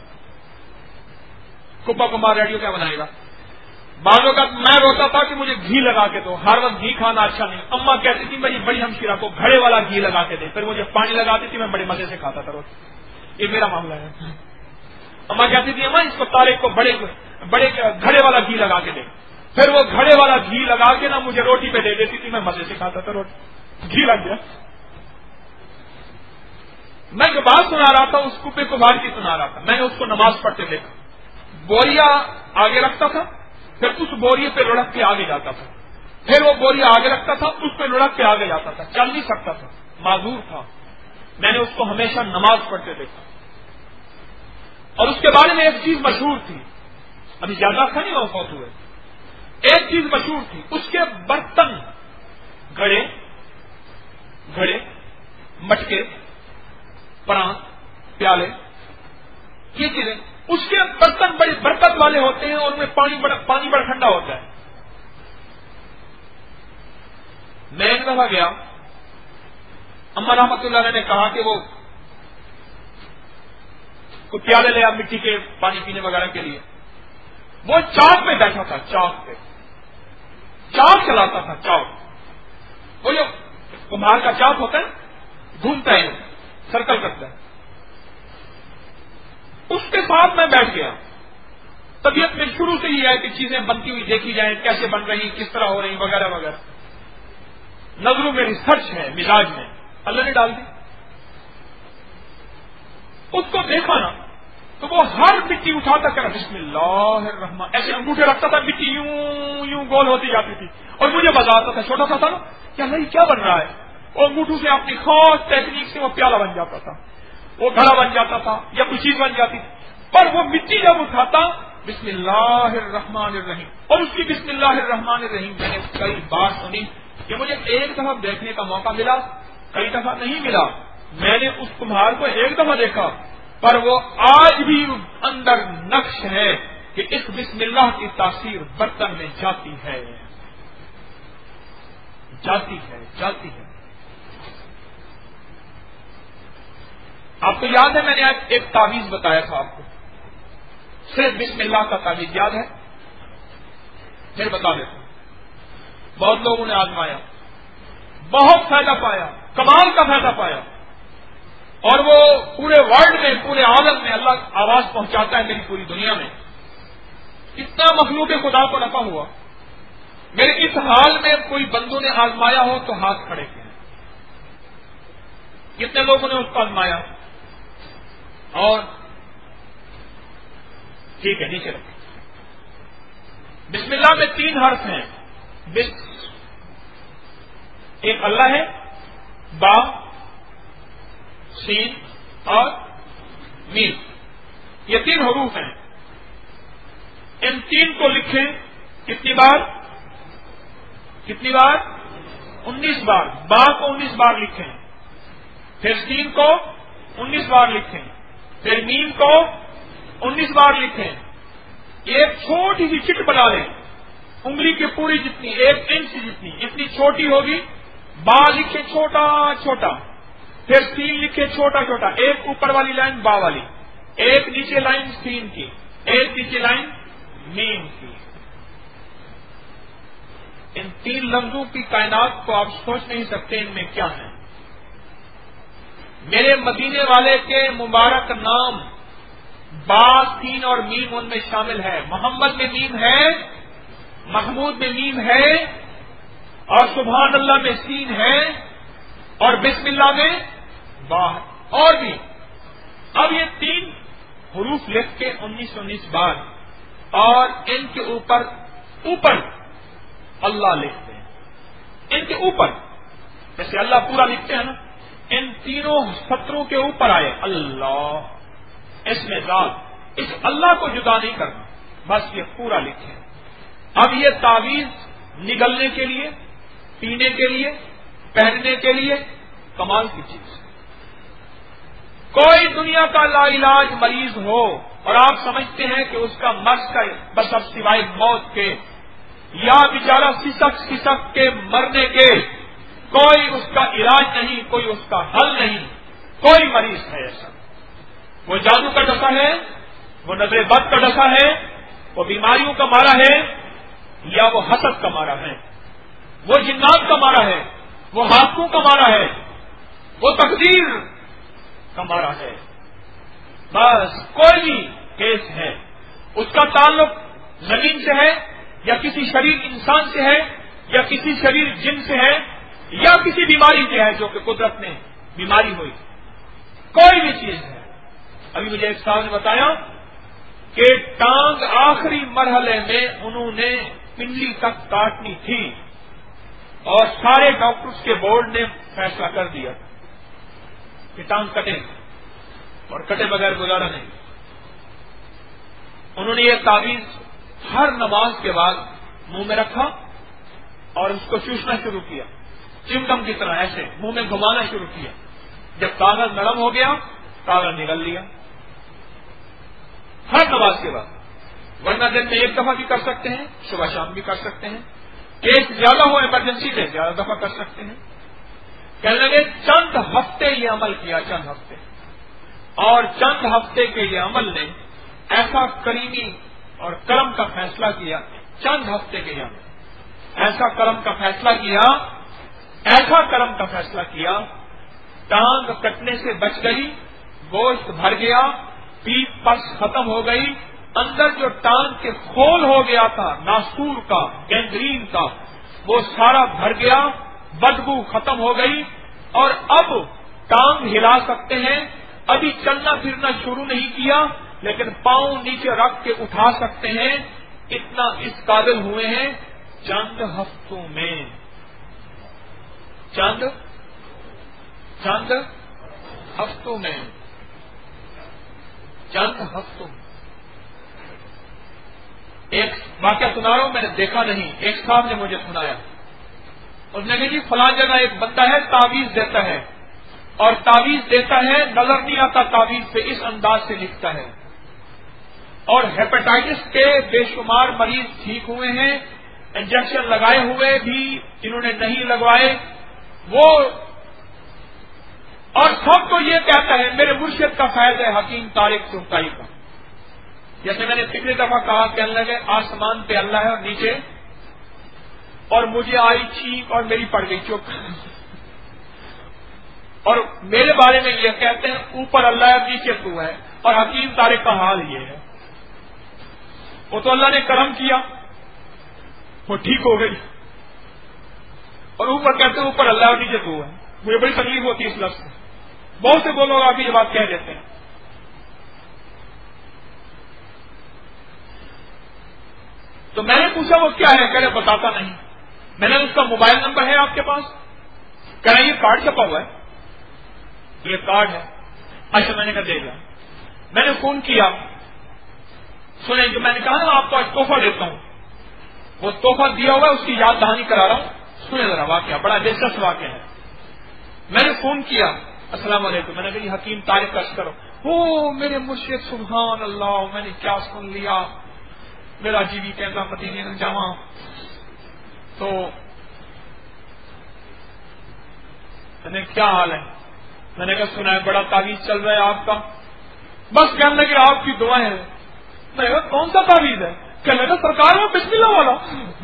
Speaker 1: کپا کمار ریڈیو کیا بنائے گا. بعض اوقات میں روتا تھا کہ مجھے گھی لگا کے دو، ہر وقت گھی کھانا اچھا نہیں. اماں کہتی تھی میری بڑی ہمشیرہ کو گھڑے والا گھی لگا کے دے، پھر مجھے پانی لگاتی تھی، میں بڑے مزے سے کھاتا تھا روٹی. یہ میرا معاملہ ہے. اماں کہتی تھی اماں اس کو طارق کو بڑے گھڑے والا گھی لگا کے دے، پھر وہ گھڑے والا گھی لگا کے نا مجھے روٹی پہ دے دیتی تھی، میں مزے سے کھاتا تھا روٹی. گھی لگ گیا. میں جو بات سنا رہا تھا اس کپے کو بار کی سنا رہا تھا. میں نے اس کو نماز پڑھتے دیکھا، بوریا آگے رکھتا تھا، پھر اس بوریے پہ لڑک کے آگے جاتا تھا، پھر وہ بوریا آگے رکھتا تھا، اس پہ لڑک کے آگے جاتا تھا. چل نہیں سکتا تھا، معذور تھا. میں نے اس کو ہمیشہ نماز پڑھتے دیکھا. اور اس کے بارے میں ایک چیز مشہور تھی، ابھی زیادہ تھا نہیں وہ فوت ہوئے. ایک چیز مشہور تھی، اس کے برتن گھڑے مٹکے پران پیالے، یہ چیزیں اس کے برتن بڑے برکت والے ہوتے ہیں اور ان میں پانی بڑا ٹھنڈا ہوتا ہے. میں ایک دفعہ گیا، اما رحمت اللہ علیہ نے کہا کہ وہ کوئی پیالے لے آپ مٹی کے پانی پینے وغیرہ کے لیے. وہ چاک پہ بیٹھا تھا، چاک چلاتا تھا چاک. وہ جو کمہار کا چاپ ہوتا ہے گھومتا ہے سرکل کرتا ہے، اس کے ساتھ میں بیٹھ گیا. طبیعت میں شروع سے یہ ہے کہ چیزیں بنتی ہوئی دیکھی جائیں، کیسے بن رہی، کس طرح ہو رہی وغیرہ وغیرہ. نظروں میں ریسرچ ہے، مزاج میں اللہ نے ڈال دی. اس کو دیکھا نا تو وہ ہر مٹی اٹھاتا کر بسم اللہ الرحمن، ایسے انگوٹھے رکھتا تھا، مٹی یوں یوں گول ہوتی جاتی تھی اور مجھے بتاتا تھا، چھوٹا سا تھا نا، کیا نہیں کیا بن رہا ہے. اور انگوٹھوں سے اپنی خاص ٹیکنیک سے وہ پیالہ بن جاتا تھا، وہ گھڑا بن جاتا تھا یا کوئی چیز بن جاتی تھی. پر وہ مٹی جب اٹھاتا بسم اللہ الرحمن الرحیم، اور اس کی بسم اللہ الرحمن الرحیم میں نے کئی بار سنی کہ مجھے ایک دفعہ دیکھنے کا موقع ملا، کئی دفعہ نہیں ملا. میں نے اس کمہار کو ایک دفعہ دیکھا، پر وہ آج بھی اندر نقش ہے کہ اس بسم اللہ کی تاثیر برتن میں جاتی ہے، جاتی ہے، جاتی ہے. آپ کو یاد ہے میں نے ایک تعویذ بتایا تھا آپ کو، صرف بسم اللہ کا تعویذ یاد ہے؟ پھر بتا دیتا ہوں. بہت لوگوں نے آزمایا، بہت فائدہ پایا، کمال کا فائدہ پایا، اور وہ پورے ورلڈ میں، پورے عالم میں اللہ آواز پہنچاتا ہے، میری پوری دنیا میں اتنا مخلوق خدا کو نفع ہوا. میرے اس حال میں کوئی بندوں نے آزمایا ہو تو ہاتھ کھڑے کیے. کتنے لوگوں نے اس کو آزمایا؟ اور ٹھیک ہے نیچے رکھیں. بسم اللہ میں 3 حرف ہیں، ایک اللہ ہے، با، سین اور میم، یہ 3 حروف ہیں. ان 3 کو لکھیں کتنی بار؟ 19 بار. با کو 19 بار لکھیں، پھر سین کو 19 بار لکھیں، پھر میم کو 19 بار لکھیں. ایک چھوٹی سی چٹ بنا لیں، انگلی کی پوری جتنی، 1 انچ جتنی، اتنی چھوٹی ہوگی. با لکھیں چھوٹا چھوٹا، پھر سین لکھیں چھوٹا چھوٹا، ایک اوپر والی لائن با والی، ایک نیچے لائن سین کی، ایک نیچے لائن میم کی. ان 3 لفظوں کی کائنات کو آپ سوچ نہیں سکتے ان میں کیا ہے. میرے مدینے والے کے مبارک نام با، سین اور میم ان میں شامل ہے. محمد میں میم ہے، محمود میں میم ہے، اور سبحان اللہ میں سین ہے، اور بسم اللہ میں با ہے، اور بھی. اب یہ 3 حروف لکھ کے 19 بار، اور ان کے اوپر اللہ لکھتے ہیں. ان کے اوپر جیسے اللہ پورا لکھتے ہیں نا، ان تینوں سطروں کے اوپر آئے اللہ، اس میں ذات، اس اللہ کو جدا نہیں کرنا، بس یہ پورا لکھیں. اب یہ تعویذ نگلنے کے لیے، پینے کے لیے، پہننے کے لیے کمال کی چیز. کوئی دنیا کا لا علاج مریض ہو اور آپ سمجھتے ہیں کہ اس کا مرض کا بس اب سوائے موت کے یا بیچارہ سسک کے مرنے کے کوئی اس کا علاج نہیں، کوئی اس کا حل نہیں، کوئی مریض ہے ایسا. وہ جادو کا ڈسا ہے، وہ نظر بد کا ڈسا ہے، وہ بیماریوں کا مارا ہے، یا وہ حسد کا مارا ہے، وہ جنات کا مارا ہے، وہ ہاتھوں کا مارا ہے، وہ تقدیر کا مارا ہے. بس کوئی بھی کیس ہے، اس کا تعلق زمین سے ہے، یا کسی شریر انسان سے ہے، یا کسی شریر جن سے ہے، یا کسی بیماری سے ہے جو کہ قدرت نے بیماری ہوئی، کوئی بھی چیز ہے. ابھی مجھے ایک صاحب نے بتایا کہ ٹانگ آخری مرحلے میں انہوں نے پنڈلی تک کاٹنی تھی، اور سارے ڈاکٹرز کے بورڈ نے فیصلہ کر دیا کہ ٹانگ کٹے، اور کٹے بغیر گزارا نہیں. انہوں نے یہ تعویذ ہر نماز کے بعد منہ میں رکھا اور اس کو چوسنا شروع کیا، چمٹم کی طرح ایسے منہ میں گھمانا شروع کیا. جب کاغذ نرم ہو گیا، کاغذ نگل لیا. ہر نماز کے بعد، ورنہ دن میں 1 دفعہ بھی کر سکتے ہیں، صبح شام بھی کر سکتے ہیں. کیس زیادہ ہو ایمرجنسی میں زیادہ دفعہ کر سکتے ہیں. کہنے لگے چند ہفتے یہ عمل کیا، چند ہفتے، اور چند ہفتے کے یہ عمل نے ایسا کریمی اور کرم کا فیصلہ کیا، چند ہفتے کے عمل ایسا کرم کا فیصلہ کیا ایسا کرم کا فیصلہ کیا، ٹانگ کٹنے سے بچ گئی، گوشت بھر گیا، پیپ پس ختم ہو گئی، اندر جو ٹانگ کے خول ہو گیا تھا ناسور کا، گینگرین کا، وہ سارا بھر گیا، بدبو ختم ہو گئی، اور اب ٹانگ ہلا سکتے ہیں، ابھی چلنا پھرنا شروع نہیں کیا لیکن پاؤں نیچے رکھ کے اٹھا سکتے ہیں، اتنا اس قابل ہوئے ہیں چند ہفتوں میں، چند ہفتوں میں، چند ہفتوں میں۔ ایک واقعہ سنا رہا ہوں، میں نے دیکھا نہیں، ایک صاحب نے مجھے سنایا، اس نے کہا جی فلاں جگہ ایک بندہ ہے تعویذ دیتا ہے، اور تعویذ دیتا ہے نظر نہیں آتا تعویذ پہ، اس انداز سے لکھتا ہے، اور ہیپاٹائٹس کے بے شمار مریض ٹھیک ہوئے ہیں، انجیکشن لگائے ہوئے بھی جنہوں نے نہیں لگوائے وہ، اور سب کو یہ کہتا ہے میرے مرشد کا فیض ہے حکیم طارق سلطانی کا۔ جیسے میں نے پچھلی دفعہ کہا کہنے لگے آسمان پہ اللہ ہے اور نیچے، اور مجھے آئی چھینک اور میری پڑ گئی چپ، اور میرے بارے میں یہ کہتے ہیں اوپر اللہ ہے نیچے تو ہے، اور حکیم طارق کا حال یہ ہے۔ وہ تو اللہ نے کرم کیا وہ ٹھیک ہو گئی، اور اوپر کہتے ہیں اوپر اللہ اور نیچے تو ہے۔ مجھے بڑی تکلیف ہوتی ہے اس لفظ سے، بہت سے وہ لوگ آپ یہ بات کہہ دیتے ہیں۔ تو میں نے پوچھا وہ کیا ہے، کہہ رہے بتاتا نہیں۔ میں نے اس کا موبائل نمبر ہے آپ کے پاس؟ کہہ رہا یہ کارڈ چھپا ہوا ہے، یہ کارڈ ہے۔ اچھا میں نے کہا دے گا۔ میں نے فون کیا، سنیں جو میں نے کہا نا آپ کو آج تحفہ دیتا ہوں، وہ تحفہ دیا ہوا ہے اس کی یاد دہانی کرا رہا ہوں، سنیں ذرا واقعہ، بڑا دلچسپ واقعہ ہے۔ میں نے فون کیا، السلام علیکم، میں نے کہا حکیم طارق کا کرو، او میرے مرشد سبحان اللہ، میں نے کیا سن لیا، میرا جی بھی کہتا مدینے میں جاواں، تو میں نے کیا حال ہے، میں نے کہا سنا ہے بڑا تعویذ چل رہا ہے آپ کا، بس کہنے لگے آپ کی دعائیں ہیں۔ میں نے کہا کون سا تعویذ ہے، کہنے لگا سرکار میں بسم اللہ والا۔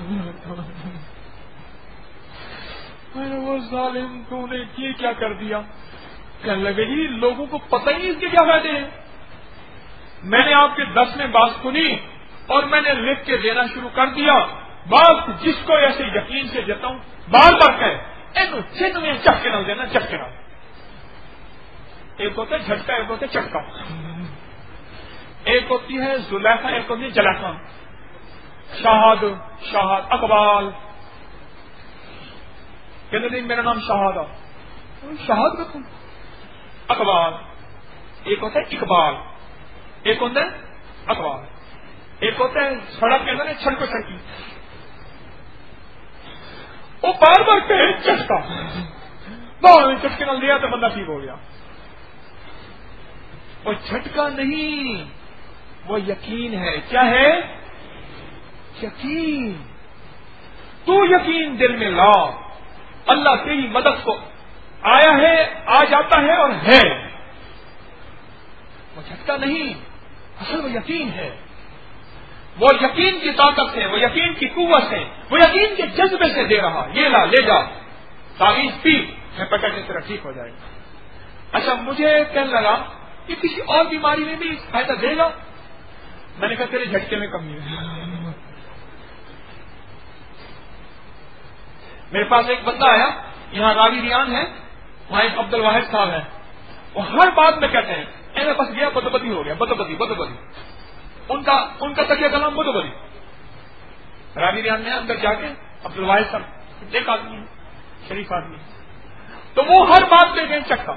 Speaker 1: میں نے وہ ظالم تو نے یہ کیا کر دیا، کہنے لگے جی لوگوں کو پتہ ہی نہیں اس کے کیا فائدے ہیں۔ میں نے آپ کے درس میں بات سنی اور میں نے لکھ کے دینا شروع کر دیا، بس جس کو ایسے یقین سے دیتا ہوں بار بار کہے اینو چن میں چپکے نہ دینا، چپکے نہ، ایک ہوتا ہے جھٹکا، ایک ہوتا ہے چٹکا، ایک ہوتی ہے زلیخا، ایک ہوتی ہے جلیخا، شہاد اقبال، کہتے نہیں میرا نام شہادہ، شہاد رکھوں، اقبال، ایک ہوتا ہے اقبال، ایک ہوتا ہے اقبال، ایک ہوتا ہے سڑک کے اندر چھڑکو چھڑکی، وہ بار بار کہے چٹکا، بار چٹکے نہ لیا تو بندہ ٹھیک ہو گیا۔ وہ جھٹکا نہیں، وہ یقین ہے۔ کیا ہے؟ یقین۔ تو یقین دل میں لا، اللہ تیری مدد کو آیا ہے، آ جاتا ہے اور ہے، وہ جھٹکا نہیں، اصل وہ یقین ہے، وہ یقین کی طاقت ہے، وہ یقین کی قوت ہے، وہ یقین کے جذبے سے دے رہا، یہ لا لے جا، تعویذ پی، ہیپاٹائٹس طرح ٹھیک ہو جائے گا۔ اچھا مجھے کہنے لگا کہ کسی اور بیماری میں بھی فائدہ دے گا، میں نے کہا تیرے جھٹکے میں کمی ہے۔ میرے پاس ایک بندہ آیا، یہاں راوی ریان ہے، وہاں ایک عبد الواحد صاحب ہے، وہ ہر بات میں کہتے ہیں اے بس گیا بدبدی ہو گیا، بدبدی ان کا تکیہ کلام بدبدی۔ راوی ریان میں اندر جا کے عبد الواحد صاحب ایک آدمی ہے، شریف آدمی، تو وہ ہر بات میں کہیں چکا۔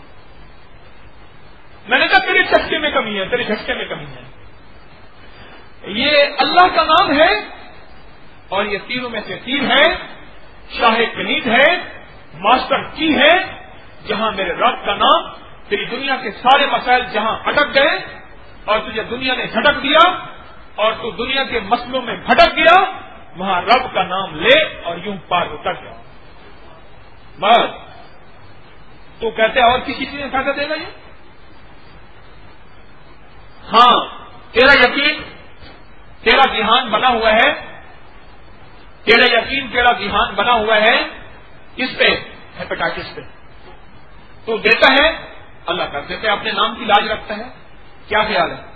Speaker 1: میں نے کہا تیرے چکے میں کمی ہے، تیرے جھٹکے میں کمی ہے، یہ اللہ کا نام ہے اور یہ تینوں میں سے تین ہے، شاہ کنید ہے، ماسٹر کی ہے، جہاں میرے رب کا نام، تیری دنیا کے سارے مسائل جہاں اٹک گئے اور تجھے دنیا نے جھٹک دیا اور تو دنیا کے مسئلوں میں بھٹک گیا، وہاں رب کا نام لے اور یوں پار اتر جاؤ۔ بس تو کہتے اور کسی چیز میں فائدہ دے گا یہ؟ ہاں تیرا یقین، تیرا ذہان بنا ہوا ہے، تیرا یقین، تیرا ذہان بنا ہوا ہے کس پہ؟ ہیپیٹائٹس پہ. تو دیتا ہے اللہ کر دیتے ہیں، اپنے نام کی لاج رکھتا ہے. کیا خیال ہے؟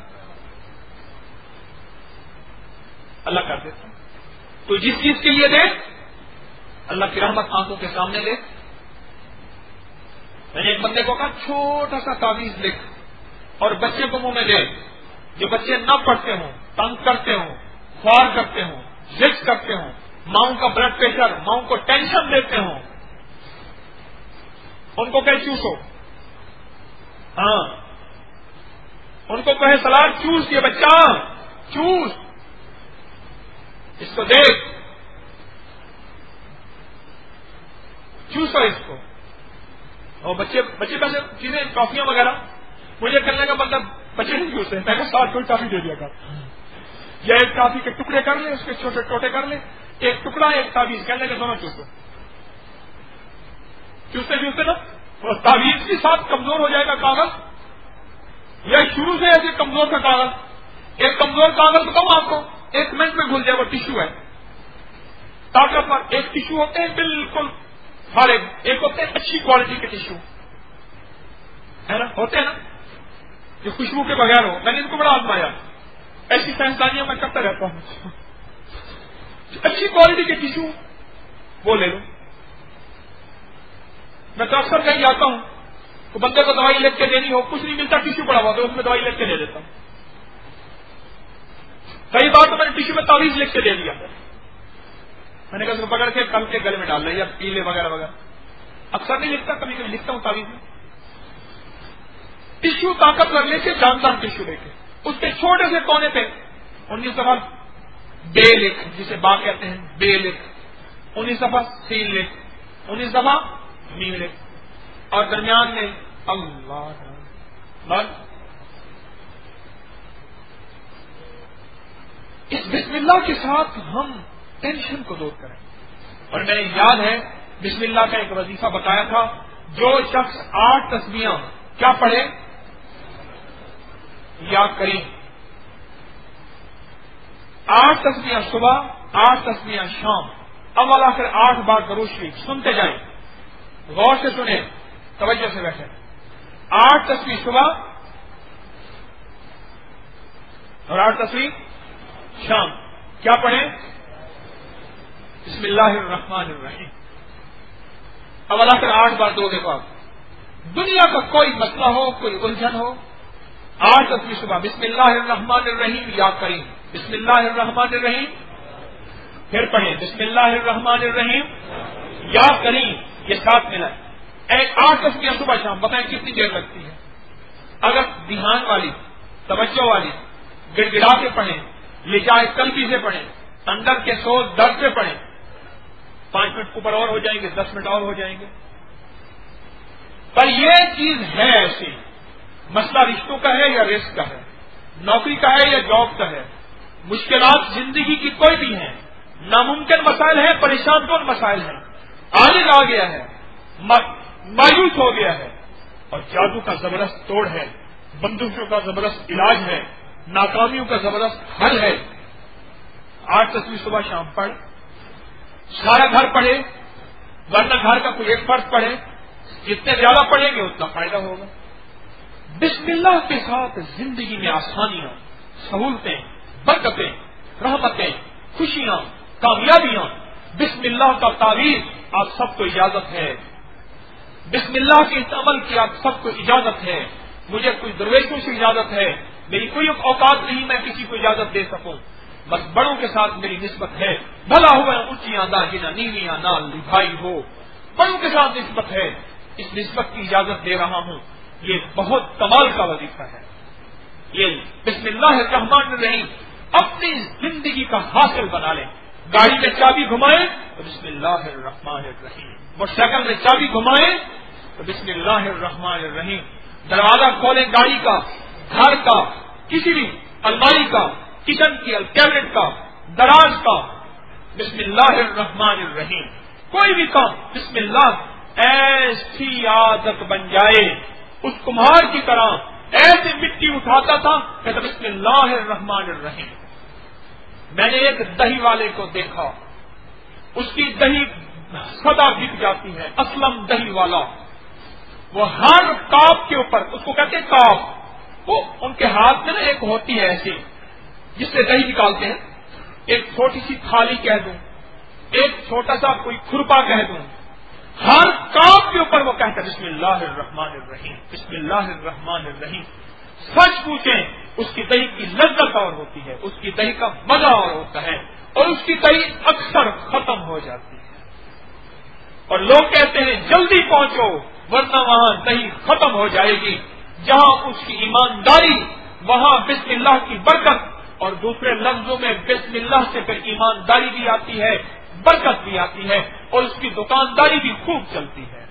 Speaker 1: اللہ کر دیتا ہے. تو جس چیز کے لیے دے اللہ کی رحمت آنکھوں کے سامنے دے. میں نے ایک بندے کو کہا چھوٹا سا تعویذ لکھ اور بچے کو منہ میں دے. جو بچے نہ پڑھتے ہوں، تنگ کرتے ہوں، خوار کرتے ہوں، ضد کرتے ہوں، ماؤں کا بلڈ پریشر، ماؤں کو ٹینشن دیتے ہوں، ان کو کہے چوسو. ہاں، ان کو کہے سلاد چوس، یہ بچہ چوس، اس کو دیکھ، چوسو اس کو. اور بچے پیسے چیزیں ٹافیاں وغیرہ مجھے کرنے کا مطلب بچے نہیں چوستے. میں نے 7 کوئی ٹافی دے دیا کر، یا ایک ٹافی کے ٹکڑے کر لیں، اس کے چھوٹے ٹوٹے کر لیں، ایک ٹکڑا ایک تعویذ کہنے کے دونوں چوسو. چوستے نا اور تعویذ کے ساتھ کمزور ہو جائے گا کاغذ، یا شروع سے ایسے کمزور کا کاغذ. ایک کمزور کاغذ بتاؤں آپ کو 1 منٹ میں گھل جائے، وہ ٹیشو ہے طاقتور. ایک ٹیشو ہوتے ہیں بالکل فارغ، ایک ہوتے ہیں اچھی کوالٹی کے ٹیشو ہے نا، ہوتے ہیں نا جو خوشبو کے بغیر ہو. میں نے ان کو بڑا آزمایا، ایسی سائنسدانیاں میں کرتا رہتا ہوں. اچھی کوالٹی کے ٹیشو وہ لے لو. میں تو اکثر کہیں جاتا ہوں تو بندے کو دوائی لکھ کے دینی ہو، کچھ نہیں ملتا، ٹیشو پڑا ہوا تو اس میں دوائی لکھ کے دے دیتا ہوں. کئی بار تو میں نے ٹیشو میں تعویذ لکھ کے دے دیا. میں نے کہا اس کو پکڑ کے کل کے گلے میں ڈال لیں یا پیلے وغیرہ وغیرہ. اکثر نہیں لکھتا، کبھی کبھی لکھتا ہوں تعویذ میں. ٹیشو طاقتور لے کے، جاندار ٹیشو لے کے، اس کے چھوٹے سے کونے پہ 19 دفعہ بے لکھ، جسے با کہتے ہیں، بے لکھ. 19 دفعہ سین لکھ، 19 دفعہ میم لکھ، اور درمیان میں اللہ. بس اس بسم اللہ کے ساتھ ہم ٹینشن کو دور کریں. اور میں نے یاد ہے بسم اللہ کا ایک وظیفہ بتایا تھا، جو شخص 8 تسبیحاں کیا پڑھے؟ یا کریم. 8 تسبیحاں صبح، 8 تسبیحاں شام، اول آخر 8 بار درود شریف. سنتے جائیں، غور سے سنیں، توجہ سے بیٹھیں. 8 تسبیح صبح اور 8 تسبیح شام. کیا پڑھیں؟ بسم اللہ الرحمن الرحیم. اول آخر 8 بار دو دفعہ. دنیا کا کوئی مسئلہ ہو، کوئی الجھن ہو، 8 تسبیح صبح بسم اللہ الرحمن الرحیم یا کریم، بسم اللہ الرحمن الرحیم. پھر پڑھیں بسم اللہ الرحمن الرحیم یا کریم. یہ ساتھ ملا ہے. 8 تسبیحاں صبح شام. بتائیں کتنی دیر لگتی ہے؟ اگر دھیان والی، توجہ والی، گڑ گڑا کے پڑھیں، لجائے قلبی سے پڑھیں، اندر کے سوز درد سے پڑھیں، 5 منٹ اوپر اور ہو جائیں گے، 10 منٹ اور ہو جائیں گے. پر یہ چیز ہے ایسی، مسئلہ رشتوں کا ہے یا رزق کا ہے، نوکری کا ہے یا جاب کا ہے، مشکلات زندگی کی کوئی بھی ہیں، ناممکن مسائل ہیں، پریشان کن مسائل ہیں، عاجز آ گیا ہے، مایوس ہو گیا ہے، اور جادو کا زبردست توڑ ہے، بندوقوں کا زبردست علاج ہے، ناکامیوں کا زبردست حل ہے. 8 تسبیح صبح شام پڑھ. سارا گھر پڑھے، ورنہ گھر کا کوئی ایک فرد پڑھے. جتنے زیادہ پڑھیں گے اتنا فائدہ ہوگا. بسم اللہ کے ساتھ زندگی میں آسانیاں، سہولتیں، برکتیں، رحمتیں، خوشیاں، کامیابیاں. بسم اللہ کا تعویذ آپ سب کو اجازت ہے. بسم اللہ کے اس عمل کی آپ سب کو اجازت ہے. مجھے کوئی درویشوں سے اجازت ہے، میری کوئی اوقات نہیں میں کسی کو اجازت دے سکوں، بس بڑوں کے ساتھ میری نسبت ہے. بھلا ہوا اونچیاں داہیاں نیویاں نال بھائی ہو، بڑوں کے ساتھ نسبت ہے. اس نسبت کی اجازت دے رہا ہوں. یہ بہت کمال کا وظیفہ ہے. یہ بسم اللہ الرحمن الرحیم اپنی زندگی کا حاصل بنا لیں. گاڑی میں چابی گھمائیں تو بسم اللہ الرحمن الرحیم. موٹر سائیکل میں چابی گھمائیں تو بسم اللہ الرحمن الرحیم. دروازہ کھولیں گاڑی کا، گھر کا، کسی بھی الماری کا، کچن کی کیبنٹ کا، دراز کا، بسم اللہ الرحمن الرحیم. کوئی بھی کام بسم اللہ. ایسی عادت بن جائے اس کمہار کی طرح، ایسے مٹی اٹھاتا تھا کہ بسم اللہ الرحمن الرحیم. میں نے ایک دہی والے کو دیکھا، اس کی دہی صدا بک جاتی ہے. اسلم دہی والا وہ ہر کاپ کے اوپر، اس کو کہتے ہیں کاپ، وہ ان کے ہاتھ میں نا ایک ہوتی ہے ایسی جس سے دہی نکالتے ہیں. ایک چھوٹی سی تھالی کہہ دوں، ایک چھوٹا سا کوئی کھرپا کہہ دوں، ہر کاپ کے اوپر وہ کہتا ہے بسم اللہ الرحمن الرحیم، بسم اللہ الرحمن الرحیم. سچ پوچھیں اس کی دہی کی لذت اور ہوتی ہے، اس کی دہی کا مزہ اور ہوتا ہے، اور اس کی دہی اکثر ختم ہو جاتی ہے. اور لوگ کہتے ہیں جلدی پہنچو ورنہ وہاں دہی ختم ہو جائے گی. جہاں اس کی ایمانداری وہاں بسم اللہ کی برکت، اور دوسرے لفظوں میں بسم اللہ سے پھر ایمانداری بھی آتی ہے، برکت بھی آتی ہے، اور اس کی دکانداری بھی خوب چلتی ہے.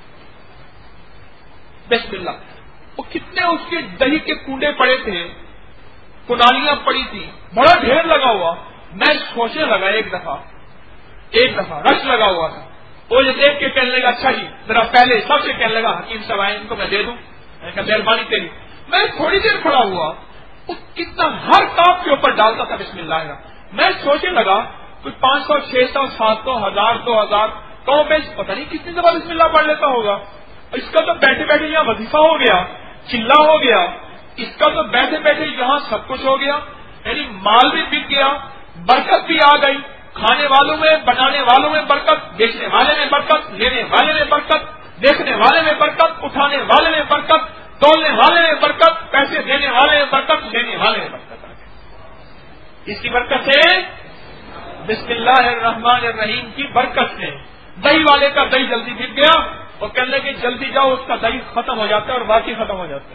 Speaker 1: بسم اللہ. وہ کتنے اس کے دہی کے کنڈے پڑے تھے، کنالیاں پڑی تھی، بڑا ڈھیر لگا ہوا. میں سوچنے لگا ایک دفعہ رش لگا ہوا تھا. وہ یہ دیکھ کے کہنے لگا اچھا جی ذرا پہلے سب سے کہنے لگا حکیم صاحب آئے ان کو میں دے دوں. میں نے کہا مہربانی تیری. میں تھوڑی دیر کھڑا ہوا، وہ کتنا ہر کاپ کے اوپر ڈالتا تھا بسم اللہ کا. میں سوچنے لگا کوئی 500 600 700 1000 2000 تو میں پتہ نہیں کتنی دفعہ بسم اللہ پڑھ لیتا ہوگا. اس کا تو بیٹھے بیٹھے یہاں وظیفہ ہو گیا، چلا ہو گیا. اس کا تو بیٹھے بیٹھے یہاں سب کچھ ہو گیا. یعنی مال بھی بک گیا، برکت بھی آ گئی، کھانے والوں میں، بنانے والوں میں برکت، بیچنے والے میں برکت، لینے والے میں برکت، دیکھنے والے میں برکت، اٹھانے والے میں برکت، تولنے والے میں برکت، پیسے دینے والے میں برکت، لینے والے میں برکت آ گئی. اس کی برکت ہے بسم اللہ الرحمن الرحیم کی برکت سے. دہی والے کا دہی جلدی بک گیا، اور کہنے لگے جلدی جاؤ اس کا دہی ختم ہو جاتا ہے اور باقی ختم ہو جاتے ہیں.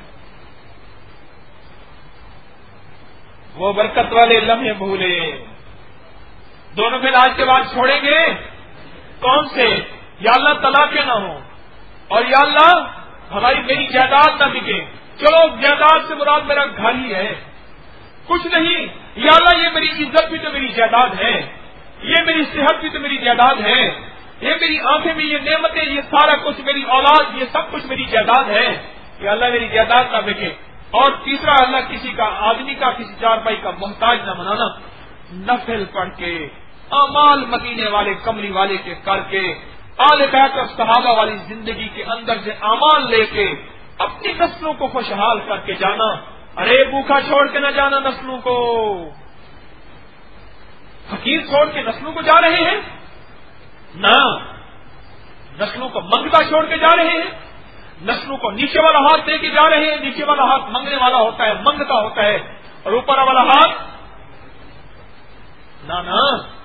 Speaker 1: وہ برکت والے لمحے بھولے. دونوں پھر آج کے بعد چھوڑیں گے کون سے؟ یا اللہ طلاق کے نہ ہو، اور یا اللہ میری جائیداد نہ بکے. چلو جائیداد سے مراد میرا گھر ہی ہے، کچھ نہیں. یا اللہ یہ میری عزت بھی تو میری جائیداد ہے، یہ میری صحت بھی تو میری جائیداد ہے، یہ میری آنکھیں بھی، یہ نعمتیں، یہ سارا کچھ میری اولاد، یہ سب کچھ میری جائیداد ہے. یا اللہ میری جائیداد نہ بکے. اور تیسرا اللہ کسی کا، آدمی کا، کسی چارپائی کا محتاج نہ بنانا. نفل پڑھ کے، اعمال مدینے والے کملی والے کے کر کے، آل بیت اور صحابہ والی زندگی کے اندر سے اعمال لے کے اپنی نسلوں کو خوشحال کر کے جانا. ارے بھوکا چھوڑ کے نہ جانا نسلوں کو، فقیر چھوڑ کے نسلوں کو جا رہے ہیں نہ، نسلوں کو منگتا چھوڑ کے جا رہے ہیں، نسلوں کو نیچے والا ہاتھ دے کے جا رہے ہیں. نیچے والا ہاتھ منگنے والا ہوتا ہے، منگتا ہوتا ہے، اور اوپر والا ہاتھ نہ.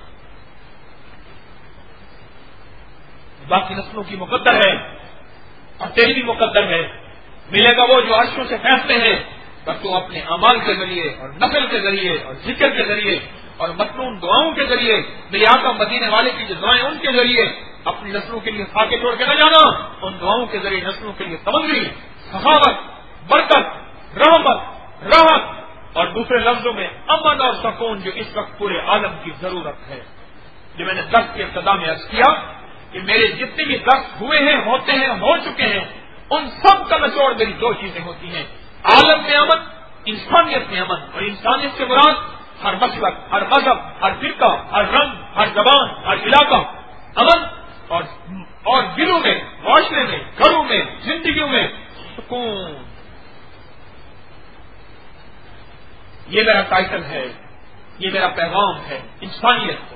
Speaker 1: باقی نسلوں کی مقدر ہے اور تیری بھی مقدر ہے. ملے گا وہ جو عرشوں سے فیصلے ہیں، بس تو اپنے اعمال کے ذریعے اور نفل کے ذریعے اور ذکر کے ذریعے اور مطلوب دعاؤں کے ذریعے، میرے آقا مدینے والے کی جو دعائیں ان کے ذریعے اپنی نسلوں کے لیے خاکے چھوڑ کے نہ جانا. ان دعاؤں کے ذریعے نسلوں کے لیے تمنگی، سخاوت، برکت، رحمت، راحت، اور دوسرے لفظوں میں امن اور سکون جو اس وقت پورے عالم کی ضرورت ہے. جو میں نے درس کی ابتدا میں عرض کیا کہ میرے جتنے بھی درس ہوئے ہیں، ہوتے ہیں، ہو چکے ہیں، ان سب کا نچوڑ میری دو چیزیں ہوتی ہیں: عالم میں امن، انسانیت میں امن. اور انسانیت سے مراد ہر مسلک، ہر مذہب، ہر فرقہ، ہر رنگ، ہر زبان، ہر علاقہ، امن، اور دلوں میں، معاشرے میں، گھروں میں، زندگیوں میں سکون. یہ میرا ٹائٹل ہے، یہ میرا پیغام ہے انسانیت کو.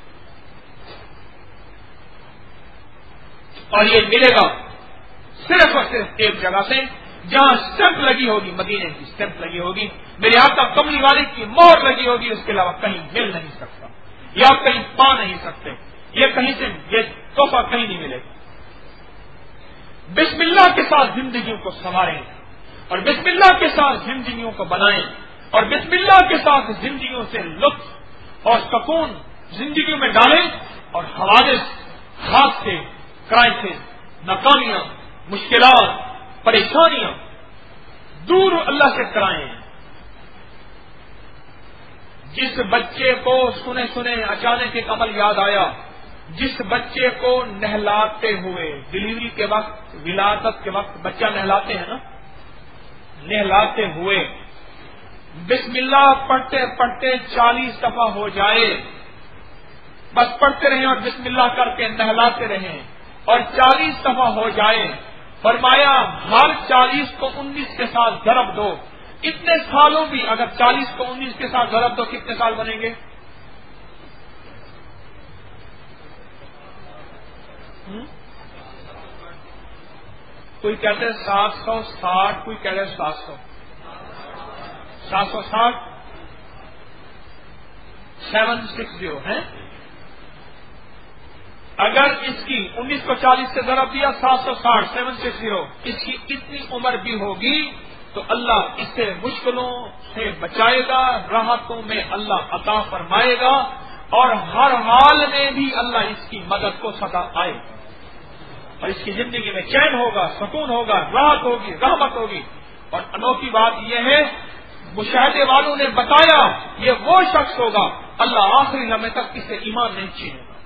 Speaker 1: اور یہ ملے گا صرف اور صرف ایک جگہ سے جہاں اسٹمپ لگی ہوگی، مدینے کی اسٹمپ لگی ہوگی، میرے آقا کملی والے کی مہر لگی ہوگی. اس کے علاوہ کہیں مل نہیں سکتا، یا آپ کہیں پا نہیں سکتے، یہ کہیں سے یہ تحفہ کہیں نہیں ملے گا. بسم اللہ کے ساتھ زندگیوں کو سنواریں، اور بسم اللہ کے ساتھ زندگیوں کو بنائیں، اور بسم اللہ کے ساتھ زندگیوں سے لطف اور سکون زندگیوں میں ڈالیں، اور حوادث، حادثے، کرائسس، ناکامیاں، مشکلات، پریشانیاں دور اللہ سے کرائیں. جس بچے کو سنے سنے اچانک ایک عمل یاد آیا، جس بچے کو نہلاتے ہوئے، ڈلیوری کے وقت، ولادت کے وقت بچہ نہلاتے ہیں نا، نہلاتے ہوئے بسم اللہ پڑھتے پڑھتے 40 دفعہ ہو جائے، بس پڑھتے رہیں اور بسم اللہ کر کے نہلاتے رہیں اور 40 دفعہ ہو جائے. فرمایا ہر 40 کو 19 کے ساتھ ضرب دو. اتنے سالوں بھی اگر 40 کو 19 کے ساتھ ضرب دو کتنے سال بنیں گے؟ کوئی کہتے ہیں 760, کوئی کہہ رہے 700. 760 760 ہے. اگر اس کی 19 کو 40 سے ضرب دیا 760 760, اس کی اتنی عمر بھی ہوگی تو اللہ اس سے مشکلوں سے بچائے گا, راحتوں میں اللہ عطا فرمائے گا اور ہر حال میں بھی اللہ اس کی مدد کو سدا آئے گا اور اس کی زندگی میں چین ہوگا, سکون ہوگا, راحت ہوگی, رحمت ہوگی. اور انوکھی بات یہ ہے مشاہدے والوں نے بتایا یہ وہ شخص ہوگا اللہ آخری لمحے تک اسے ایمان نہیں چھینے گا.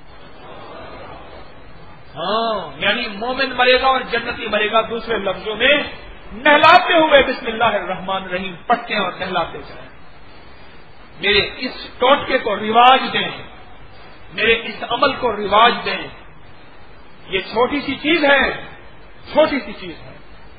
Speaker 1: ہاں یعنی مومن مرے گا اور جنتی مرے گا. دوسرے لفظوں میں نہلاتے ہوئے بسم اللہ الرحمن الرحیم پڑھتے ہیں اور نہلاتے جائیں. میرے اس ٹوٹکے کو رواج دیں, میرے اس عمل کو رواج دیں. یہ چھوٹی سی چیز ہے, چھوٹی سی چیز ہے.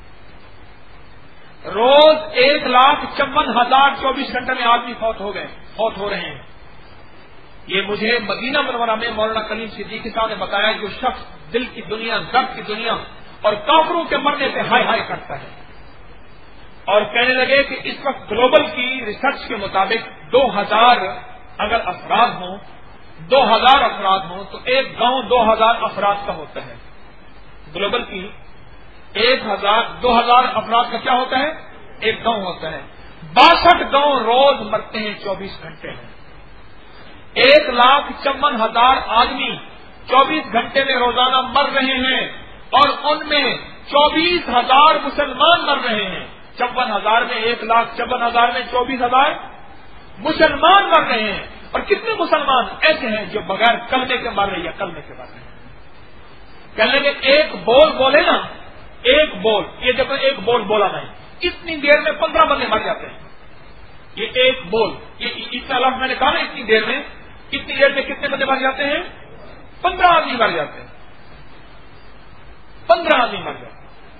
Speaker 1: روز 1,54,000 24 گھنٹے میں آدمی فوت ہو رہے ہیں. یہ مجھے مدینہ منورہ میں مولانا کلیم صدیقی صاحب نے بتایا جو شخص دل کی دنیا, درد کی دنیا اور کافروں کے مرنے پہ ہائے ہائے کرتا ہے اور کہنے لگے کہ اس وقت گلوبل کی ریسرچ کے مطابق 2000 اگر افراد ہوں, 2000 افراد ہوں تو ایک گاؤں 2000 افراد کا ہوتا ہے. گلوبل کی 2000 افراد کا کیا ہوتا ہے؟ ایک گاؤں ہوتا ہے. 62 گاؤں روز مرتے ہیں 24 گھنٹے میں. 1,54,000 آدمی 24 گھنٹے میں روزانہ مر رہے ہیں اور ان میں 24,000 مسلمان مر رہے ہیں. 54,000 میں 1,54,000 میں 24,000 مسلمان مر رہے ہیں. اور کتنے مسلمان ایسے ہیں جو بغیر کلمے کے مر رہے ہیں یا کلمے کے مر رہے ہیں؟ کہنے لگے ایک بول بولے نا, ایک بول, یہ جب ایک بول بولا نہیں اتنی دیر میں 15 بندے مر جاتے ہیں. یہ ایک بول, یہ اتنا لفظ میں نے کہا نا اتنی دیر میں کتنے بندے مر جاتے ہیں؟ 15 آدمی مر جاتے ہیں. 15 آدمی مر جاتے ہیں.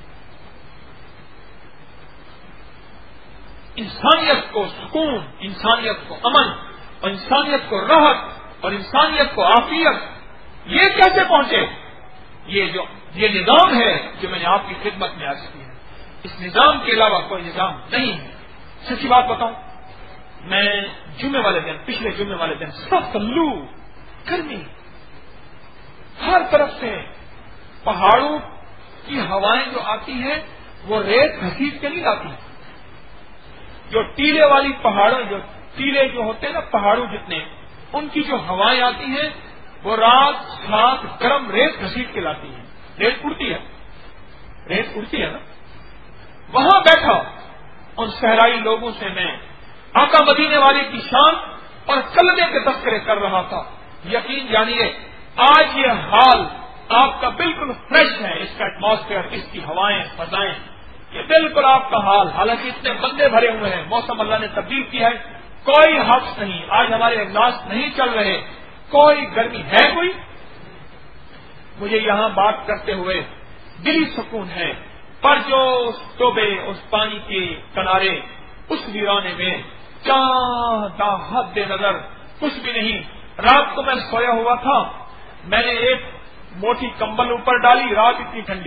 Speaker 1: انسانیت کو سکون, انسانیت کو امن اور انسانیت کو راحت اور انسانیت کو عافیت یہ کیسے پہنچے؟ یہ نظام ہے جو میں نے آپ کی خدمت میں عرض کی ہے. اس نظام کے علاوہ کوئی نظام نہیں ہے. سچی بات بتاؤں, میں جمعے والے دن, پچھلے جمعے والے دن سخت لو, گرمی, ہر طرف سے پہاڑوں کی ہوائیں جو آتی ہیں وہ ریت گھسیٹ کے نہیں آتی. جو ٹیلے والی پہاڑوں, جو ٹیلے جو ہوتے ہیں نا پہاڑوں جتنے, ان کی جو ہوائیں آتی ہیں وہ رات گرم ریت گھسیٹ کے لاتی ہیں. ریت اڑتی ہے نا. وہاں بیٹھا ان صحرائی لوگوں سے میں آقا مدینے والے کی شان اور کلمے کے تذکرے کر رہا تھا. یقین جانیے آج یہ حال آپ کا بالکل فریش ہے. اس کا ایٹماسفیئر, اس کی ہوائیں, فضائیں, یہ بالکل آپ کا حال. حالانکہ اتنے بندے بھرے ہوئے ہیں, موسم اللہ نے تبدیل کیا ہے, کوئی حفظ نہیں, آج ہمارے اجلاس نہیں چل رہے, کوئی گرمی ہے کوئی. مجھے یہاں بات کرتے ہوئے دلی سکون ہے, پر جو اس ٹوبے, اس پانی کے کنارے, اس ویرانے میں چاند حد نظر کچھ بھی نہیں. رات کو میں سویا ہوا تھا, میں نے ایک موٹی کمبل اوپر ڈالی, رات اتنی ٹھنڈی,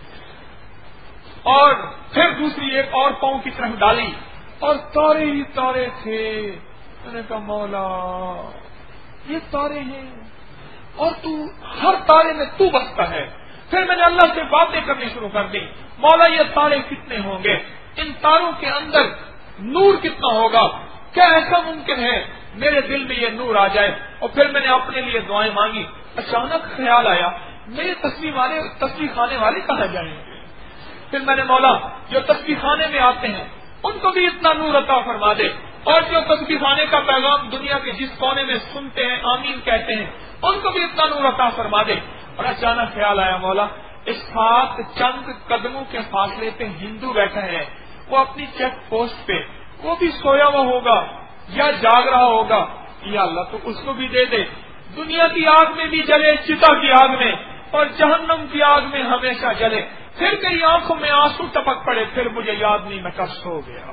Speaker 1: اور پھر دوسری ایک اور پاؤں کی طرف ڈالی اور تارے ہی تارے تھے. میں نے کہا مولا یہ تارے ہیں اور تو ہر تارے میں تو بستا ہے. پھر میں نے اللہ سے باتیں کرنی شروع کر دی, مولا یہ تارے کتنے ہوں گے, ان تاروں کے اندر نور کتنا ہوگا, کیا ایسا ممکن ہے میرے دل میں یہ نور آ جائے. اور پھر میں نے اپنے لیے دعائیں مانگی. اچانک خیال آیا میرے تسبیح خانے والے کہاں جائیں گے. پھر میں نے مولا جو تسبیح خانے میں آتے ہیں ان کو بھی اتنا نور عطا فرما دے, اور جو تسبیح خانے کا پیغام دنیا کے جس کونے میں سنتے ہیں, آمین کہتے ہیں, ان کو بھی اتنا نور عطا فرما دے. اور اچانک خیال آیا مولا اس ساتھ چند قدموں کے فاصلے پہ ہندو بیٹھا ہے, وہ اپنی چیک پوسٹ پہ, وہ بھی سویا ہوا ہوگا یا جاگ رہا ہوگا, یا اللہ تو اس کو بھی دے دے. دنیا کی آگ میں بھی جلے، چتا کی آگ میں، اور جہنم کی آگ میں ہمیشہ جلے. پھر میری آنکھوں میں آنسو ٹپک پڑے، پھر مجھے یاد نہیں، میں کب سو گیا.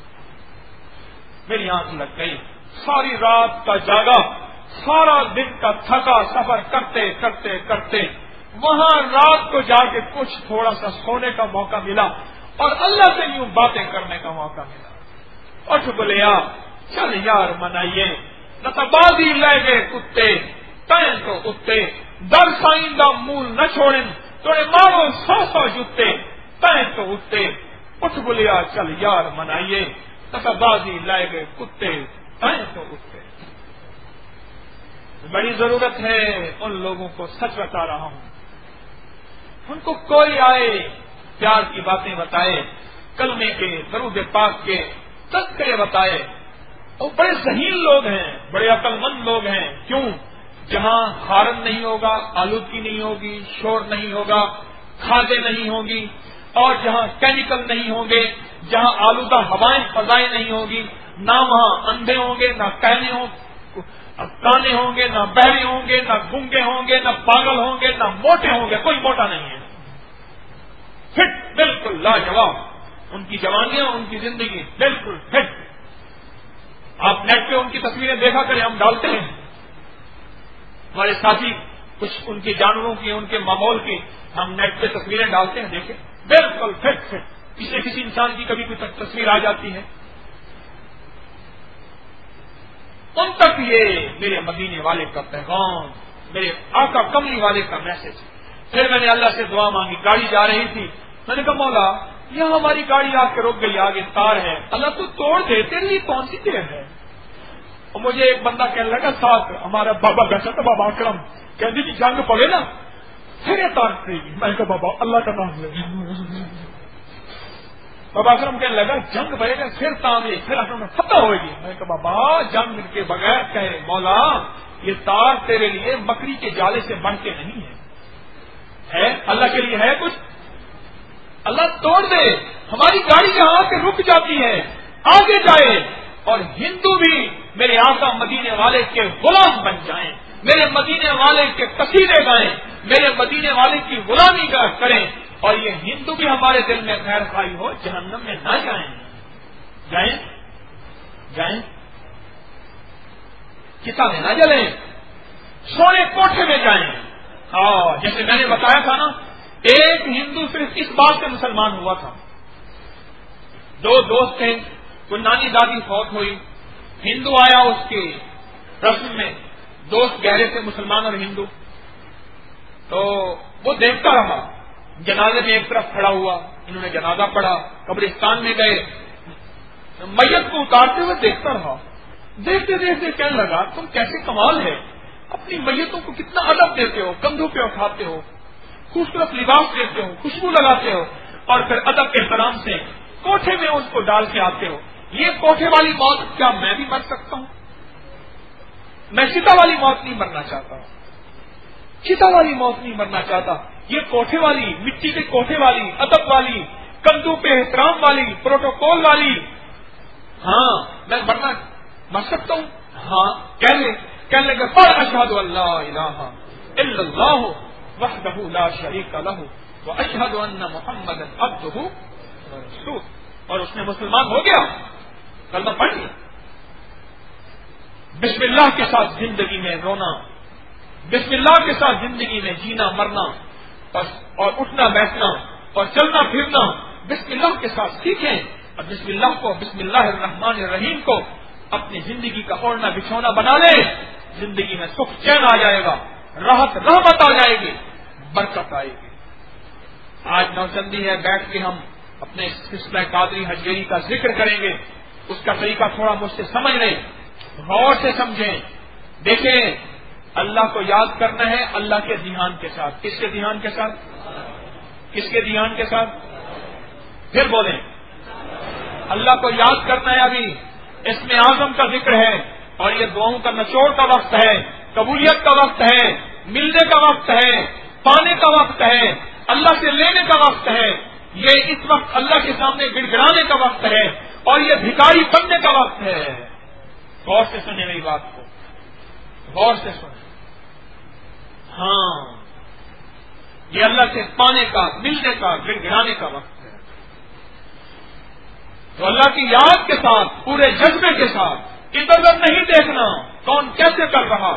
Speaker 1: میری آنکھ لگ گئی، ساری رات کا جاگا، سارا دن کا تھکا، سفر کرتے کرتے کرتے وہاں رات کو جا کے کچھ تھوڑا سا سونے کا موقع ملا اور اللہ سے یوں باتیں کرنے کا موقع ملا. اٹھ بولیا، چل یار منائیے، نتبازی لے گئے کتے تین تو اتے، در سائندہ مول نہ چھوڑیں، توڑے مارو 100 جتے تین تو اتے. اٹھ بولیا، چل یار منائیے، نتبازی لے گئے کتے تین تو اتے. بڑی ضرورت ہے ان لوگوں کو، سچ بتا رہا ہوں، ان کو کوئی آئے پیار کی باتیں بتائے، کلمے کے، درود پاک کے تذکرے بتائے. وہ بڑے ذہین لوگ ہیں، بڑے عقل مند لوگ ہیں. کیوں؟ جہاں ہارن نہیں ہوگا، آلودگی نہیں ہوگی، شور نہیں ہوگا، کھادیں نہیں ہوں گی، اور جہاں کیمیکل نہیں ہوں گے، جہاں آلودہ ہوائیں فضائیں نہیں ہوگی، نہ وہاں اندھے ہوں گے، نہ کہنے کانے ہوں گے، نہ بہرے ہوں گے، نہ گونگے ہوں گے، نہ پاگل ہوں گے، نہ موٹے ہوں گے. کوئی موٹا نہیں ہے، فٹ، بالکل لاجواب. ان کی جوانیاں، ان کی زندگی بالکل فٹ. آپ نیٹ پہ ان کی تصویریں دیکھا کریں، ہم ڈالتے ہیں، ہمارے ساتھی کچھ ان کے جانوروں کی، ان کے ماحول کی ہم نیٹ پہ تصویریں ڈالتے ہیں، دیکھیں بالکل فٹ. کسی انسان کی کبھی کوئی تصویر آ جاتی ہے. ان تک یہ میرے مدینے والے کا پیغام، میرے آقا کملی والے کا میسج. پھر میں نے اللہ سے دعا مانگی، گاڑی جا رہی تھی، میں نے کہا مولا یہاں ہماری گاڑی آ کے رک گئی، آگے تار ہے، اللہ تو توڑ دے، تیرے لیے کون سی دیر ہے. اور مجھے ایک بندہ کہنے لگا، ساتھ ہمارا بابا بیٹھا تھا، بابا اکرم، کہتے کہ جنگ پڑے نا پھر یہ تار پڑے گی. میں نے کہا بابا اللہ کا نام لے. بابا اکرم کہنے لگا جنگ بڑھے گا پھر تانے، پھر اکرم فتح ہوئے گی. میں نے کہا بابا جنگ کے بغیر کہے مولا یہ تار تیرے لیے بکری کے جالے سے بڑھ کے نہیں ہے، اللہ کے لیے ہے کچھ. اللہ توڑ دے. ہماری گاڑی یہاں کے رک جاتی ہے، آگے جائے، اور ہندو بھی میرے آقا مدینے والے کے غلام بن جائیں، میرے مدینے والے کے قصیدے گائیں، میرے مدینے والے کی غلامی کریں، اور یہ ہندو بھی ہمارے دل میں خیر خواہی ہو، جہنم میں نہ جائیں. جائیں کتابیں نہ جلیں، سونے کوٹھے میں جائیں. جیسے میں نے بتایا تھا نا، ایک ہندو صرف اس بات سے مسلمان ہوا تھا. دو دوست تھے، کوئی نانی دادی فوت ہوئی، ہندو آیا اس کے رسم میں، دوست گہرے تھے مسلمان اور ہندو، تو وہ دیکھتا رہا. جنازے میں ایک طرف کھڑا ہوا، انہوں نے جنازہ پڑھا، قبرستان میں گئے، میت کو اتارتے ہوئے دیکھتا رہا. دیکھتے دیکھتے کہنے لگا تم کیسے کمال ہے، اپنی میتوں کو کتنا ادب دیتے ہو، کندھوں پہ اٹھاتے ہو، خوبصورت لباس دیتے ہو، خوشبو لگاتے ہو، اور پھر ادب کے احترام سے کوٹھے میں اس کو ڈال کے آتے ہو. یہ کوٹھے والی موت کیا میں بھی مر سکتا ہوں؟ میں چتا والی موت نہیں مرنا چاہتا ہوں، چتا والی موت نہیں مرنا چاہتا. یہ کوٹھے والی، مٹی کے کوٹھے والی، ادب والی، کندھوں پہ احترام والی، پروٹوکول والی، میں مر سکتا ہوں. کہنے لگا پر اشہد اللہ الہ الا اللہ وحدہ لا شریک لہ واشہد ان محمدا عبدہ ورسولہ. اور اس نے مسلمان ہو گیا، کلمہ پڑھ لیا. بسم اللہ کے ساتھ زندگی میں رونا، بسم اللہ کے ساتھ زندگی میں جینا مرنا، اور اٹھنا بیٹھنا اور چلنا پھرنا بسم اللہ کے ساتھ سیکھیں. اور بسم اللہ کو، بسم اللہ الرحمن الرحیم کو اپنی زندگی کا اوڑھنا بچھونا بنا لیں. زندگی میں سکھ چین آ جائے گا، راحت رحمت آ جائے گی، برکت آئے گی. آج نوچندی ہے، بیٹھ کے ہم اپنے سلسلہ قادری حجویری کا ذکر کریں گے. اس کا طریقہ تھوڑا مجھ سے سمجھ لیں، غور سے سمجھیں. دیکھیں، اللہ کو یاد کرنا ہے اللہ کے دھیان کے ساتھ. کس کے دھیان کے ساتھ؟ کس کے دھیان کے ساتھ؟ پھر بولیں، اللہ کو یاد کرنا ہے. ابھی اسم اعظم کا ذکر ہے، اور یہ دعاؤں کا نچوڑ کا وقت ہے، قبولیت کا وقت ہے، ملنے کا وقت ہے، پانے کا وقت ہے، اللہ سے لینے کا وقت ہے. یہ اس وقت اللہ کے سامنے گڑ گڑانے کا وقت ہے، اور یہ بھکاری بننے کا وقت ہے. غور سے سنیں میری بات کو، غور سے سنیں. ہاں یہ اللہ سے پانے کا، ملنے کا، گڑ گڑانے کا وقت ہے. تو اللہ کی یاد کے ساتھ، پورے جذبے کے ساتھ، ادھر ادھر نہیں دیکھنا کون کیسے کر رہا،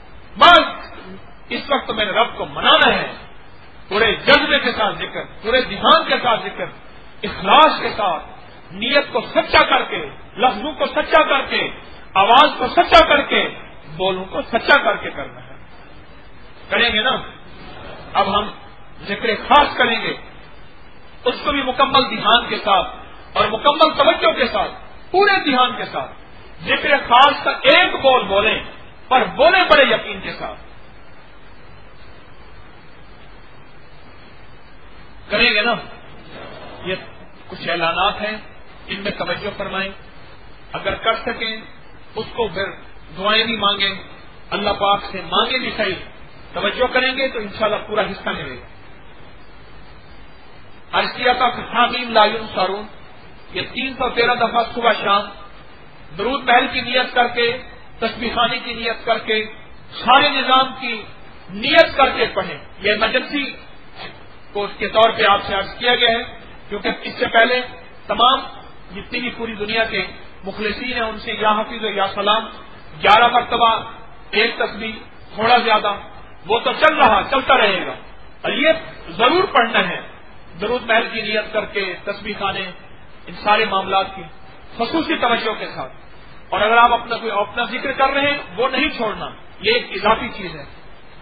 Speaker 1: بس اس وقت میرے رب کو منانا ہے. پورے جذبے کے ساتھ ذکر، پورے دھیان کے ساتھ ذکر، اخلاص کے ساتھ، نیت کو سچا کر کے، لفظوں کو سچا کر کے، آواز کو سچا کر کے، بولوں کو سچا کر کے کرنا ہے. کریں گے نا؟ اب ہم ذکر خاص کریں گے، اس کو بھی مکمل دھیان کے ساتھ اور مکمل توجہ کے ساتھ، پورے دھیان کے ساتھ ذکر خاص کا ایک بول بولیں، پر بولیں بڑے یقین کے ساتھ. کریں گے نا؟ یہ کچھ اعلانات ہیں، ان میں توجہ فرمائیں. اگر کر سکیں اس کو پھر دعائیں بھی مانگیں، اللہ پاک سے مانگیں بھی صحیح. توجہ کریں گے تو انشاءاللہ پورا حصہ ملے گا. عرشیہ کا حامیم لا ینصرون، یہ 313 دفعہ صبح شام درود محل کی نیت کر کے، تسبیح خانی کی نیت کر کے، سارے نظام کی نیت کر کے پڑھیں. یہ ایمرجنسی کورس کے طور پہ آپ سے عرض کیا گیا ہے، کیونکہ اس سے پہلے تمام جتنی بھی پوری دنیا کے مخلصین ہیں ان سے یا حافظ یا سلام 11 مرتبہ ایک تسبیح تھوڑا زیادہ، وہ تو چلتا رہے گا. اور یہ ضرور پڑھنا ہے درود محل کی نیت کر کے، تسبیح خانے، ان سارے معاملات کی خصوصی توجہ کے ساتھ. اور اگر آپ اپنا ذکر کر رہے ہیں وہ نہیں چھوڑنا، یہ ایک اضافی چیز ہے.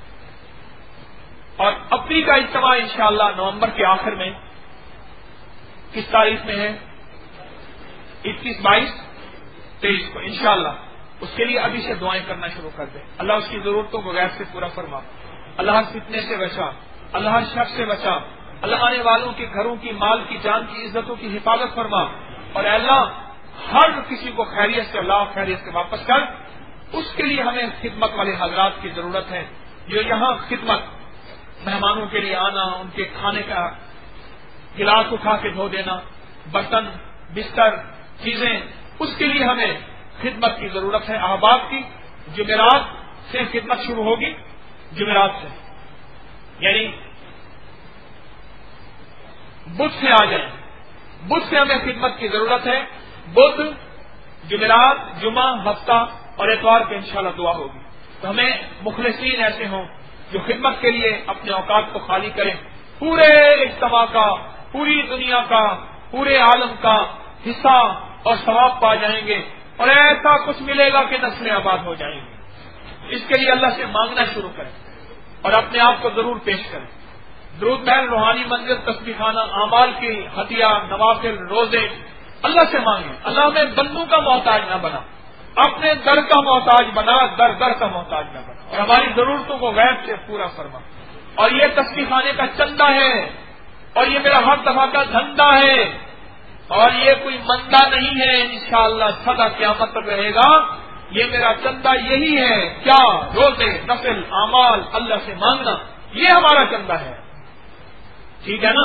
Speaker 1: اور اپنی کا اجتماع انشاءاللہ نومبر کے آخر میں، کس تاریخ میں ہے؟ 21، 22، 23 کو انشاءاللہ. اس کے لیے ابھی سے دعائیں کرنا شروع کر دیں. اللہ اس کی ضرورتوں کو غیر سے پورا فرما. اللہ ہر فتنے سے بچا، اللہ ہر شر سے بچا. اللہ آنے والوں کے گھروں کی، مال کی، جان کی، عزتوں کی حفاظت فرما. اور اے اللہ ہر کسی کو خیریت سے، اللہ خیریت سے واپس کر. اس کے لیے ہمیں خدمت والے حضرات کی ضرورت ہے، جو یہاں خدمت، مہمانوں کے لیے آنا، ان کے کھانے کا گلاس اٹھا کے دھو دینا، برتن، بستر، چیزیں، اس کے لیے ہمیں خدمت کی ضرورت ہے. احباب کی جمعرات سے خدمت شروع ہوگی، جمعرات سے، یعنی بدھ سے آ جائیں. بدھ سے ہمیں خدمت کی ضرورت ہے. بدھ، جمعرات، جمعہ، ہفتہ اور اتوار پہ انشاءاللہ دعا ہوگی. تو ہمیں مخلصین ایسے ہوں جو خدمت کے لیے اپنے اوقات کو خالی کریں. پورے اجتماع کا، پوری دنیا کا، پورے عالم کا حصہ اور ثواب پا جائیں گے، اور ایسا کچھ ملے گا کہ نسلیں آباد ہو جائیں گی. اس کے لیے اللہ سے مانگنا شروع کریں اور اپنے آپ کو ضرور پیش کریں. درود محل، روحانی منزل، تسبیح خانہ، اعمال کی ہتھیا، نوافل، روزے، اللہ سے مانگیں. اللہ ہمیں بندوں کا محتاج نہ بنا، اپنے در کا محتاج بنا، در کا محتاج نہ بنا، اور ہماری ضرورتوں کو غیب سے پورا فرما. اور یہ تسبیح خانے کا چندہ ہے، اور یہ میرا ہر دفعہ کا دھندا ہے، اور یہ کوئی مندہ نہیں ہے. انشاءاللہ سدا قیامت تک رہے گا. یہ میرا چندہ یہی ہے. کیا؟ روزے، نفل، اعمال، اللہ سے مانگنا، یہ ہمارا چندہ ہے. ٹھیک ہے نا؟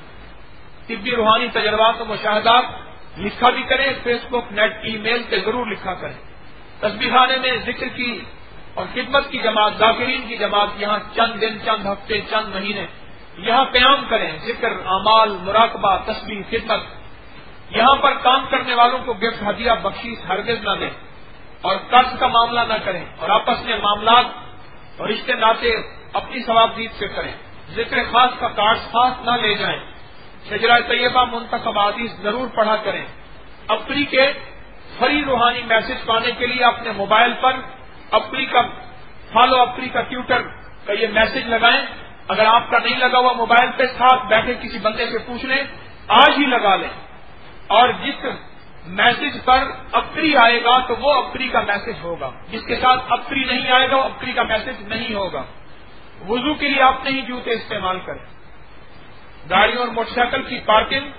Speaker 1: طبی روحانی تجربات و مشاہدات لکھا بھی کریں، فیس بک، نیٹ، ای میل پہ ضرور لکھا کریں. تسبیح خانے میں ذکر کی اور خدمت کی جماعت، ذاکرین کی جماعت یہاں چند دن، چند ہفتے، چند مہینے یہاں قیام کریں. ذکر، اعمال، مراقبہ، تسبیح، خدمت. یہاں پر کام کرنے والوں کو گفٹ، ہدیہ، بخشش ہرگز نہ دیں، اور قرض کا معاملہ نہ کریں، اور آپس میں معاملات اور رشتے ناطے اپنی ثوابدید سے کریں. ذکر خاص کا کارڈ خاص نہ لے جائیں. شجرہ طیبہ منتخب حدیث ضرور پڑھا کریں. اپری کے فری روحانی میسج پانے کے لیے اپنے موبائل پر اپری کا فالو، اپری کا ٹیوٹر کا یہ میسج لگائیں. اگر آپ کا نہیں لگا ہوا موبائل پہ، ساتھ بیٹھے کسی بندے سے پوچھ لیں، آج ہی لگا لیں. اور جس میسج پر اپری آئے گا تو وہ اپری کا میسج ہوگا، جس کے ساتھ اپری نہیں آئے گا وہ اپری کا میسج نہیں ہوگا. وضو کے لیے آپ نہیں جوتے استعمال کریں. گاڑیوں اور موٹر سائیکل کی پارکنگ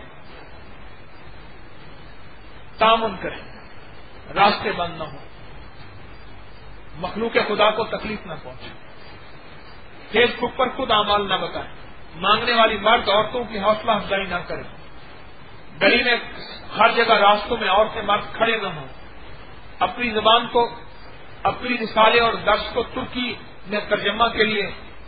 Speaker 1: تعاون کریں، راستے بند نہ ہوں، مخلوق خدا کو تکلیف نہ پہنچے. فیس بک پر خود اعمال نہ بتائیں. مانگنے والی مرد عورتوں کی حوصلہ افزائی نہ کریں. گلی میں ہر جگہ راستوں میں عورتیں مرد کھڑے نہ ہوں. اپنی زبان کو، اپنی رسالے اور درس کو ترکی میں ترجمہ کے لیے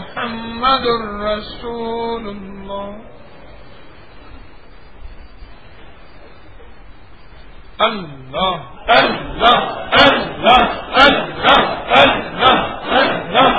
Speaker 2: محمد رسول الله. الله الله الله الله الله الله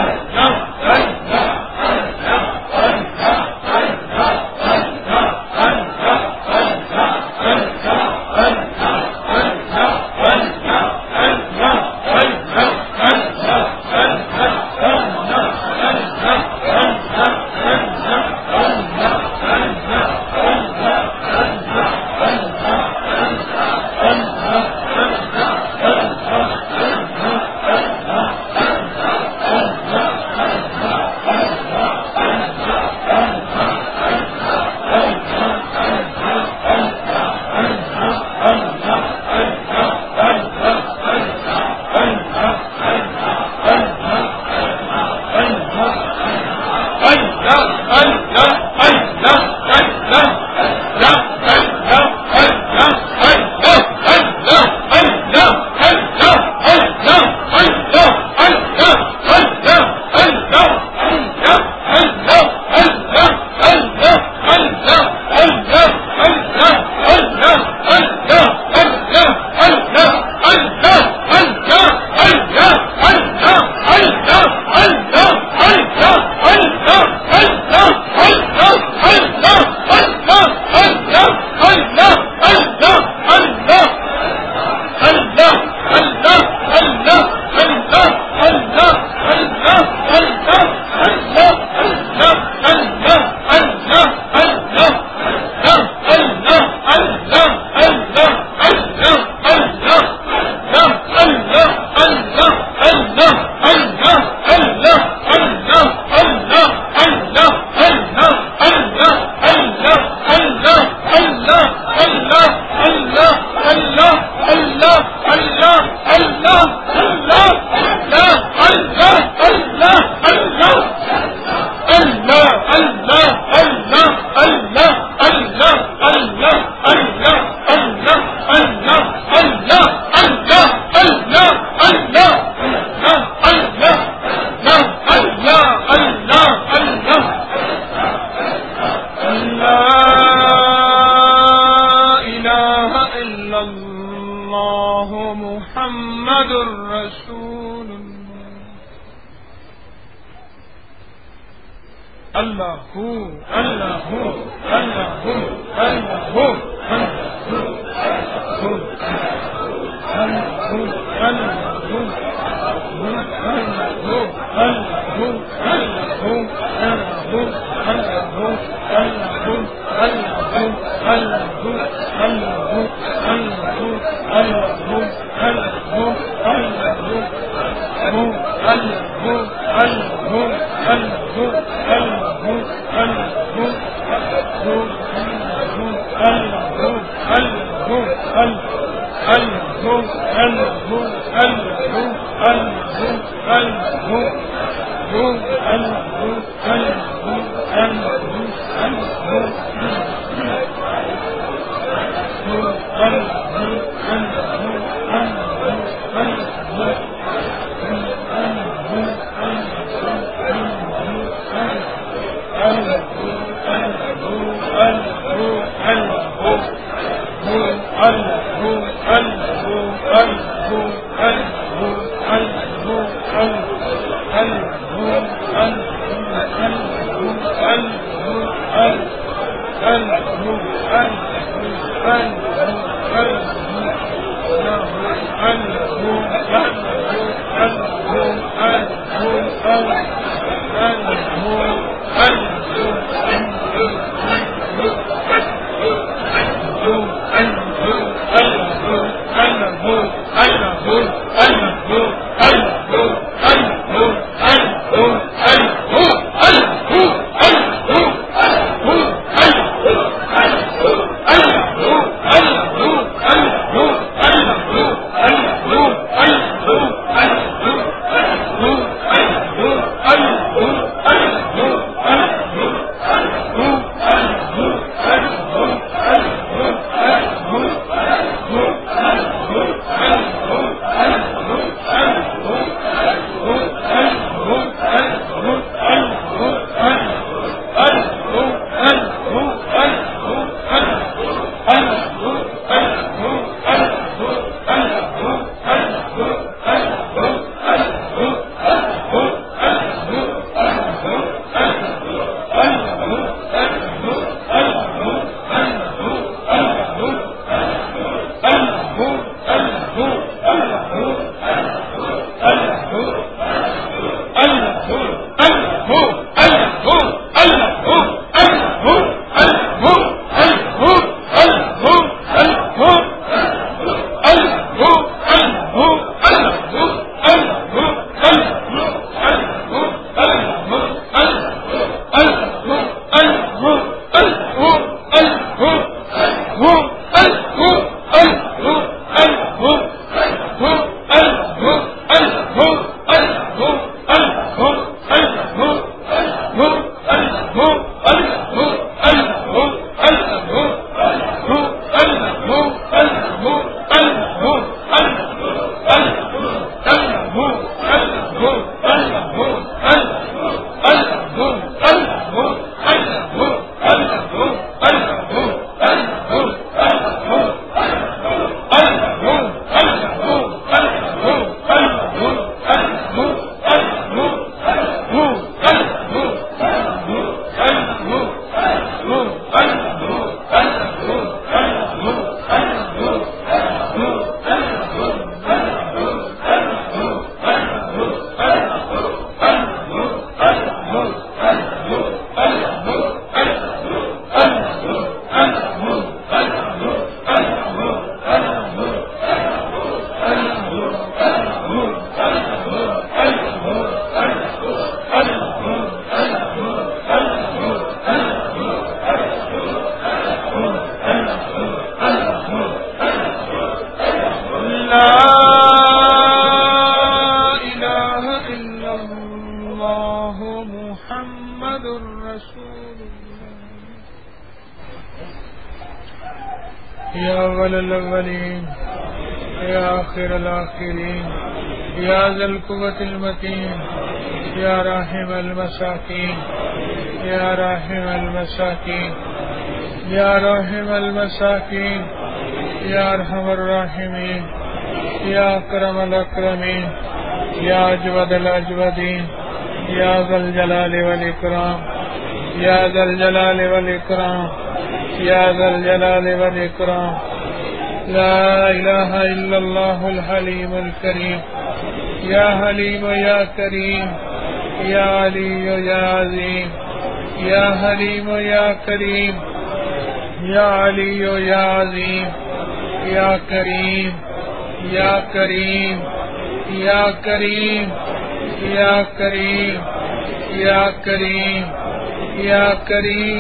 Speaker 2: محمد رسول الله. الله الله محمد رسول اللہ یا اول الاولین یا آخر الآخرین یا ذا القوة المتین یا راحم المساکین یا راحم المساکین یا راحم المساکین یا ارحم الراحمین یا اکرم الاکرمین یا اجود الاجودین یا ذا الجلال والاکرام یا ذا الجلال والاکرام یا ذا الجلال والاکرام لا الہ الا اللہ الحلیم الکریم یا حلیم یا کریم یا علی یا عظیم یا حلیم یا کریم یا علی یا عظیم یا کریم یا کریم یا کریم یا کریم یا کریم یا کریم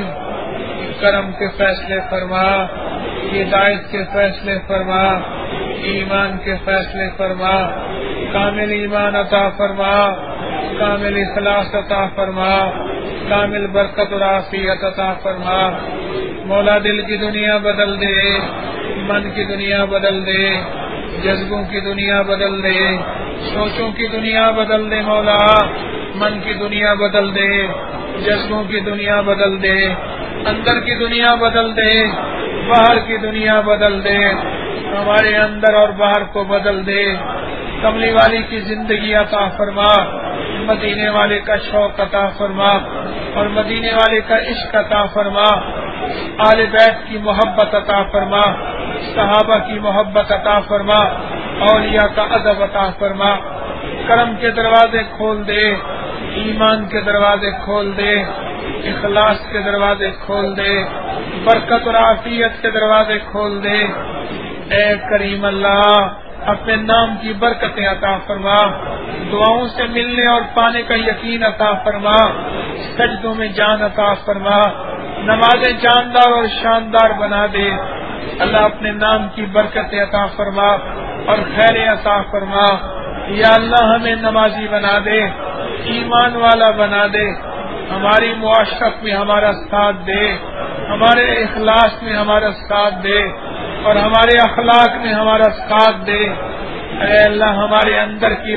Speaker 2: کرم کے فیصلے فرما، ہدایت کے فیصلے فرما، ایمان کے فیصلے فرما، کامل ایمان عطا فرما، کامل اخلاص عطا فرما، کامل برکت اور عافیت عطا فرما۔ مولا دل کی دنیا بدل دے، من کی دنیا بدل دے، جذبوں کی دنیا بدل دے، سوچوں کی دنیا بدل دے مولا، من کی دنیا بدل دے، جذبوں کی دنیا بدل دے، اندر کی دنیا بدل دے، باہر کی دنیا بدل دے، ہمارے اندر اور باہر کو بدل دے۔ کملی والی کی زندگی عطا فرما، مدینے والے کا شوق عطا فرما اور مدینے والے کا عشق عطا فرما، آل بیت کی محبت عطا فرما، صحابہ کی محبت عطا فرما، اولیاء کا ادب عطا فرما۔ کرم کے دروازے کھول دے، ایمان کے دروازے کھول دے، اخلاص کے دروازے کھول دے، برکت اور عافیت کے دروازے کھول دے۔ اے کریم اللہ، اپنے نام کی برکتیں عطا فرما، دعاؤں سے ملنے اور پانے کا یقین عطا فرما، سجدوں میں جان عطا فرما، نمازیں جاندار اور شاندار بنا دے۔ اللہ اپنے نام کی برکتیں عطا فرما اور خیر عطا فرما۔ یا اللہ ہمیں نمازی بنا دے، ایمان والا بنا دے، ہماری معاشرت میں ہمارا ساتھ دے، ہمارے اخلاص میں ہمارا ساتھ دے اور ہمارے اخلاق میں ہمارا ساتھ دے۔ اے اللہ ہمارے اندر کی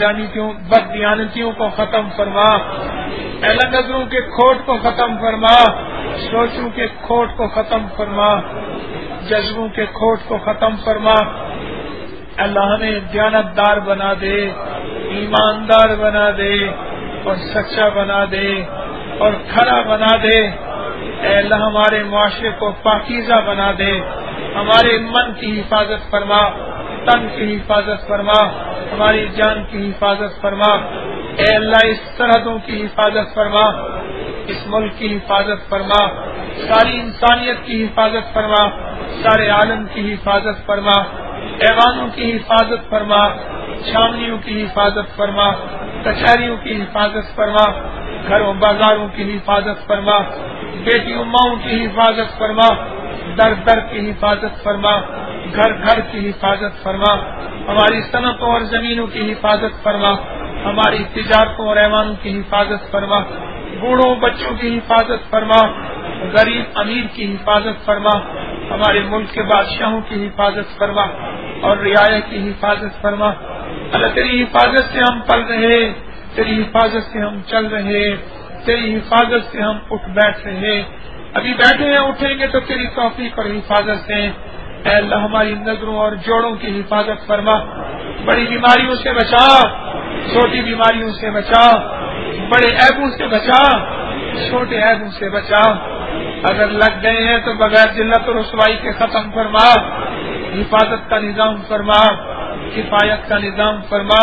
Speaker 2: بددیانتیوں کو ختم فرما، اے اللہ نظروں کے کھوٹ کو ختم فرما، سوچوں کے کھوٹ کو ختم فرما، جذبوں کے کھوٹ کو ختم فرما۔ اللہ ہمیں دیانت دار بنا دے، ایماندار بنا دے اور سچا بنا دے اور کھڑا بنا دے۔ اے اللہ ہمارے معاشرے کو پاکیزہ بنا دے، ہمارے من کی حفاظت فرما، تن کی حفاظت فرما، ہماری جان کی حفاظت فرما۔ اے اللہ اس سرحدوں کی حفاظت فرما، اس ملک کی حفاظت فرما، ساری انسانیت کی حفاظت فرما، سارے عالم کی حفاظت فرما، ایوانوں کی حفاظت فرما، چھاونیوں کی حفاظت فرما، کچہریوں کی حفاظت فرما، گھروں بازاروں کی حفاظت فرما، بیٹیوں ماؤں کی حفاظت فرما، در در کی حفاظت فرما، گھر گھر کی حفاظت فرما، ہماری صنعتوں اور زمینوں کی حفاظت فرما، ہماری تجارتوں اور ایوانوں کی حفاظت فرما، بوڑھوں بچوں کی حفاظت فرما، غریب امیر کی حفاظت فرما، ہمارے ملک کے بادشاہوں کی حفاظت فرما اور رعایا کی حفاظت فرما۔ اللہ تیری حفاظت سے ہم پل رہے، تیری حفاظت سے ہم چل رہے، تیری حفاظت سے ہم اٹھ بیٹھ رہے، ابھی بیٹھے ہیں اٹھیں گے تو تیری توفیق اور حفاظت سے۔ اے اللہ ہماری نظروں اور جوڑوں کی حفاظت فرما، بڑی بیماریوں سے بچا، چھوٹی بیماریوں سے بچا، بڑے عیبوں سے بچا، چھوٹے عیبوں سے بچا، اگر لگ گئے ہیں تو بغیر ذلت و رسوائی کے ختم فرما، حفاظت کا نظام فرما، کفایت کا نظام فرما،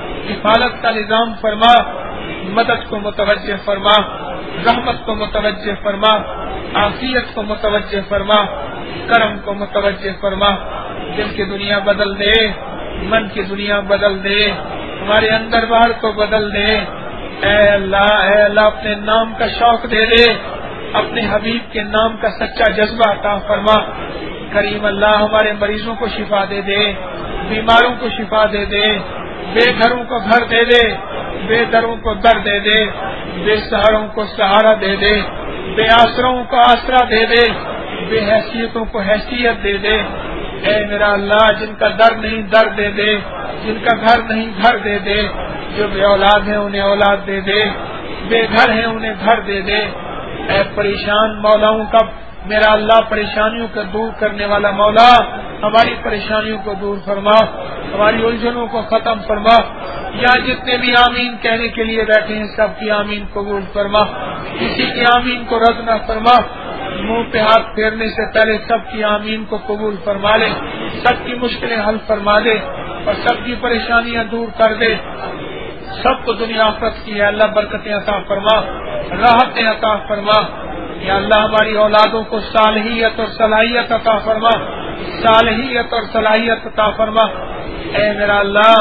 Speaker 2: حفاظت کا نظام فرما، مدد کو متوجہ فرما، رحمت کو متوجہ فرما، عافیت کو متوجہ فرما، کرم کو متوجہ فرما۔ دل کی دنیا بدل دے، من کی دنیا بدل دے، ہمارے اندر باہر کو بدل دے۔ اے اللہ اپنے نام کا شوق دے دے، اپنے حبیب کے نام کا سچا جذبہ عطا فرما۔ کریم اللہ ہمارے مریضوں کو شفا دے دے، بیماروں کو شفا دے دے، بے گھروں کو گھر دے دے، بے دروں کو در دے دے، بے سہاروں کو سہارا دے دے، بے آسروں کو آسرا دے دے، بے حیثیتوں کو حیثیت دے دے۔ اے میرا اللہ، جن کا در نہیں در دے دے، جن کا گھر نہیں گھر دے دے، جو بے اولاد ہیں انہیں اولاد دے دے، بے گھر ہیں انہیں گھر دے دے۔ اے پریشان مولاؤں کا میرا اللہ، پریشانیوں کو دور کرنے والا مولا، ہماری پریشانیوں کو دور فرما، ہماری الجھنوں کو ختم فرما۔ یا جتنے بھی آمین کہنے کے لیے بیٹھے ہیں سب کی آمین قبول فرما، کسی کی آمین کو رد نہ فرما۔ منہ پہ ہاتھ پھیرنے سے پہلے سب کی آمین کو قبول فرما لے، سب کی مشکلیں حل فرما دے اور سب کی پریشانیاں دور کر دے۔ سب کو دنیا آخرت کی ہے اللہ برکتیں عطا فرما، راحتیں عطا فرما۔ یا اللہ ہماری اولادوں کو صالحیت اور صلاحیت عطا فرما، صالحیت اور صلاحیت عطا فرما۔ اے میرا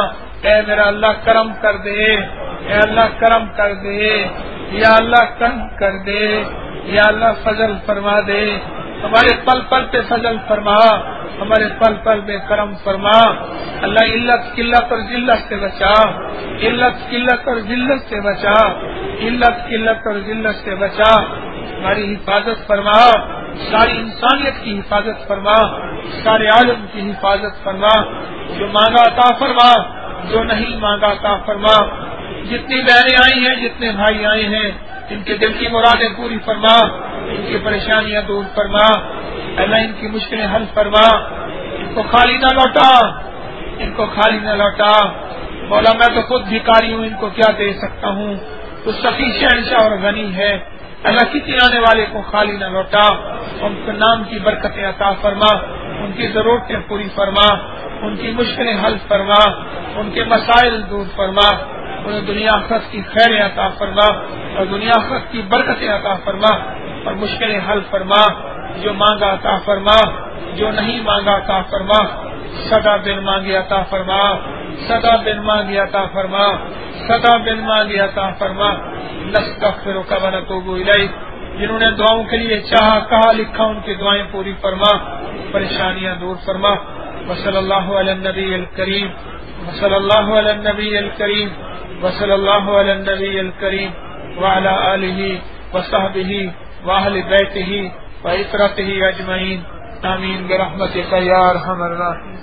Speaker 2: اللہ کرم کر دے، اے اللہ کرم کر دے، یا اللہ کرم کر دے، یا اللہ فضل فرما دے، ہمارے پل پل پہ فضل فرما، ہمارے پل پل پہ کرم فرما۔ اللہ علت قلت اور ذلت سے بچا، علت قلت اور ذلت سے بچا، علت قلت اور ذلت سے بچا۔ ہماری حفاظت فرما، ساری انسانیت کی حفاظت فرما، سارے عالم کی حفاظت فرما۔ جو مانگا عطا فرما، جو نہیں مانگا عطا فرما۔ جتنی بہنیں آئی ہیں، جتنے بھائی آئے ہیں، ان کے دل کی مرادیں پوری فرما، ان کی پریشانیاں دور فرما۔ اللہ ان کی مشکلیں حل فرما، ان کو خالی نہ لوٹا، ان کو خالی نہ لوٹا۔ مولا میں تو خود بھکاری ہوں، ان کو کیا دے سکتا ہوں، تو سخی شہنشاہ اور غنی ہے۔ اللہ کسی آنے والے کو خالی نہ لوٹا، ان کے نام کی برکتیں عطا فرما، ان کی ضرورتیں پوری فرما، ان کی مشکلیں حل فرما، ان کے مسائل دور فرما، انہیں دنیا آخرت کی خیریں عطا فرما اور دنیا آخرت کی برکتیں عطا فرما اور مشکلیں حل فرما۔ جو مانگا عطا فرما، جو نہیں مانگا عطا فرما۔ سدا بن مانگے عطا فرما، سدا بن مانگے عطا فرما، سدا بن مانگے عطا فرما۔ نستغفرک ونتوب الیک، جنہوں نے دعاؤں کے لیے چاہا کہا لکھا ان کی دعائیں پوری فرما، پریشانیاں دور فرما۔ وصلی اللہ علی النبی الکریم، وصلی اللہ علی النبی الکریم، وصلی اللہ علی النبی الکریم وعلی آلہ وصحبہ واہل بیتہ وعترتہ اجمعین، آمین برحمتک یا ارحم الراحمین۔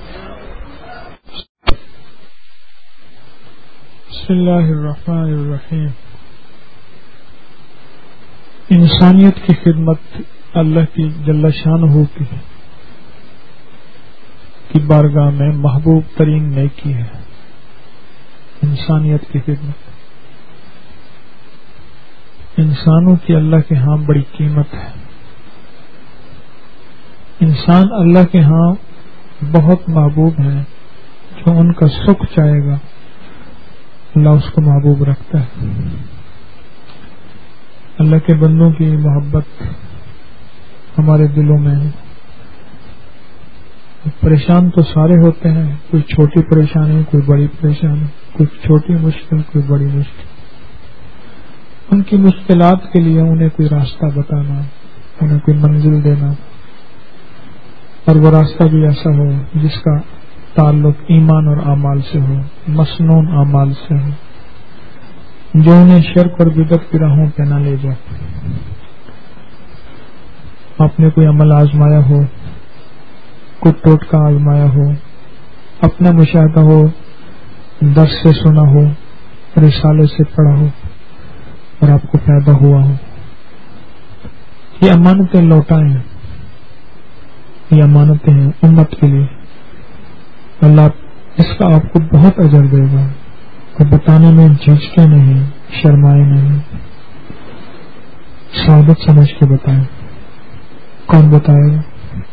Speaker 3: بسم اللہ الرحمن الرحیم۔ انسانیت کی خدمت اللہ کی جل شانہ کی بارگاہ میں محبوب ترین نیکی ہے۔ انسانیت کی خدمت انسانوں کی اللہ کے ہاں بڑی قیمت ہے۔ انسان اللہ کے ہاں بہت محبوب ہے، جو ان کا سکھ چاہے گا اللہ اس کو محبوب رکھتا ہے۔ اللہ کے بندوں کی محبت ہمارے دلوں میں ہے۔ پریشان تو سارے ہوتے ہیں، کوئی چھوٹی پریشانی، کوئی بڑی پریشانی، کوئی چھوٹی مشکل، کوئی بڑی مشکل۔ ان کی مشکلات کے لیے انہیں کوئی راستہ بتانا، انہیں کوئی منزل دینا، اور وہ راستہ بھی ایسا ہو جس کا تعلق ایمان اور اعمال سے ہو، مسنون اعمال سے ہو، جو انہیں شرک اور بدعت کی راہوں پہ نہ لے جائے۔ آپ نے کوئی عمل آزمایا ہو، کوئی ٹوٹکا آزمایا ہو، اپنا مشاہدہ ہو، درس سے سنا ہو، رسالے سے پڑھا ہو اور آپ کو فائدہ ہوا ہو، یہ امانتیں لوٹائیں، یہ امانتیں ہیں امت کے لیے۔ اللہ اس کا آپ کو بہت اجر دے گا، اور بتانے میں جھجکے نہیں، شرمائے نہیں، سعادت سمجھ کے بتائیں۔ کون بتائے گا؟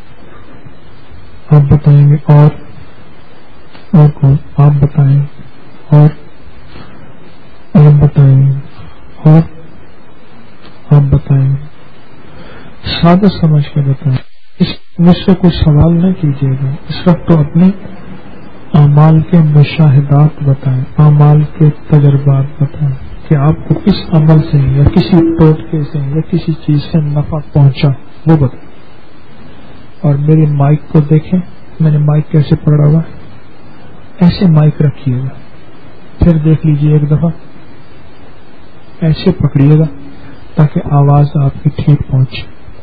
Speaker 3: آپ بتائیں گے، اور کون؟ آپ بتائیں، اور آپ بتائیں گے، اور آپ بتائیں گے۔ سعادت سمجھ کے بتائیں۔ مجھ سے کوئی سوال نہ کیجیے گا، اس وقت تو اپنے اعمال کے مشاہدات بتائیں، اعمال کے تجربات بتائیں کہ آپ کو کس عمل سے یا کسی ٹوٹکے سے یا کسی چیز سے نفع پہنچا، وہ بتائیں۔ اور میری مائک کو دیکھیں، میں نے مائک کیسے پکڑا ہوا ہے، ایسے مائک رکھیے گا پھر دیکھ لیجیے ایک دفعہ، ایسے پکڑیے گا تاکہ آواز آپ کی ٹھیک پہنچے.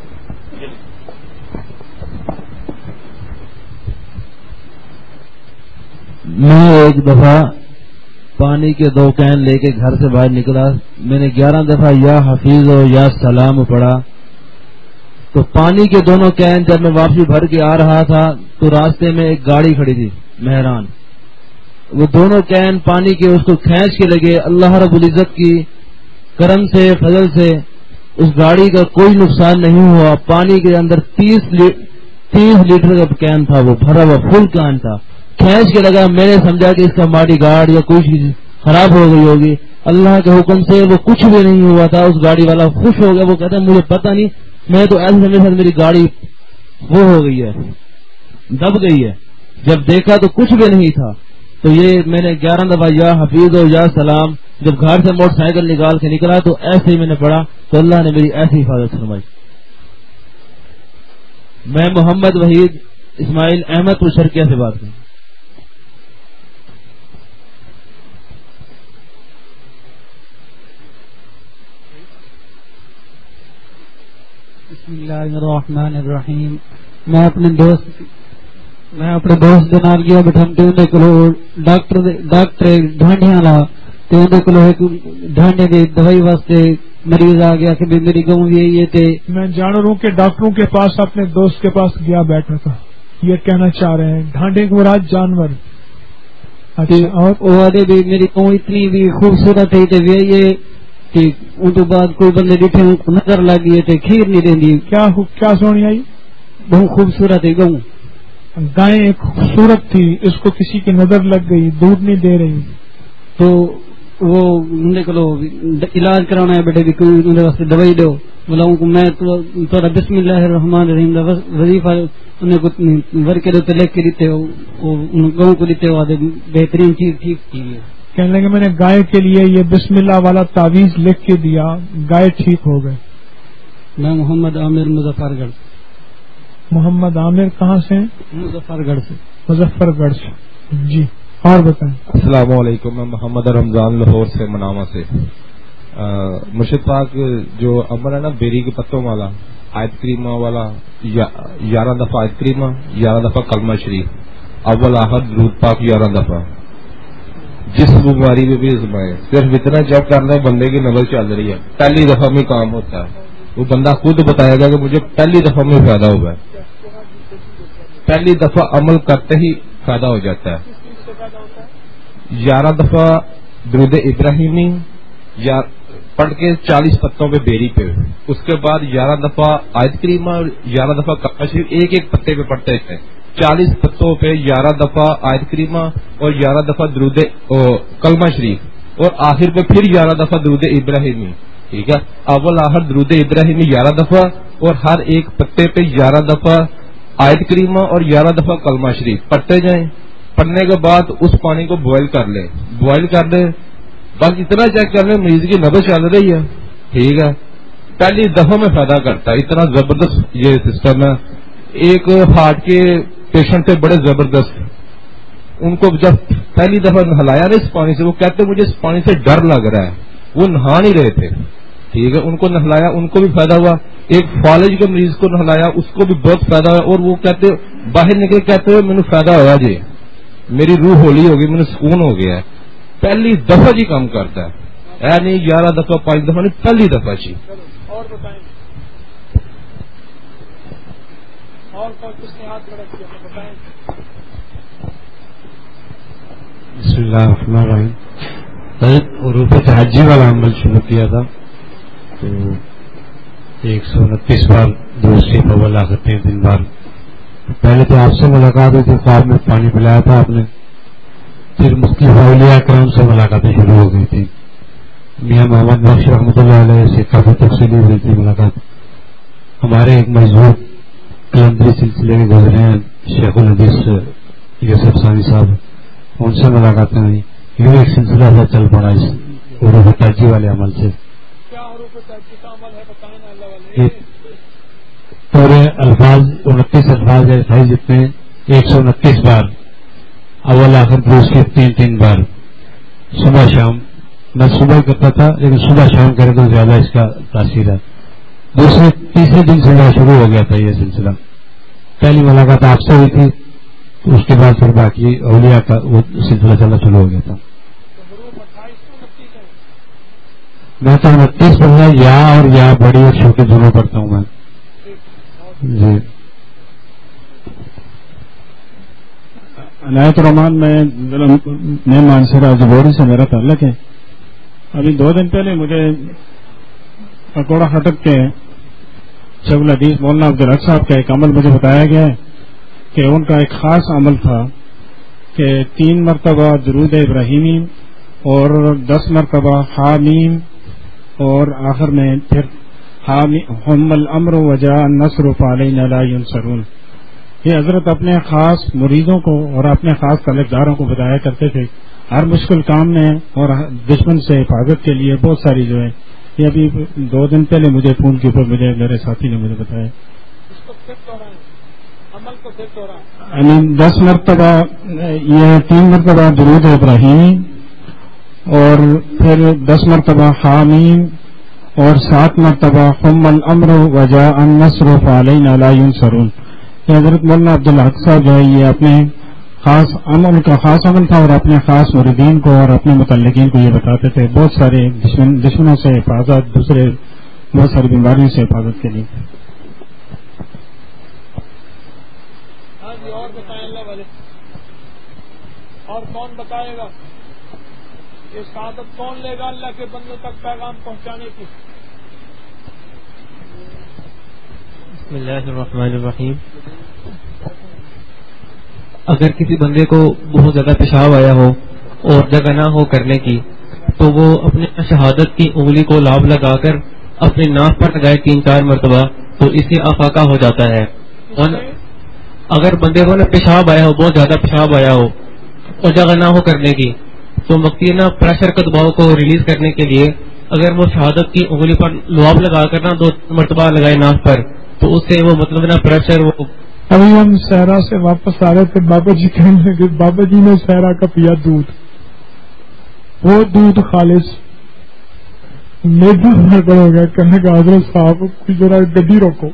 Speaker 4: میں ایک دفعہ پانی کے 2 کین لے کے گھر سے باہر نکلا. میں نے 11 دفعہ یا حفیظ و یا سلام پڑھا. تو پانی کے دونوں کین جب میں واپسی بھر کے آ رہا تھا تو راستے میں ایک گاڑی کھڑی تھی مہران. وہ دونوں کین پانی کے اس کو کھینچ کے لگے. اللہ رب العزت کی کرم سے فضل سے اس گاڑی کا کوئی نقصان نہیں ہوا. پانی کے اندر 30 لیٹر کا کین تھا، وہ بھرا ہوا فل کین تھا. کھینچ کے لگا، میں نے سمجھا کہ اس کا ماڈی گارڈ یا کوئی چیز خراب ہو گئی ہوگی. اللہ کے حکم سے وہ کچھ بھی نہیں ہوا تھا. اس گاڑی والا خوش ہو گیا. وہ کہتا ہے مجھے پتہ نہیں، میں تو ایسے سمجھ میری گاڑی وہ ہو گئی ہے، دب گئی ہے. جب دیکھا تو کچھ بھی نہیں تھا. تو یہ میں نے 11 دفعہ یا حفیظ و یا سلام جب گھر سے موٹر سائیکل نکال کے نکلا تو ایسے ہی میں نے پڑھا تو اللہ نے میری ایسی حفاظت فرمائی. میں محمد وحید اسماعیل احمد پور شرکیہ سے بات کروں.
Speaker 5: بسم اللہ الرحمن الرحیم. میں اپنے دوست نال گیا بٹھنتے اندے کولو ڈاکٹر ڈھانڈیاں لا تے اندے کولو ایک ڈھانڈے دی دوائی واسطے مریض آ گیا کہ میری گاؤں یہ تے
Speaker 3: میں جان رہا ہوں کہ ڈاکٹروں کے پاس اپنے دوست کے پاس گیا بیٹھا تھا. یہ کہنا چاہ رہے ہیں ڈھانڈے کے مراد جانور. اچھا، اور
Speaker 5: وہ آدھے بھی میری گاؤں اتنی بھی خوبصورت ہے تے یہ کہ ان تو بعد کوئی بندے ڈٹھے نظر لگ گئی تے کھیر نہیں دیندی.
Speaker 3: کیا سونی آئی؟
Speaker 5: بہت خوبصورت ہے گاؤں.
Speaker 3: گائے ایک خوبصورت تھی، اس کو کسی کی نظر لگ گئی، دودھ نہیں دے رہی،
Speaker 5: تو وہ کلو علاج کرانا ہے بیٹے بھی کوئی واسطے دوائی دو. بولا میں تھوڑا بسم اللہ الرحمن الرحیم وظیفہ انہیں ور کے لکھ کے دیتے ہو گاؤں کو دیتے ہو بہترین چیز ٹھیک کی ہے.
Speaker 3: کہنے لگے میں نے گائے کے لیے یہ بسم اللہ والا تعویذ لکھ کے دیا، گائے ٹھیک ہو گئے.
Speaker 5: میں محمد عامر مظفر گڑھ.
Speaker 3: محمد عامر کہاں سے؟
Speaker 5: مظفر گڑھ سے.
Speaker 3: مظفر گڑھ سے. جی اور بتائیں.
Speaker 6: السلام علیکم. میں محمد رمضان لاہور سے مناوا سے. مرشد پاک جو عمل ہے نا بیری کے پتوں والا، آیت کریمہ والا 11 دفعہ آیت کریمہ، 11 دفعہ کلمہ شریف، اول آخر درود پاک 11 دفعہ. جس بیماری میں بھی ازمائے صرف اتنا چیک کرنا ہے بندے کی نبض چل رہی ہے، پہلی دفعہ میں کام ہوتا ہے. وہ بندہ خود بتائے گا کہ مجھے پہلی دفعہ میں فائدہ ہوا ہے. پہلی دفعہ عمل کرتے ہی فائدہ ہو جاتا ہے. 11 دفعہ درود ابراہیمی یا پڑھ کے 40 پتوں پہ بیری پہ، اس کے بعد 11 دفعہ آیت کریمہ اور 11 دفعہ کلمہ شریف ایک پتے پہ پڑھتے ہیں. 40 پتوں پہ 11 دفعہ آیت کریمہ اور 11 دفعہ درود کلمہ شریف اور آخر پہ پھر 11 دفعہ درود ابراہیمی. ٹھیک ہے، اول آخر درود ابراہیمی 11 دفعہ اور ہر ایک پتے پہ 11 دفعہ آیت کریمہ اور 11 دفعہ کلمہ شریف پڑھتے جائیں. پڑھنے کے بعد اس پانی کو بوائل کر لیں. بس اتنا چیک کر لیں مریض کی نبض چل رہی ہے. ٹھیک ہے، پہلی دفعہ میں فائدہ کرتا ہے. اتنا زبردست یہ سسٹم ہے. ایک ہارٹ کے پیشنٹ تھے بڑے زبردست، ان کو جب پہلی دفعہ نہلایا نا اس پانی سے، وہ کہتے مجھے اس پانی سے ڈر لگ رہا ہے. وہ نہا نہیں رہے تھے. ٹھیک ہے، ان کو نہلایا، ان کو بھی فائدہ ہوا. ایک فالج کے مریض کو نہلایا، اس کو بھی بہت فائدہ ہوا. اور وہ کہتے باہر نکلے کہتے ہوئے مجھے فائدہ ہوا جی، میری روح ہولی ہوگی، مجھے سکون ہو گیا ہے. پہلی دفعہ جی کام کرتا ہے نہیں 11 دفعہ 5 دفعہ نہیں، پہلی دفعہ جی.
Speaker 3: اور بتائیں اور کس نے ہاتھ کھڑا کیا بتائیں.
Speaker 7: بسم اللہ الرحمن الرحیم. حروف تہجی والا عمل شروع کیا تھا تو 129 بار دوسری اول آخر 3 بار. پہلے تو آپ سے ملاقات ہوئی تھی، خواب میں پانی پلایا تھا آپ نے. پھر مختلف اولیاء کرام سے ملاقاتیں شروع ہو گئی تھی. میاں محمد بخش رحمۃ اللہ علیہ سے کافی تفصیلی ہوئی تھی ملاقات. ہمارے ایک مضبوط کلندری سلسلے میں گزرے ہیں شیخ الحدیث یوسف ثانی صاحب، ان سے ملاقاتیں ہوئی. یہ ایک سلسلہ سے چل پڑا اس حروف تہجی والے عمل سے. پورے الفاظ 29 الفاظ ہے، 28 جتنے 129 بار اول آخر دوسری 3 بار. صبح شام میں صبح کرتا تھا لیکن صبح شام کرے تو زیادہ اس کا تاثیر ہے. دوسرے تیسرے دن سے میرا شروع ہو گیا تھا یہ سلسلہ. پہلی ملاقات آپ سے ہوئی تھی تو اس کے بعد پھر باقی اولیاء کا وہ سلسلہ چلنا شروع ہو گیا تھا. میں تو 29 پڑھنا یا اور یا بڑی اور چھوٹی دونوں پڑھتا ہوں میں. جی
Speaker 8: عنایت الرحمان میں مانسرا جبوری سے میرا تعلق ہے. ابھی 2 دن پہلے مجھے پکوڑا خٹک کے شیخ الحدیث مولانا عبدالحق صاحب کا ایک عمل مجھے بتایا گیا ہے کہ ان کا ایک خاص عمل تھا کہ 3 مرتبہ درود ابراہیمی اور 10 مرتبہ حامیم اور آخر میں پھر ہم الامر وجاء النصر فعلینا لا ینصرون. یہ حضرت اپنے خاص مریدوں کو اور اپنے خاص طلبگاروں کو بتایا کرتے تھے ہر مشکل کام میں اور دشمن سے حفاظت کے لیے بہت ساری جو ہے. یہ ابھی 2 دن پہلے مجھے فون کے اوپر میرے ساتھی نے مجھے بتایا. 10 مرتبہ یہ 3 مرتبہ درود ابراہیمی اور پھر 10 مرتبہ حامیم اور 7 مرتبہ ہم الامر وجاء النصر فعلینا لا ینصرون. حضرت مولانا عبدالحق صاحب جو ہے یہ اپنے خاص عمل کا خاص عمل تھا اور اپنے خاص مریدین کو اور اپنے متعلقین کو یہ بتاتے تھے بہت سارے دشمنوں سے حفاظت دوسرے بہت ساری بیماریوں سے حفاظت کے لیے.
Speaker 2: اور بتائیں اللہ والے اور کون بتائے گا یہ سعادت کون لے گا اللہ کے بندوں تک پیغام پہنچانے کی.
Speaker 9: بسم اللہ الرحمن الرحیم. اگر کسی بندے کو بہت زیادہ پیشاب آیا ہو اور جگہ نہ ہو کرنے کی تو وہ اپنے شہادت کی انگلی کو لاب لگا کر اپنے ناک پر لگائے 3-4 مرتبہ تو اس سے افاقہ ہو جاتا ہے. اور اگر بندے کو نا پیشاب آیا ہو بہت زیادہ پیشاب آیا ہو اور جگہ نہ ہو کرنے کی تو مقتینا پریشر کا دباؤ کو ریلیز کرنے کے لیے اگر وہ شہادت کی انگلی پر لعاب لگا کر نا 2 مرتبہ لگائے ناک پر تو اس سے وہ مطلب نا پریشر وہ.
Speaker 3: ابھی ہم صحرا سے واپس آ رہے تھے بابا جی کہنے لگے بابا جی نے صحرا کا پیا دودھ وہ دودھ خالص میدا گڑبڑ ہو گیا. کہنے کا حضرت صاحب کوئی ذرا گڈی روکو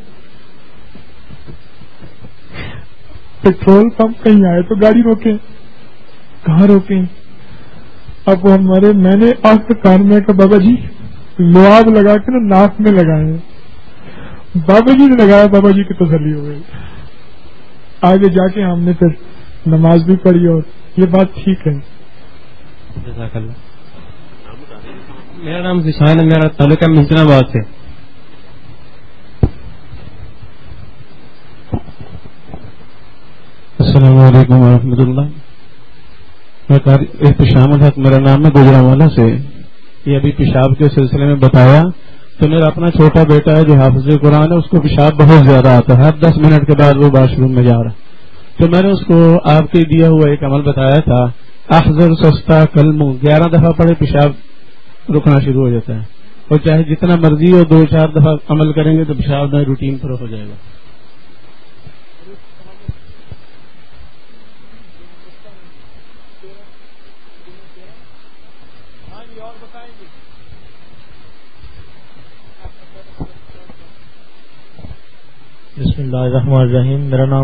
Speaker 3: پیٹرول پمپ کہیں آئے تو گاڑی روکیں کہاں روکیں. اب ہمارے میں نے آخر کان میں کہا بابا جی لعاب لگا کے نا ناک میں لگائے. بابا جی نے لگایا بابا جی کی تسلی ہو گئی. آگے جا کے ہم نے پھر نماز بھی پڑھی اور یہ بات ٹھیک ہے.
Speaker 9: جزاک اللہ. میرا نام ذیشان ہے میرا تعلق ہے محسن آباد سے.
Speaker 8: السلام علیکم ورحمۃ اللہ. میں پیشاب ہے میرا نام ہے گجرانوالہ سے. یہ ابھی پیشاب کے سلسلے میں بتایا تو میرا اپنا چھوٹا بیٹا ہے جو حافظ قرآن ہے اس کو پیشاب بہت زیادہ آتا ہے ہر 10 منٹ کے بعد وہ واش روم میں جا رہا ہے. تو میں نے اس کو آپ کے دیا ہوا ایک عمل بتایا تھا احذر سستا کلمو 11 دفعہ پڑھے پیشاب رکنا شروع ہو جاتا ہے اور چاہے جتنا مرضی ہو 2-4 دفعہ عمل کریں گے تو پیشاب میں روٹین پر ہو جائے گا.
Speaker 10: بسم اللہ الرحمن الرحیم.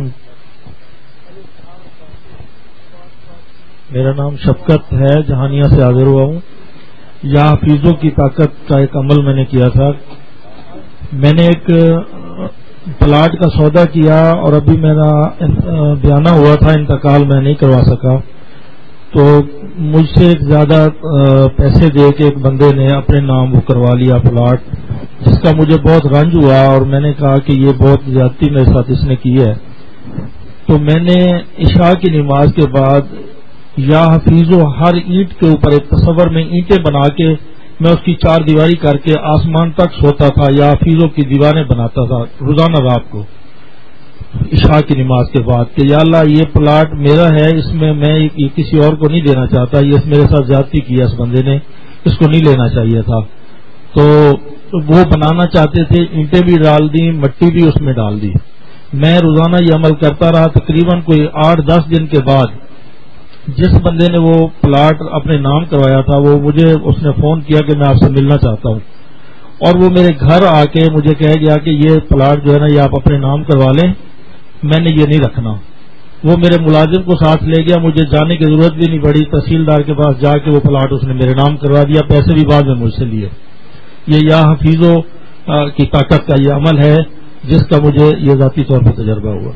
Speaker 10: میرا نام شفقت ہے جہانیہ سے حاضر ہوا ہوں. یا حفیظوں کی طاقت کا ایک عمل میں نے کیا تھا. میں نے ایک پلاٹ کا سودا کیا اور ابھی میرا بیانہ ہوا تھا انتقال میں نہیں کروا سکا تو مجھ سے ایک زیادہ پیسے دے کے ایک بندے نے اپنے نام وہ کروا لیا پلاٹ جس کا مجھے بہت رنج ہوا اور میں نے کہا کہ یہ بہت زیادتی میرے ساتھ اس نے کی ہے. تو میں نے عشاء کی نماز کے بعد یا حفیظو ہر اینٹ کے اوپر ایک تصور میں اینٹیں بنا کے میں اس کی 4 دیواری کر کے آسمان تک سوتا تھا یا حفیظوں کی دیواریں بناتا تھا روزانہ رات کو عشاء کی نماز کے بعد کہ یا اللہ یہ پلاٹ میرا ہے اس میں کسی اور کو نہیں دینا چاہتا. یہ میرے ساتھ زیادتی کی ہے اس بندے نے اس کو نہیں لینا چاہیے تھا. تو وہ بنانا چاہتے تھے اینٹیں بھی ڈال دی مٹی بھی اس میں ڈال دی. میں روزانہ یہ عمل کرتا رہا تقریباً کوئی 8-10 دن کے بعد جس بندے نے وہ پلاٹ اپنے نام کروایا تھا وہ مجھے اس نے فون کیا کہ میں آپ سے ملنا چاہتا ہوں، اور وہ میرے گھر آ کے مجھے کہہ گیا کہ یہ پلاٹ جو ہے نا یہ آپ اپنے نام کروا لیں، میں نے یہ نہیں رکھنا۔ وہ میرے ملازم کو ساتھ لے گیا، مجھے جانے کی ضرورت بھی نہیں پڑی، تحصیلدار کے پاس جا کے وہ پلاٹ اس نے میرے نام کروا دیا، پیسے بھی بعد میں مجھ سے لیے۔ یہ یا حفیظوں کی طاقت کا یہ عمل ہے جس کا مجھے یہ ذاتی طور پر تجربہ ہوا۔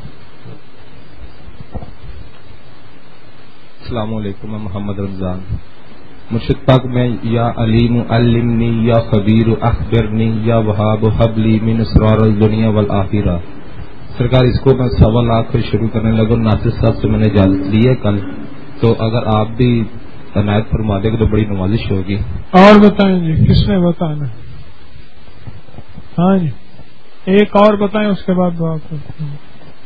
Speaker 6: السلام علیکم، میں محمد رمضان۔ مرشد پاک میں یا علیم علمنی یا خبیر اخبرنی یا وہاب حبلی من اسرار الدنیا والآخرہ۔ سرکار اس کو میں 1.25 لاکھ شروع کرنے لگا، ناصر صاحب سے میں نے اجازت لی ہے کل، تو اگر آپ بھی عنایت فرما دیں تو بڑی نوازش ہوگی۔
Speaker 2: اور بتائیں جی، کس نے بتانا؟ ہاں جی، ایک اور بتائیں، اس کے بعد دعا کرتے ہیں۔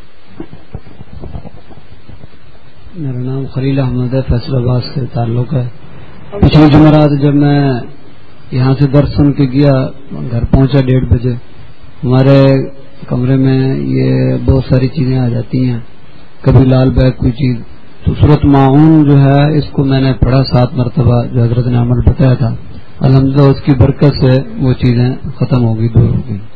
Speaker 5: میرا نام خلیل احمد ہے، فیصل آباد سے تعلق ہے۔ پچھلی جمعرات جب میں یہاں سے درس سن کے گیا، گھر پہنچا 1:30 بجے، ہمارے کمرے میں یہ بہت ساری چیزیں آ جاتی ہیں، کبھی لال بیگ کوئی چیز، تو سورۃ ماعون جو ہے اس کو میں نے پڑھا 7 مرتبہ، جو حضرت نے عمل بتایا تھا، الحمدللہ اس کی برکت سے وہ چیزیں ختم ہو گئی، دور ہو گئی۔